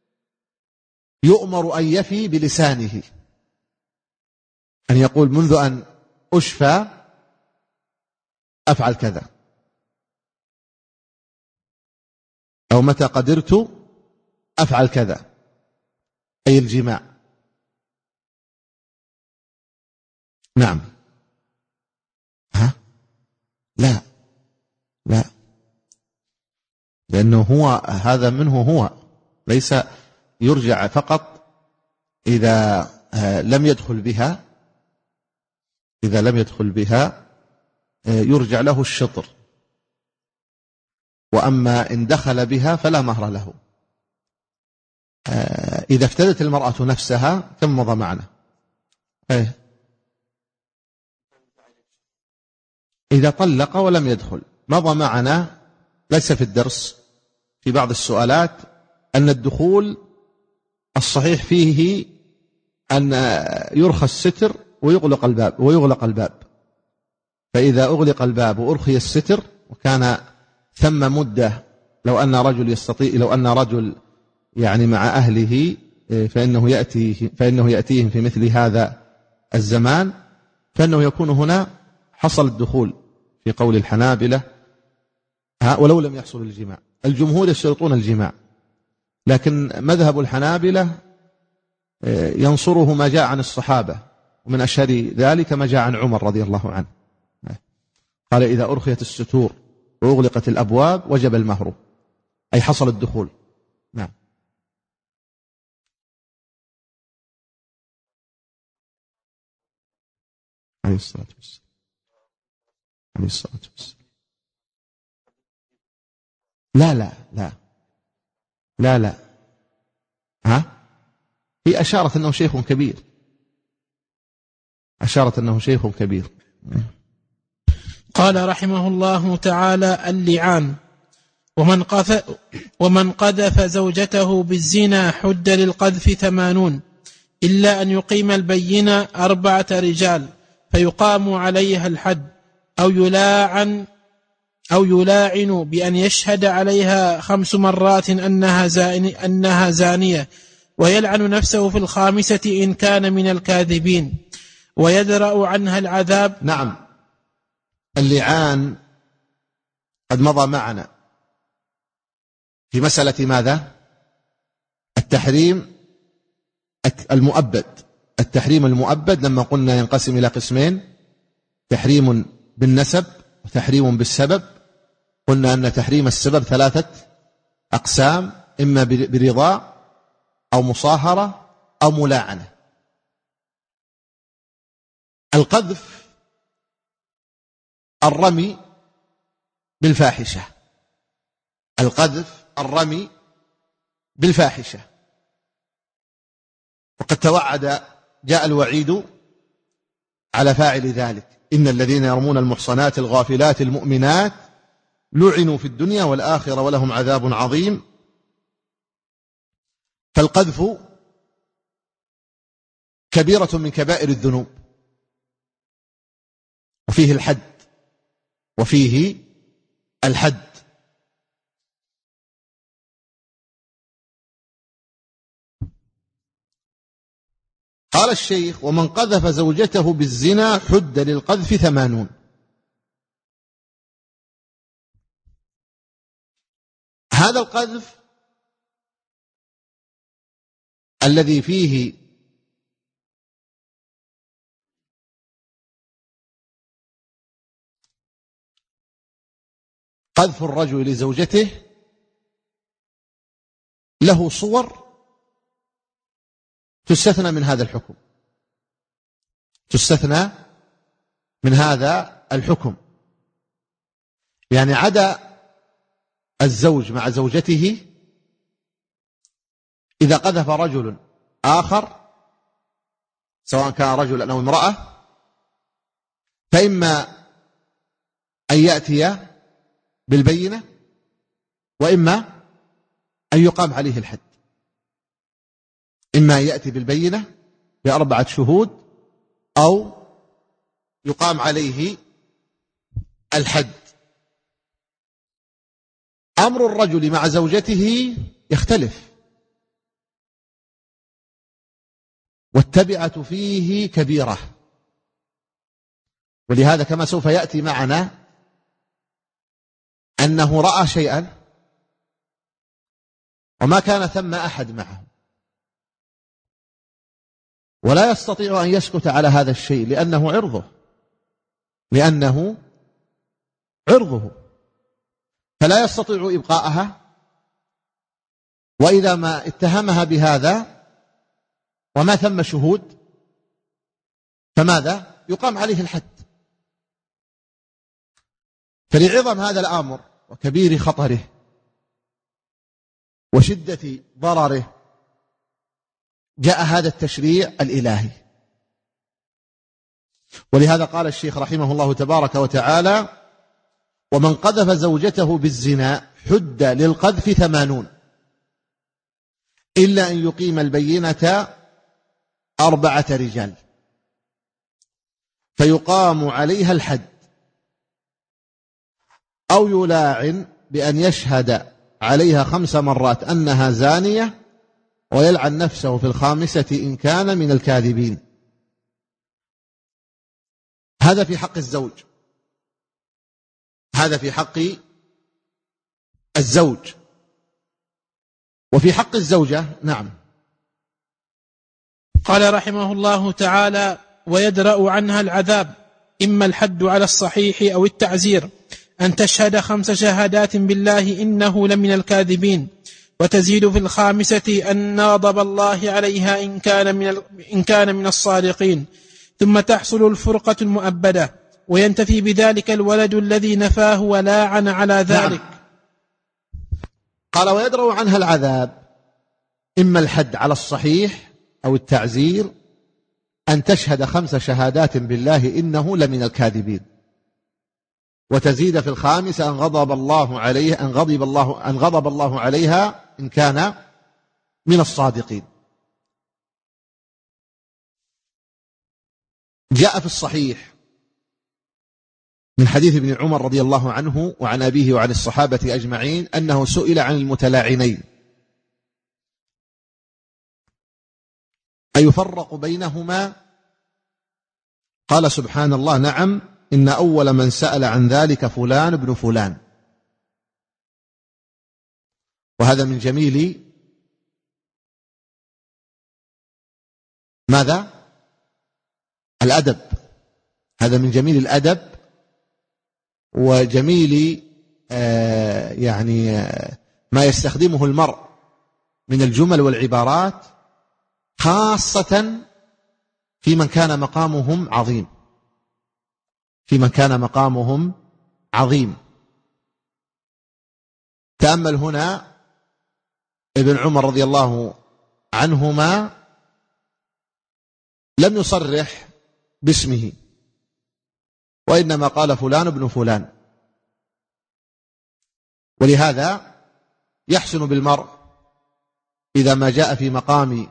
S3: يؤمر أن يفي بلسانه، أن يقول منذ أن أشفى أفعل كذا، أو متى قدرت أفعل كذا، أي الجماع. نعم. ها؟ لا لا، لأنه هو هذا منه هو، ليس يرجع فقط إذا لم يدخل بها، إذا لم يدخل بها يرجع له الشطر، وأما إن دخل بها فلا مهر له. إذا افتدت المرأة نفسها كم مضى معنا؟ إذا طلق ولم يدخل مضى معنا، ليس في الدرس، في بعض السؤالات، أن الدخول الصحيح فيه أن يرخى الستر ويغلق الباب ويغلق الباب فإذا أغلق الباب وأرخي الستر، وكان ثم مدة، لو أن رجل يستطيع، لو أن رجل يعني مع أهله فإنه يأتيه فإنه يأتيهم في مثل هذا الزمان، فإنه يكون هنا حصل الدخول في قول الحنابلة، ولو لم يحصل الجماع. الجمهور يشترطون الجماع، لكن مذهب الحنابلة ينصره ما جاء عن الصحابة، ومن أشهر ذلك ما جاء عن عمر رضي الله عنه، قال إذا أرخيت الستور وأغلقت الأبواب وجب المهر، أي حصل الدخول. نعم. عليه الصلاة والسلام. عليه الصلاة والسلام. لا لا لا لا لا ها، هي أشارت أنه شيخ كبير، أشارت أنه شيخ كبير.
S2: قال رحمه الله تعالى: اللعان. ومن قذف, ومن قذف زوجته بالزنا حد للقذف ثمانون، إلا أن يقيم البينة أربعة رجال فيقام عليها الحد، أو يلاعن أو يلاعن بأن يشهد عليها خمس مرات أنها, زاني أنها زانية، ويلعن نفسه في الخامسة إن كان من الكاذبين، ويدرأ عنها العذاب.
S3: نعم. اللعان قد مضى معنا في مسألة ماذا؟ التحريم المؤبد. التحريم المؤبد لما قلنا ينقسم إلى قسمين: تحريم بالنسب وتحريم بالسبب. قلنا أن تحريم السبب ثلاثة أقسام: إما برضا أو مصاهرة أو ملاعنة. القذف الرمي بالفاحشة، القذف الرمي بالفاحشة. وقد توعد، جاء الوعيد على فاعل ذلك: إن الذين يرمون المحصنات الغافلات المؤمنات لعنوا في الدنيا والآخرة ولهم عذاب عظيم. فالقذف كبيرة من كبائر الذنوب، وفيه الحد وفيه الحد. قال الشيخ: ومن قذف زوجته بالزنا حد للقذف ثمانون. هذا القذف الذي فيه قذف الرجل لزوجته له صور تستثنى من هذا الحكم، تستثنى من هذا الحكم. يعني عدا الزوج مع زوجته، إذا قذف رجل آخر سواء كان رجلا أو امرأة، فإما أن يأتي بالبينة، وإما أن يقام عليه الحد. إما أن يأتي بالبينة بأربعة شهود، أو يقام عليه الحد. أمر الرجل مع زوجته يختلف، والتبعة فيه كبيرة. ولهذا كما سوف يأتي معنا أنه رأى شيئا وما كان ثم أحد معه، ولا يستطيع أن يسكت على هذا الشيء لأنه عرضه لأنه عرضه فلا يستطيع إبقاءها. وإذا ما اتهمها بهذا وما ثم شهود فماذا؟ يقام عليه الحد. فلعظم هذا الأمر وكبير خطره وشدة ضرره جاء هذا التشريع الإلهي. ولهذا قال الشيخ رحمه الله تبارك وتعالى: ومن قذف زوجته بالزنا حد للقذف ثمانون إلا أن يقيم البينة أربعة رجال فيقام عليها الحد، أو يلاعن بأن يشهد عليها خمس مرات أنها زانية ويلعن نفسه في الخامسة إن كان من الكاذبين. هذا في حق الزوج، هذا في حق الزوج. وفي حق الزوجة نعم.
S2: قال رحمه الله تعالى: ويدرأ عنها العذاب إما الحد على الصحيح أو التعزير، أن تشهد خمس شهادات بالله إنه لمن الكاذبين، وتزيد في الخامسة أن غضب الله عليها إن كان من, إن كان من الصادقين، ثم تحصل الفرقة المؤبدة، وينتفي بذلك الولد الذي نفاه ولاعن على ذلك.
S3: نعم. قال: ويدرأ عنها العذاب إما الحد على الصحيح أو التعزير، أن تشهد خمس شهادات بالله إنه لمن الكاذبين، وتزيد في الخامسة أن غضب الله عليها أن غضب الله أن غضب الله عليها إن كان من الصادقين. جاء في الصحيح من حديث ابن عمر رضي الله عنه وعن أبيه وعن الصحابة أجمعين أنه سئل عن المتلاعنين أيفرق بينهما؟ قال: سبحان الله، نعم، إن أول من سأل عن ذلك فلان ابن فلان. وهذا من جميل ماذا؟ الأدب. هذا من جميل الأدب وجميل آه يعني آه ما يستخدمه المرء من الجمل والعبارات، خاصة في من كان مقامهم عظيم في من كان مقامهم عظيم. تأمل هنا ابن عمر رضي الله عنهما لم يصرح باسمه، وإنما قال فلان ابن فلان. ولهذا يحسن بالمرء إذا ما جاء في مقام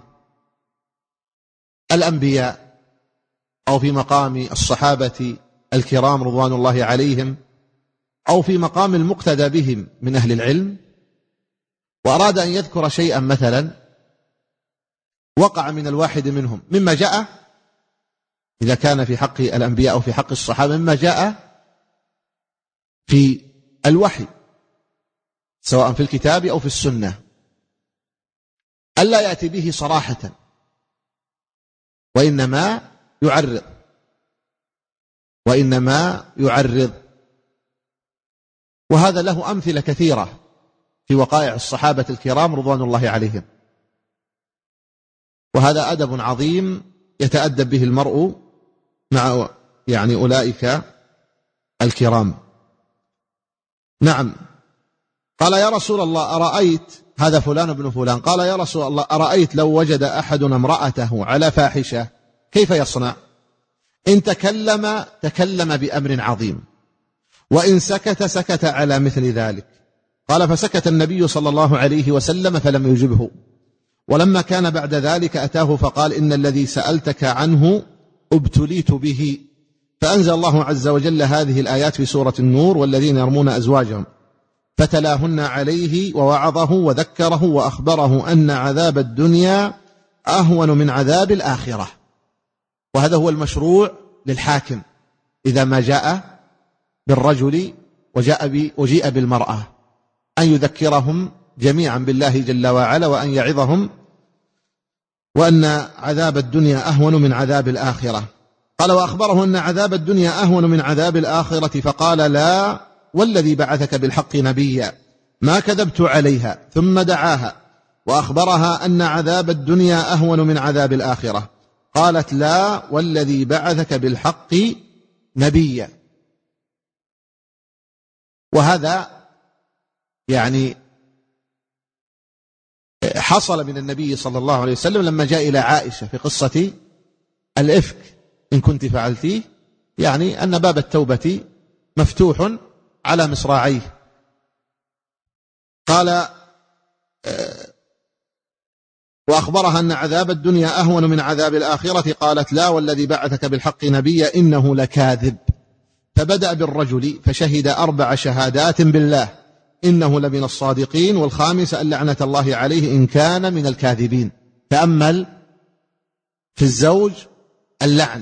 S3: الأنبياء أو في مقام الصحابة الكرام رضوان الله عليهم أو في مقام المقتدى بهم من أهل العلم، وأراد أن يذكر شيئا مثلا وقع من الواحد منهم مما جاء، إذا كان في حق الأنبياء أو في حق الصحابة، مما جاء في الوحي سواء في الكتاب أو في السنة، ألا يأتي به صراحة، وإنما يعرض وإنما يعرض وهذا له أمثلة كثيرة في وقائع الصحابة الكرام رضوان الله عليهم. وهذا أدب عظيم يتأدب به المرء مع يعني أولئك الكرام. نعم. قال: يا رسول الله أرأيت، هذا فلان ابن فلان، قال: يا رسول الله أرأيت لو وجد أحدنا امرأته على فاحشة كيف يصنع؟ إن تكلم تكلم بأمر عظيم، وإن سكت سكت على مثل ذلك. قال: فسكت النبي صلى الله عليه وسلم فلم يجبه. ولما كان بعد ذلك أتاه فقال: إن الذي سألتك عنه ابتليت به. فأنزل الله عز وجل هذه الآيات في سورة النور: والذين يرمون أزواجهم فتلاهن عليه ووعظه وذكره وأخبره أن عذاب الدنيا أهون من عذاب الآخرة. وهذا هو المشروع للحاكم إذا ما جاء بالرجل وجاء وجيء بالمرأة، أن يذكرهم جميعا بالله جل وعلا، وأن يعظهم وأن عذاب الدنيا أهون من عذاب الآخرة. قال وأخبره أن عذاب الدنيا أهون من عذاب الآخرة، فقال لا والذي بعثك بالحق نبيا ما كذبت عليها، ثم دعاها وأخبرها أن عذاب الدنيا أهون من عذاب الآخرة، قالت لا والذي بعثك بالحق نبيا. وهذا يعني حصل من النبي صلى الله عليه وسلم لما جاء إلى عائشة في قصة الإفك، إن كنت فعلتيه، يعني أن باب التوبة مفتوح على مصراعيه. قال وأخبرها أن عذاب الدنيا أهون من عذاب الآخرة، قالت لا والذي بعثك بالحق نبيا إنه لكاذب. فبدأ بالرجل فشهد أربع شهادات بالله إنه لمن الصادقين، والخامسة أن لعنة الله عليه إن كان من الكاذبين. تأمل في الزوج اللعن،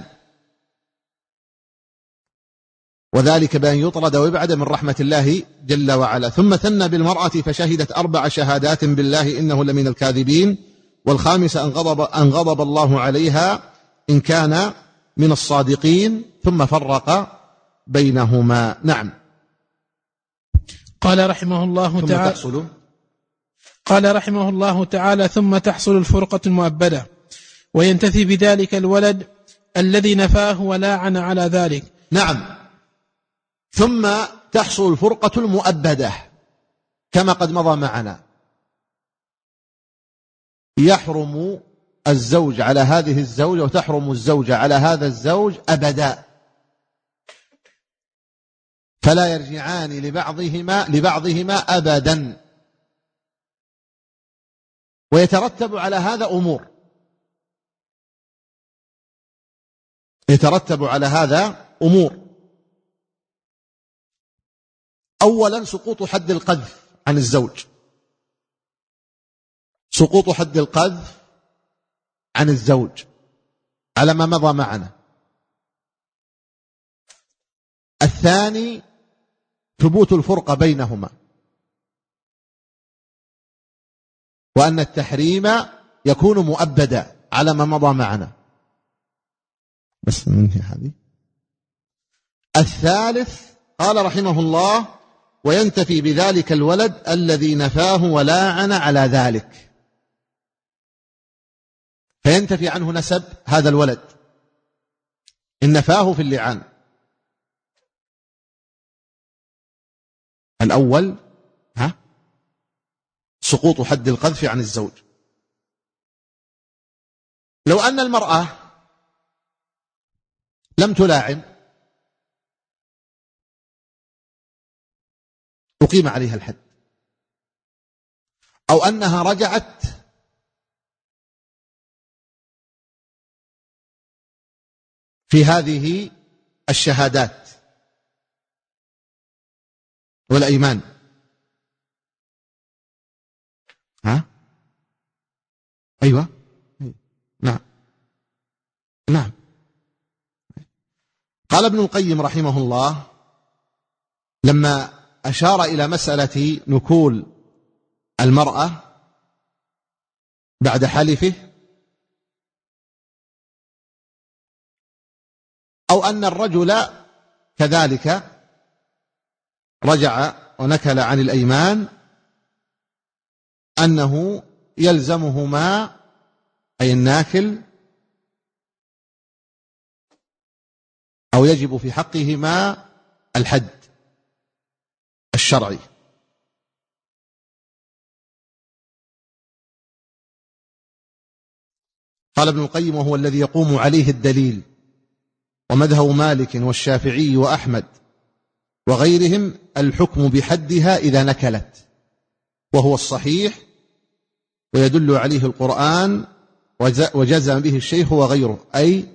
S3: وذلك بأن يطرد ويبعد من رحمة الله جل وعلا. ثم ثنى بالمرأة فشهدت أربع شهادات بالله إنه لمن الكاذبين، والخامسة أن غضب, أن غضب الله عليها إن كان من الصادقين، ثم فرق بينهما. نعم.
S2: قال رحمه الله
S3: ثم
S2: تعالى
S3: تحصل
S2: قال رحمه الله تعالى ثم تحصل الفرقة المؤبدة، وينتفي بذلك الولد الذي نفاه ولاعن على ذلك.
S3: نعم. ثم تحصل الفرقة المؤبدة كما قد مضى معنا. يحرم الزوج على هذه الزوجة وتحرم الزوجة على هذا الزوج أبدا، فلا يرجعان لبعضهما لبعضهما أبدا. ويترتب على هذا أمور، يترتب على هذا أمور. أولا سقوط حد القذف عن الزوج، سقوط حد القذف عن الزوج على ما مضى معنا. الثاني ثبوت الفرقة بينهما، وأن التحريم يكون مؤبدا على ما مضى معنا. بس مني هذه. الثالث قال رحمه الله وينتفي بذلك الولد الذي نفاه ولاعن على ذلك، فينتفي عنه نسب هذا الولد إن نفاه في اللعان. الأول ها سقوط حد القذف عن الزوج. لو أن المرأة لم تلاعن أقيم عليها الحد، أو أنها رجعت في هذه الشهادات والأيمان. ها أيوة نعم نعم. قال ابن القيم رحمه الله لما أشار إلى مسألة نكول المرأة بعد حلفه، أو أن الرجل كذلك رجع ونكل عن الأيمان، أنه يلزمهما أي الناكل أو يجب في حقهما الحد الشرعي. قال ابن القيم وهو الذي يقوم عليه الدليل، ومذهب مالك والشافعي وأحمد وغيرهم الحكم بحدها إذا نكلت، وهو الصحيح ويدل عليه القرآن وجزم به الشيخ وغيره، أي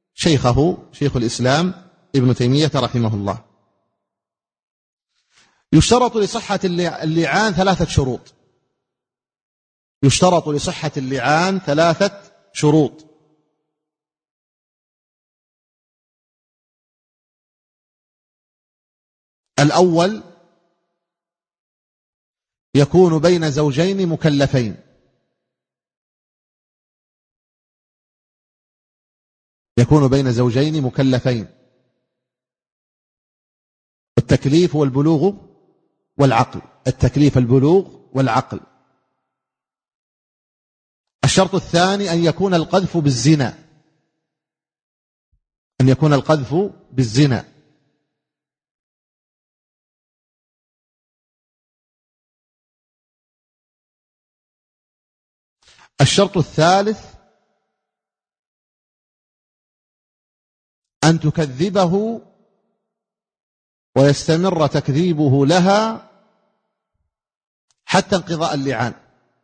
S3: شيخه شيخ الإسلام ابن تيمية رحمه الله. يشترط لصحة اللعان ثلاثة شروط. يشترط لصحة اللعان ثلاثة شروط. الأول يكون بين زوجين مكلفين، يكون بين زوجين مكلفين. التكليف هو البلوغ والعقل، التكليف البلوغ والعقل. الشرط الثاني أن يكون القذف بالزنا، أن يكون القذف بالزنا. الشرط الثالث أن تكذبه ويستمر تكذيبه لها حتى انقضاء اللعان.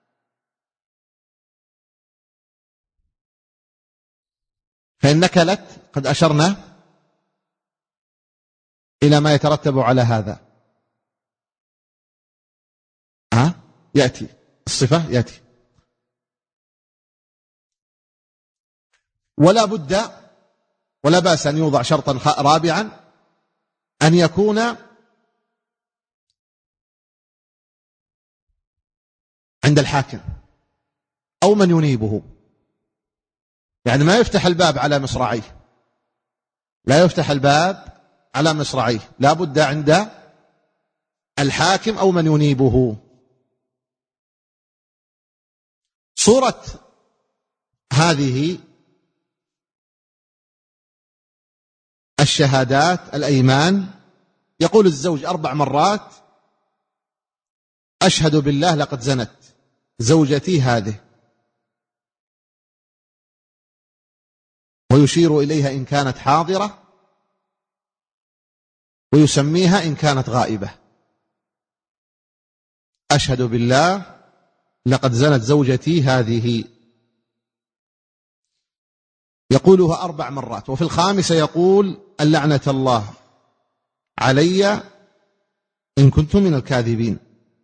S3: فإن نكلت قد أشرنا إلى ما يترتب على هذا. ها يأتي الصفة يأتي. ولا بد ولا بأس أن يوضع شرطا رابعا، أن يكون عند الحاكم أو من ينيبه، يعني ما يفتح الباب على مصراعيه، لا يفتح الباب على مصراعيه، لا بد عند الحاكم أو من ينيبه. صورة هذه الشهادات الأيمان، يقول الزوج أربع مرات: أشهد بالله لقد زنت زوجتي هذه، ويشير إليها إن كانت حاضرة، ويسميها إن كانت غائبة. أشهد بالله لقد زنت زوجتي هذه، يقولها أربع مرات. وفي الخامسة يقول: اللعنة الله علي إن كنت من الكاذبين.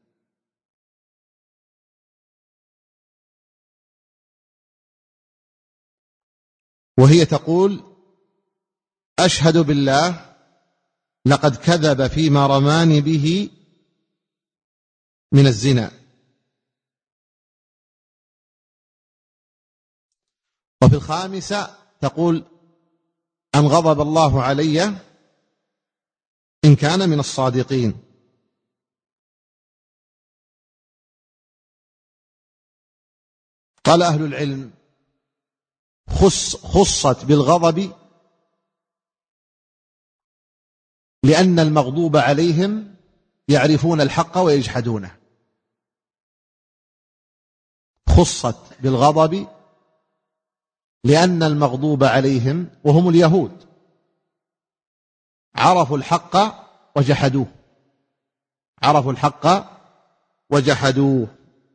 S3: وهي تقول: أشهد بالله لقد كذب فيما رماني به من الزنا. وفي الخامسة تقول: أن غضب الله علي إن كان من الصادقين. قال أهل العلم: خص خصت بالغضب لأن المغضوب عليهم يعرفون الحق ويجحدونه. خصت بالغضب لأن المغضوب عليهم وهم اليهود عرفوا الحق وجحدوه، عرفوا الحق وجحدوه.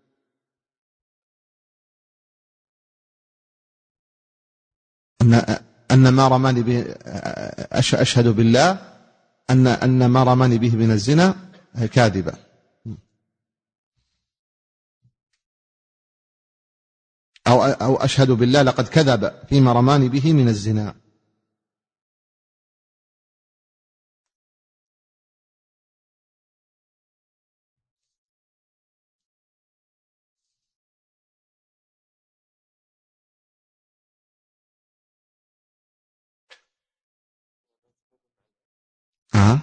S3: أن أن ما رماني به، أشهد بالله أن أن ما رماني به من الزنا كاذبة. أو أو أشهد بالله لقد كذب فيما رماني به من الزنا. ها؟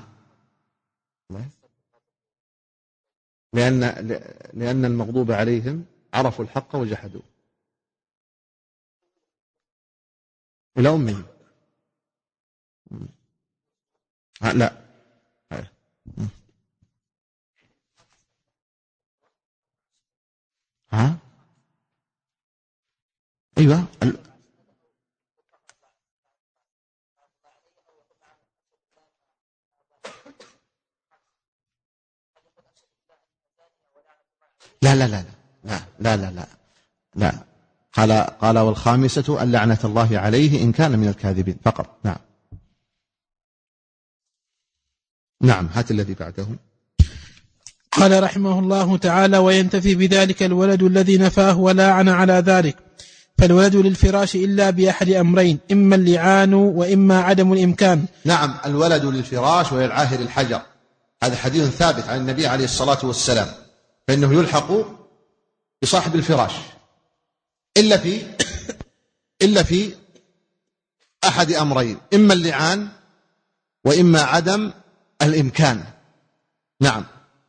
S3: لأن لأن المغضوب عليهم عرفوا الحق وجحدوه. إلى أمه. لا. ها؟ أيوة. لا لا لا لا لا لا لا لا قال قال والخامسة أن لعنة الله عليه إن كان من الكاذبين فقط. نعم نعم هات الذي بعده.
S2: قال رحمه الله تعالى: وينتفي بذلك الولد الذي نفاه ولاعن على ذلك، فالولد للفراش إلا بأحد أمرين: إما اللعان وإما عدم الإمكان.
S3: نعم، الولد للفراش وللعاهر الحجر، هذا حديث ثابت عن النبي عليه الصلاة والسلام، فإنه يلحق بصاحب الفراش إلا في إلا في أحد أمرين: إما اللعان وإما عدم الإمكان. نعم،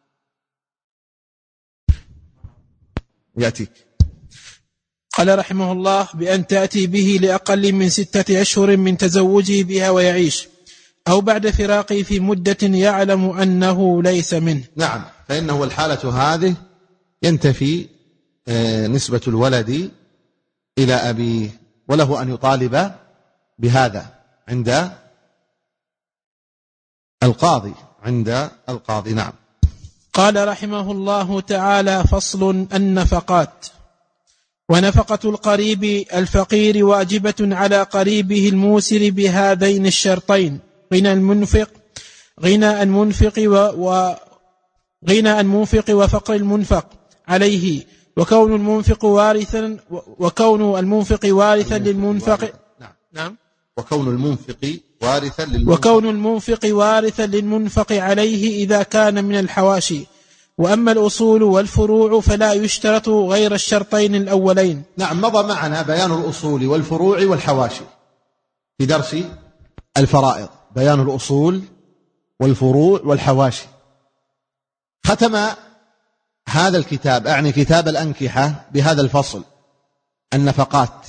S3: يأتيك.
S2: قال رحمه الله: بأن تأتي به لأقل من ستة أشهر من تزوجه بها ويعيش، أو بعد فراقه في مدة يعلم أنه ليس منه.
S3: نعم، فإنه الحالة هذه ينتفي نسبة الولد إلى أبيه، وله أن يطالب بهذا عند القاضي عند القاضي. نعم.
S2: قال رحمه الله تعالى: فصل: النفقات. ونفقة القريب الفقير واجبة على قريبه الموسر بهذين الشرطين: غنى المنفق غنى المنفق و غنى المنفق وفقر المنفق عليه، وكون المنفق وارثا وكون المنفق وارثا للمنفق.
S3: نعم. نعم. وكون المنفق وارثا للمنفق
S2: وكون المنفق وارثا للمنفق عليه إذا كان من الحواشي. وأما الأصول والفروع فلا يشترط غير الشرطين الأولين.
S3: نعم، مضى معنا بيان الأصول والفروع والحواشي في درس الفرائض، بيان الأصول والفروع والحواشي. ختم هذا الكتاب، أعني كتاب الأنكحة، بهذا الفصل: النفقات.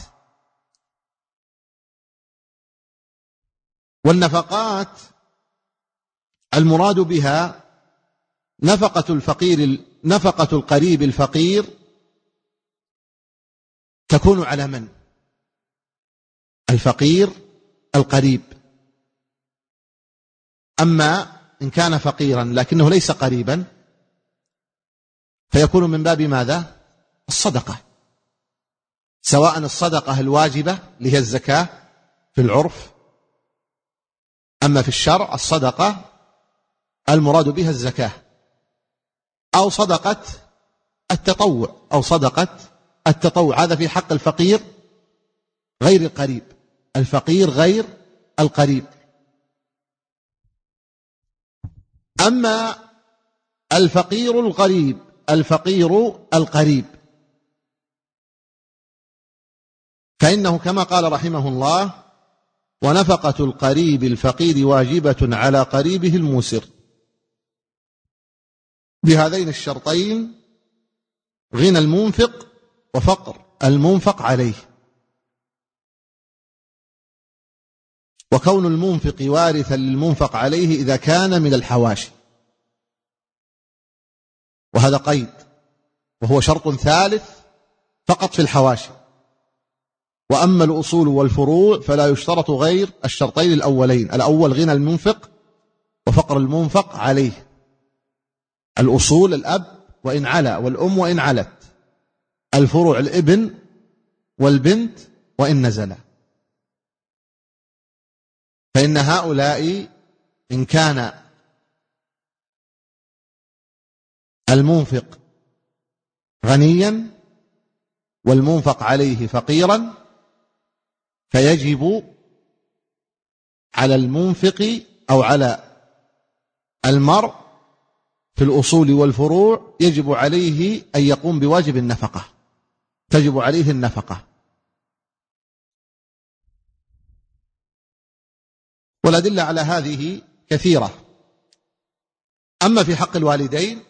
S3: والنفقات المراد بها نفقة الفقير نفقة القريب الفقير تكون على من؟ الفقير القريب. أما إن كان فقيرا لكنه ليس قريبا فيكون من باب ماذا؟ الصدقة، سواء الصدقة الواجبة اللي هي الزكاة في العرف، أما في الشرع الصدقة المراد بها الزكاة، أو صدقة التطوع أو صدقة التطوع. هذا في حق الفقير غير القريب، الفقير غير القريب. أما الفقير القريب الفقير القريب فإنه كما قال رحمه الله: ونفقة القريب الفقير واجبة على قريبه الموسر بهذين الشرطين: غنى المنفق وفقر المنفق عليه، وكون المنفق وارثا للمنفق عليه إذا كان من الحواشي. وهذا قيد، وهو شرط ثالث فقط في الحواشي. وأما الأصول والفروع فلا يشترط غير الشرطين الأولين: الأول غنى المنفق وفقر المنفق عليه. الأصول الأب وإن علا والأم وإن علت، الفروع الابن والبنت وإن نزل. فإن هؤلاء إن كان المنفق غنيا والمنفق عليه فقيرا فيجب على المنفق أو على المرء في الأصول والفروع يجب عليه أن يقوم بواجب النفقة، تجب عليه النفقة. والأدلة على هذه كثيرة. أما في حق الوالدين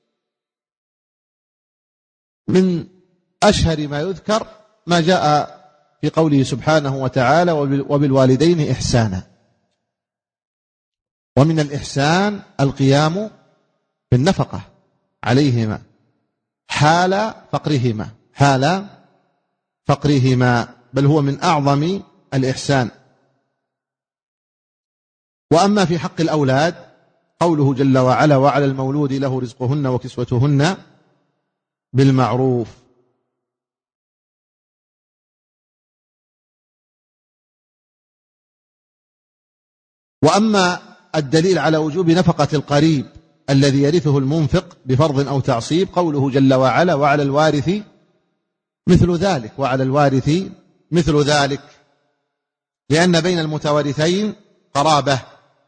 S3: من أشهر ما يذكر ما جاء في قوله سبحانه وتعالى: وبالوالدين إحسانا. ومن الإحسان القيام بالنفقة عليهما حال فقرهما حال فقرهما بل هو من أعظم الإحسان. وأما في حق الأولاد قوله جل وعلا: وعلى المولود له رزقهن وكسوتهن بالمعروف. وأما الدليل على وجوب نفقة القريب الذي يرثه المنفق بفرض أو تعصيب قوله جل وعلا وعلى الوارث مثل ذلك، وعلى الوارث مثل ذلك، لأن بين المتوارثين قرابة.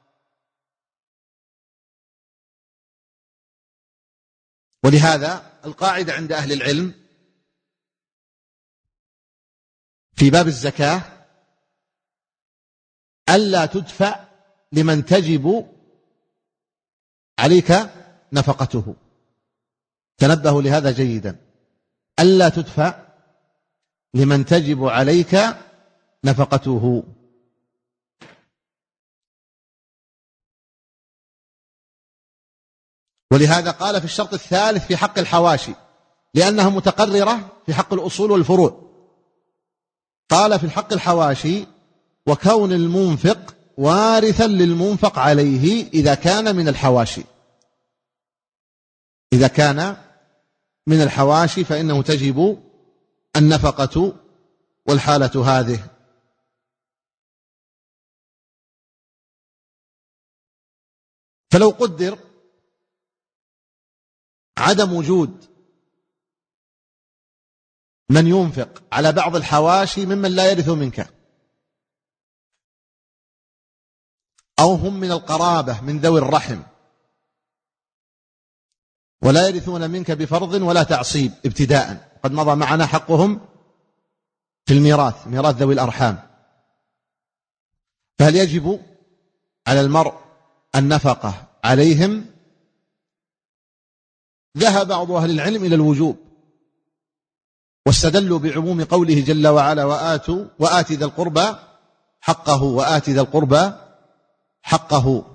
S3: ولهذا القاعدة عند أهل العلم في باب الزكاة ألا تدفع لمن تجب عليك نفقته. تنبهوا لهذا جيدا، ألا تدفع لمن تجب عليك نفقته. ولهذا قال في الشرط الثالث في حق الحواشي، لأنها متقررة في حق الأصول والفروع. قال في الحق الحواشي وكون المنفق وارثا للمنفق عليه إذا كان من الحواشي، إذا كان من الحواشي فإنه تجب النفقة والحالة هذه. فلو قدر عدم وجود من ينفق على بعض الحواشي ممن لا يرث منك، أو هم من القرابة من ذوي الرحم ولا يرثون منك بفرض ولا تعصيب ابتداء، قد مضى معنا حقهم في الميراث، ميراث ذوي الأرحام، فهل يجب على المرء النفقة عليهم؟ ذهب بعض أهل العلم إلى الوجوب، واستدلوا بعموم قوله جل وعلا وآتوا وآت ذا القربى حقه، وآت ذا القربى حقه،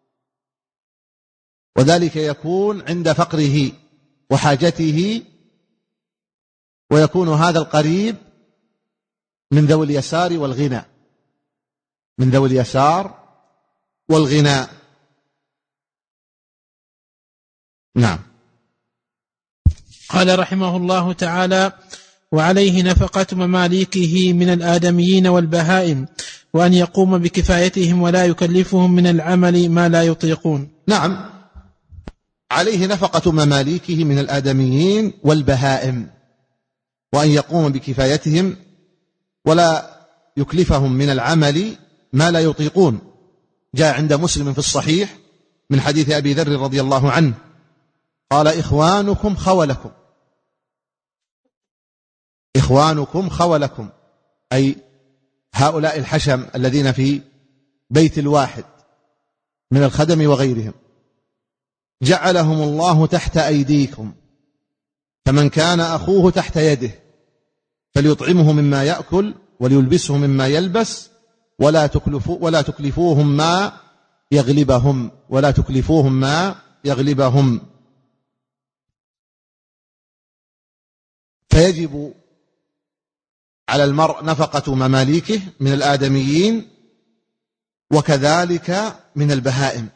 S3: وذلك يكون عند فقره وحاجته، ويكون هذا القريب من ذوي اليسار والغنى، من ذوي اليسار والغنى. نعم.
S2: قال رحمه الله تعالى وعليه نفقة مماليكه من الآدميين والبهائم، وأن يقوم بكفايتهم ولا يكلفهم من العمل ما لا يطيقون.
S3: نعم، عليه نفقة مماليكه من الآدميين والبهائم، وأن يقوم بكفايتهم ولا يكلفهم من العمل ما لا يطيقون. جاء عند مسلم في الصحيح من حديث أبي ذر رضي الله عنه قال إخوانكم خولكم، إخوانكم خولكم، أي هؤلاء الحشم الذين في بيت الواحد من الخدم وغيرهم، جعلهم الله تحت أيديكم، فمن كان أخوه تحت يده فليطعمه مما يأكل وليلبسه مما يلبس، ولا تكلفوا ولا تكلفوهم ما يغلبهم ولا تكلفوهم ما يغلبهم. فيجب على المرء نفقة مماليكه من الآدميين وكذلك من البهائم،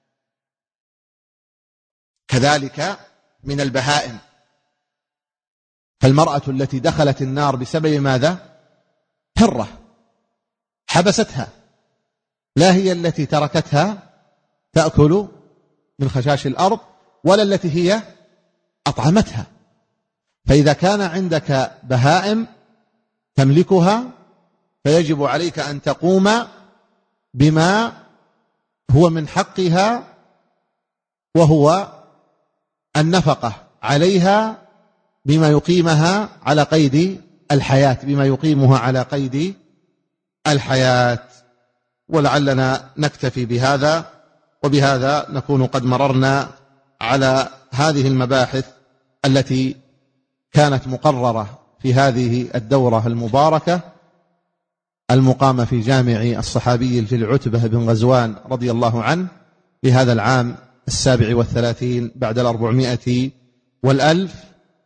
S3: كذلك من البهائم. فالمرأة التي دخلت النار بسبب ماذا؟ هرة حبستها، لا هي التي تركتها تأكل من خشاش الأرض، ولا التي هي أطعمتها. فإذا كان عندك بهائم تملكها فيجب عليك أن تقوم بما هو من حقها، وهو النفقة عليها بما يقيمها على قيد الحياة، بما يقيمها على قيد الحياة. ولعلنا نكتفي بهذا، وبهذا نكون قد مررنا على هذه المباحث التي كانت مقررة في هذه الدورة المباركة المقامة في جامع الصحابي الجليل عتبة بن غزوان رضي الله عنه في هذا العام السابع والثلاثين بعد الأربعمائة والألف.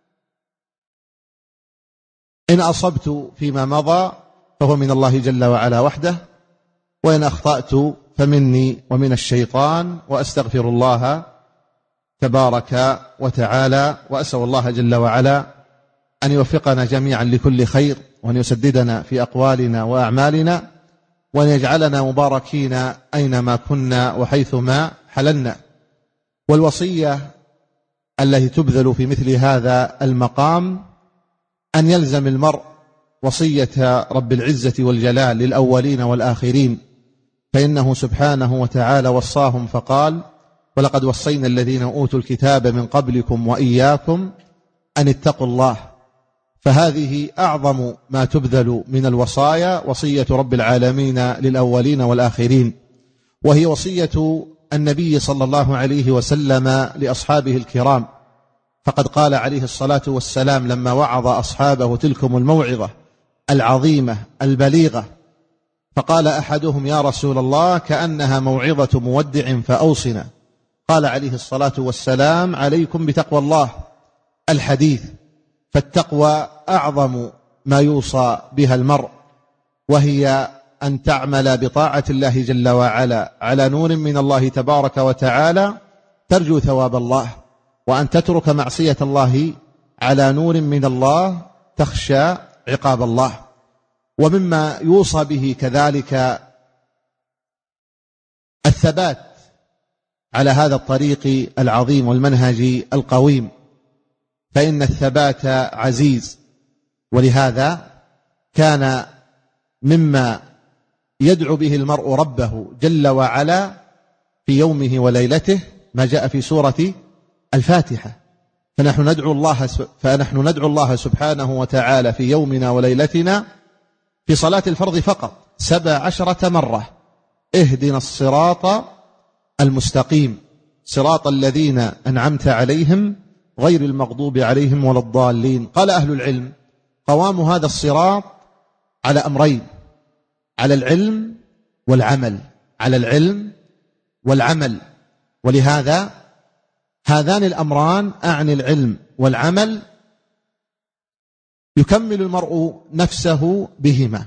S3: إن أصبت فيما مضى فهو من الله جل وعلا وحده، وإن أخطأت فمني ومن الشيطان، وأستغفر الله تبارك وتعالى، وأسأل الله جل وعلا أن يوفقنا جميعا لكل خير، وأن يسددنا في أقوالنا وأعمالنا، وأن يجعلنا مباركين أينما كنا وحيثما حللنا. والوصية التي تبذل في مثل هذا المقام أن يلزم المرء وصية رب العزة والجلال للأولين والآخرين، فإنه سبحانه وتعالى وصاهم فقال: ولقد وصينا الذين أوتوا الكتاب من قبلكم وإياكم أن اتقوا الله. فهذه أعظم ما تبذل من الوصايا، وصية رب العالمين للأولين والآخرين، وهي وصية النبي صلى الله عليه وسلم لأصحابه الكرام. فقد قال عليه الصلاة والسلام لما وعظ أصحابه تلكم الموعظة العظيمة البليغة، فقال أحدهم: يا رسول الله كأنها موعظة مودع فأوصنا. قال عليه الصلاة والسلام: عليكم بتقوى الله. الحديث. فالتقوى أعظم ما يوصى بها المرء، وهي أن تعمل بطاعة الله جل وعلا على نور من الله تبارك وتعالى ترجو ثواب الله، وأن تترك معصية الله على نور من الله تخشى عقاب الله. ومما يوصى به كذلك الثبات على هذا الطريق العظيم والمنهج القويم، فإن الثبات عزيز، ولهذا كان مما يدعو به المرء ربه جل وعلا في يومه وليلته ما جاء في سورة الفاتحة. فنحن ندعو الله فنحن ندعو الله سبحانه وتعالى في يومنا وليلتنا في صلاة الفرض فقط سبع عشرة مرة: اهدنا الصراط المستقيم صراط الذين أنعمت عليهم غير المغضوب عليهم ولا الضالين. قال أهل العلم: قوام هذا الصراط على أمرين: على العلم والعمل، على العلم والعمل. ولهذا هذان الأمران، أعني العلم والعمل، يكمل المرء نفسه بهما.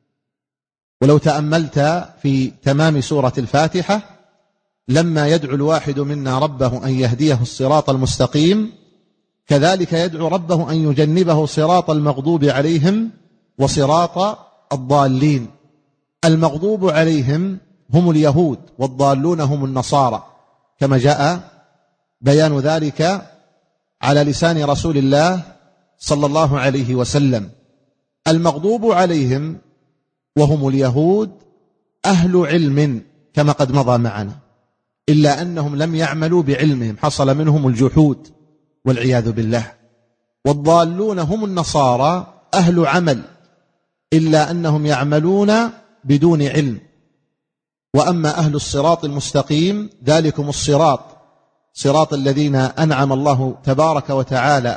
S3: ولو تأملت في تمام سورة الفاتحة لما يدعو الواحد منا ربه أن يهديه الصراط المستقيم، كذلك يدعو ربه أن يجنبه صراط المغضوب عليهم وصراط الضالين. المغضوب عليهم هم اليهود، والضالون هم النصارى، كما جاء بيان ذلك على لسان رسول الله صلى الله عليه وسلم. المغضوب عليهم وهم اليهود أهل علم كما قد مضى معنا، إلا أنهم لم يعملوا بعلمهم، حصل منهم الجحود والعياذ بالله. والضالون هم النصارى أهل عمل، إلا أنهم يعملون بدون علم. وأما أهل الصراط المستقيم ذلكم الصراط صراط الذين أنعم الله تبارك وتعالى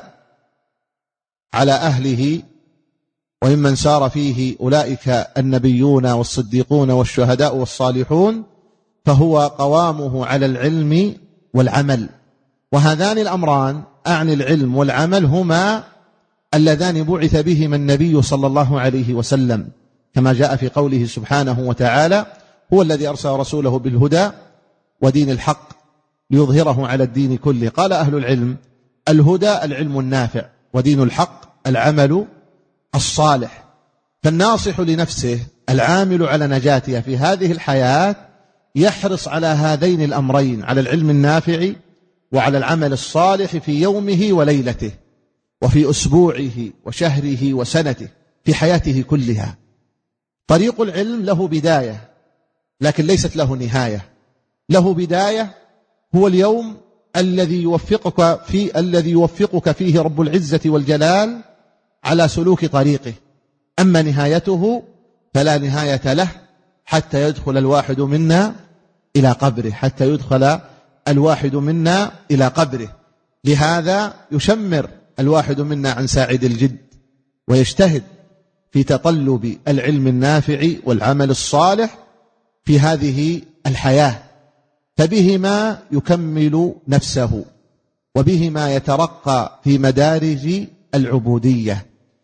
S3: على أهله وممن سار فيه أولئك النبيون والصديقون والشهداء والصالحون، فهو قوامه على العلم والعمل. وهذان الأمران، أعني العلم والعمل، هما اللذان بعث بهما النبي صلى الله عليه وسلم، كما جاء في قوله سبحانه وتعالى: هو الذي أرسل رسوله بالهدى ودين الحق ليظهره على الدين كله. قال أهل العلم: الهدى العلم النافع، ودين الحق العمل الصالح. فالناصح لنفسه العامل على نجاتها في هذه الحياة يحرص على هذين الأمرين، على العلم النافع وعلى العمل الصالح في يومه وليلته، وفي أسبوعه وشهره وسنته، في حياته كلها. طريق العلم له بداية لكن ليست له نهاية. له بداية هو اليوم الذي يوفقك فيه الذي يوفقك فيه رب العزة والجلال على سلوك طريقه. أما نهايته فلا نهاية له حتى يدخل الواحد منا إلى قبره، حتى يدخل الواحد منا إلى قبره. لهذا يشمر الواحد منا عن ساعد الجد ويجتهد في تطلب العلم النافع والعمل الصالح في هذه الحياة، فبهما يكمل نفسه وبهما يترقى في مدارج العبودية.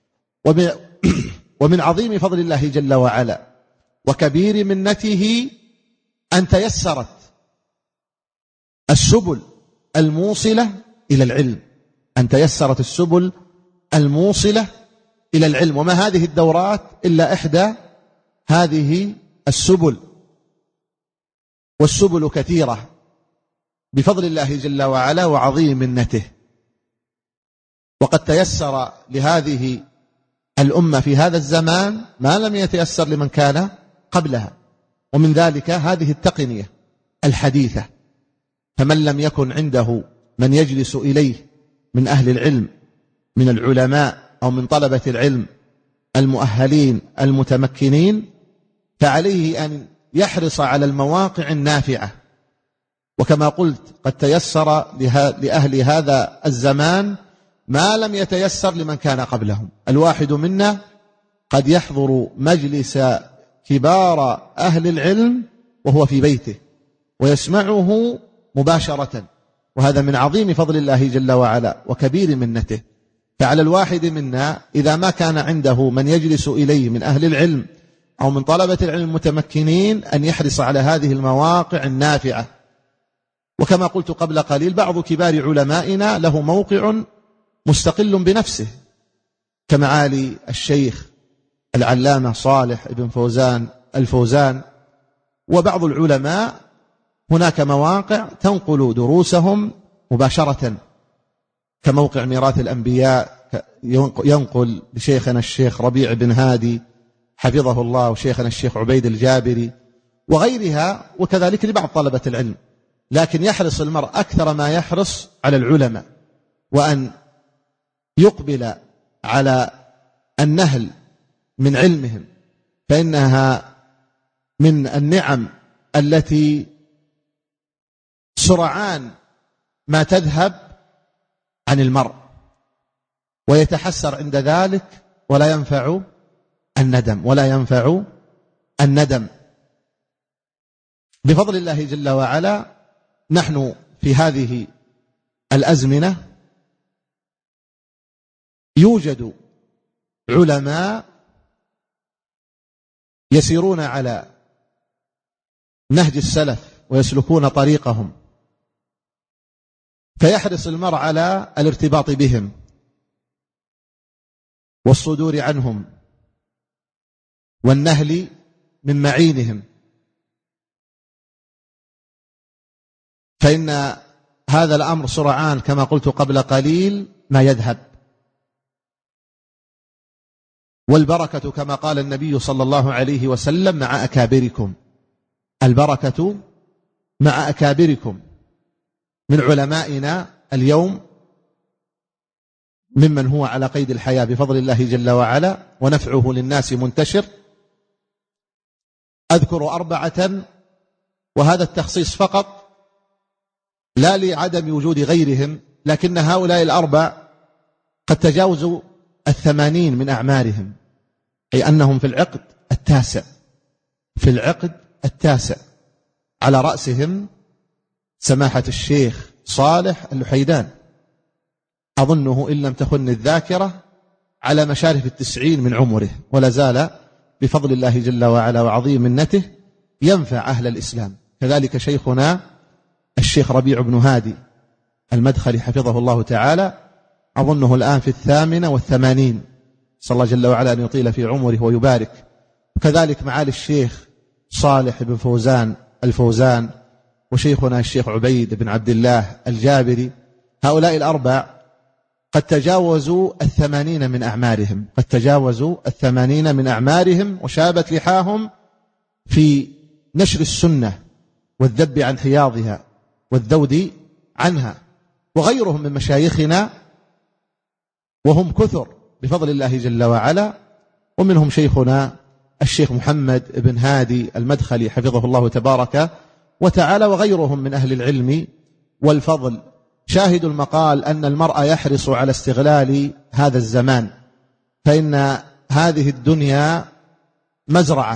S3: ومن عظيم فضل الله جل وعلا وكبير منته أن تيسرت السبل الموصلة إلى العلم، أن تيسرت السبل الموصلة إلى العلم. وما هذه الدورات إلا إحدى هذه السبل، والسبل كثيرة. بفضل الله جل وعلا وعظيم منته. وقد تيسر لهذه الأمة في هذا الزمان ما لم يتيسر لمن كان قبلها، ومن ذلك هذه التقنية الحديثة. فمن لم يكن عنده من يجلس إليه من أهل العلم من العلماء أو من طلبة العلم المؤهلين المتمكنين، فعليه أن يحرص على المواقع النافعة. وكما قلت قد تيسر لأهل هذا الزمان ما لم يتيسر لمن كان قبلهم. الواحد منا قد يحضر مجلس كبار أهل العلم وهو في بيته ويسمعه مباشرة، وهذا من عظيم فضل الله جل وعلا وكبير منته. فعلى الواحد منا إذا ما كان عنده من يجلس إليه من أهل العلم أو من طلبة العلم المتمكنين أن يحرص على هذه المواقع النافعة. وكما قلت قبل قليل بعض كبار علمائنا له موقع مستقل بنفسه كمعالي الشيخ العلامة صالح بن فوزان الفوزان، وبعض العلماء هناك مواقع تنقل دروسهم مباشرة كموقع ميراث الأنبياء ينقل لشيخنا الشيخ ربيع بن هادي حفظه الله وشيخنا الشيخ عبيد الجابري وغيرها، وكذلك لبعض طلبة العلم. لكن يحرص المرء أكثر ما يحرص على العلماء وأن يقبل على النهل من علمهم، فإنها من النعم التي سرعان ما تذهب عن المرء ويتحسر عند ذلك ولا ينفع الندم ولا ينفع الندم. بفضل الله جل وعلا نحن في هذه الأزمنة يوجد علماء يسيرون على نهج السلف ويسلكون طريقهم، فيحرص المرء على الارتباط بهم والصدور عنهم والنهل من معينهم، فإن هذا الأمر سرعان كما قلت قبل قليل ما يذهب. والبركة كما قال النبي صلى الله عليه وسلم مع أكابركم، البركة مع أكابركم. من علمائنا اليوم ممن هو على قيد الحياة بفضل الله جل وعلا ونفعه للناس منتشر. أذكر أربعة، وهذا التخصيص فقط لا لعدم وجود غيرهم، لكن هؤلاء الأربع قد تجاوزوا الثمانين من أعمارهم، أي أنهم في العقد التاسع في العقد التاسع على رأسهم سماحة الشيخ صالح اللحيدان، أظنه إن لم تخن الذاكرة على مشارف التسعين من عمره، ولا زال بفضل الله جل وعلا وعظيم منته ينفع أهل الإسلام. كذلك شيخنا الشيخ ربيع بن هادي المدخلي حفظه الله تعالى، أظنه الآن في الثامنة والثمانين، صلى الله جل وعلا أن يطيل في عمره ويبارك. وكذلك معالي الشيخ صالح بن فوزان الفوزان وشيخنا الشيخ عبيد بن عبد الله الجابري. هؤلاء الأربع قد تجاوزوا الثمانين من أعمارهم قد تجاوزوا الثمانين من أعمارهم وشابت لحاهم في نشر السنة والذب عن حياضها والذود عنها، وغيرهم من مشايخنا وهم كثر بفضل الله جل وعلا. ومنهم شيخنا الشيخ محمد بن هادي المدخلي حفظه الله تبارك وتعالى، وغيرهم من أهل العلم والفضل. شاهد المقال أن المرء يحرص على استغلال هذا الزمان، فإن هذه الدنيا مزرعة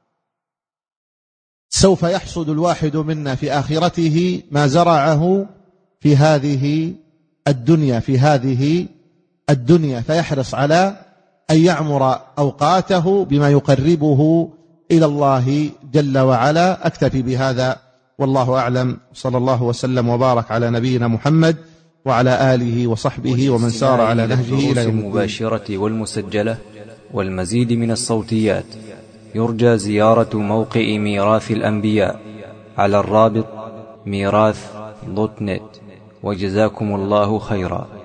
S3: سوف يحصد الواحد منا في آخرته ما زرعه في هذه الدنيا في هذه الدنيا فيحرص على أن يعمر أوقاته بما يقربه إلى الله جل وعلا. أكتفي بهذا والله أعلم، صلى الله وسلم وبارك على نبينا محمد وعلى آله وصحبه ومن سار على نهجه إلى يوم الدين.
S1: المباشرة والمسجلة والمزيد من الصوتيات يرجى زيارة موقع ميراث الأنبياء على الرابط ميراث
S4: دوت نت. وجزاكم الله خيرا.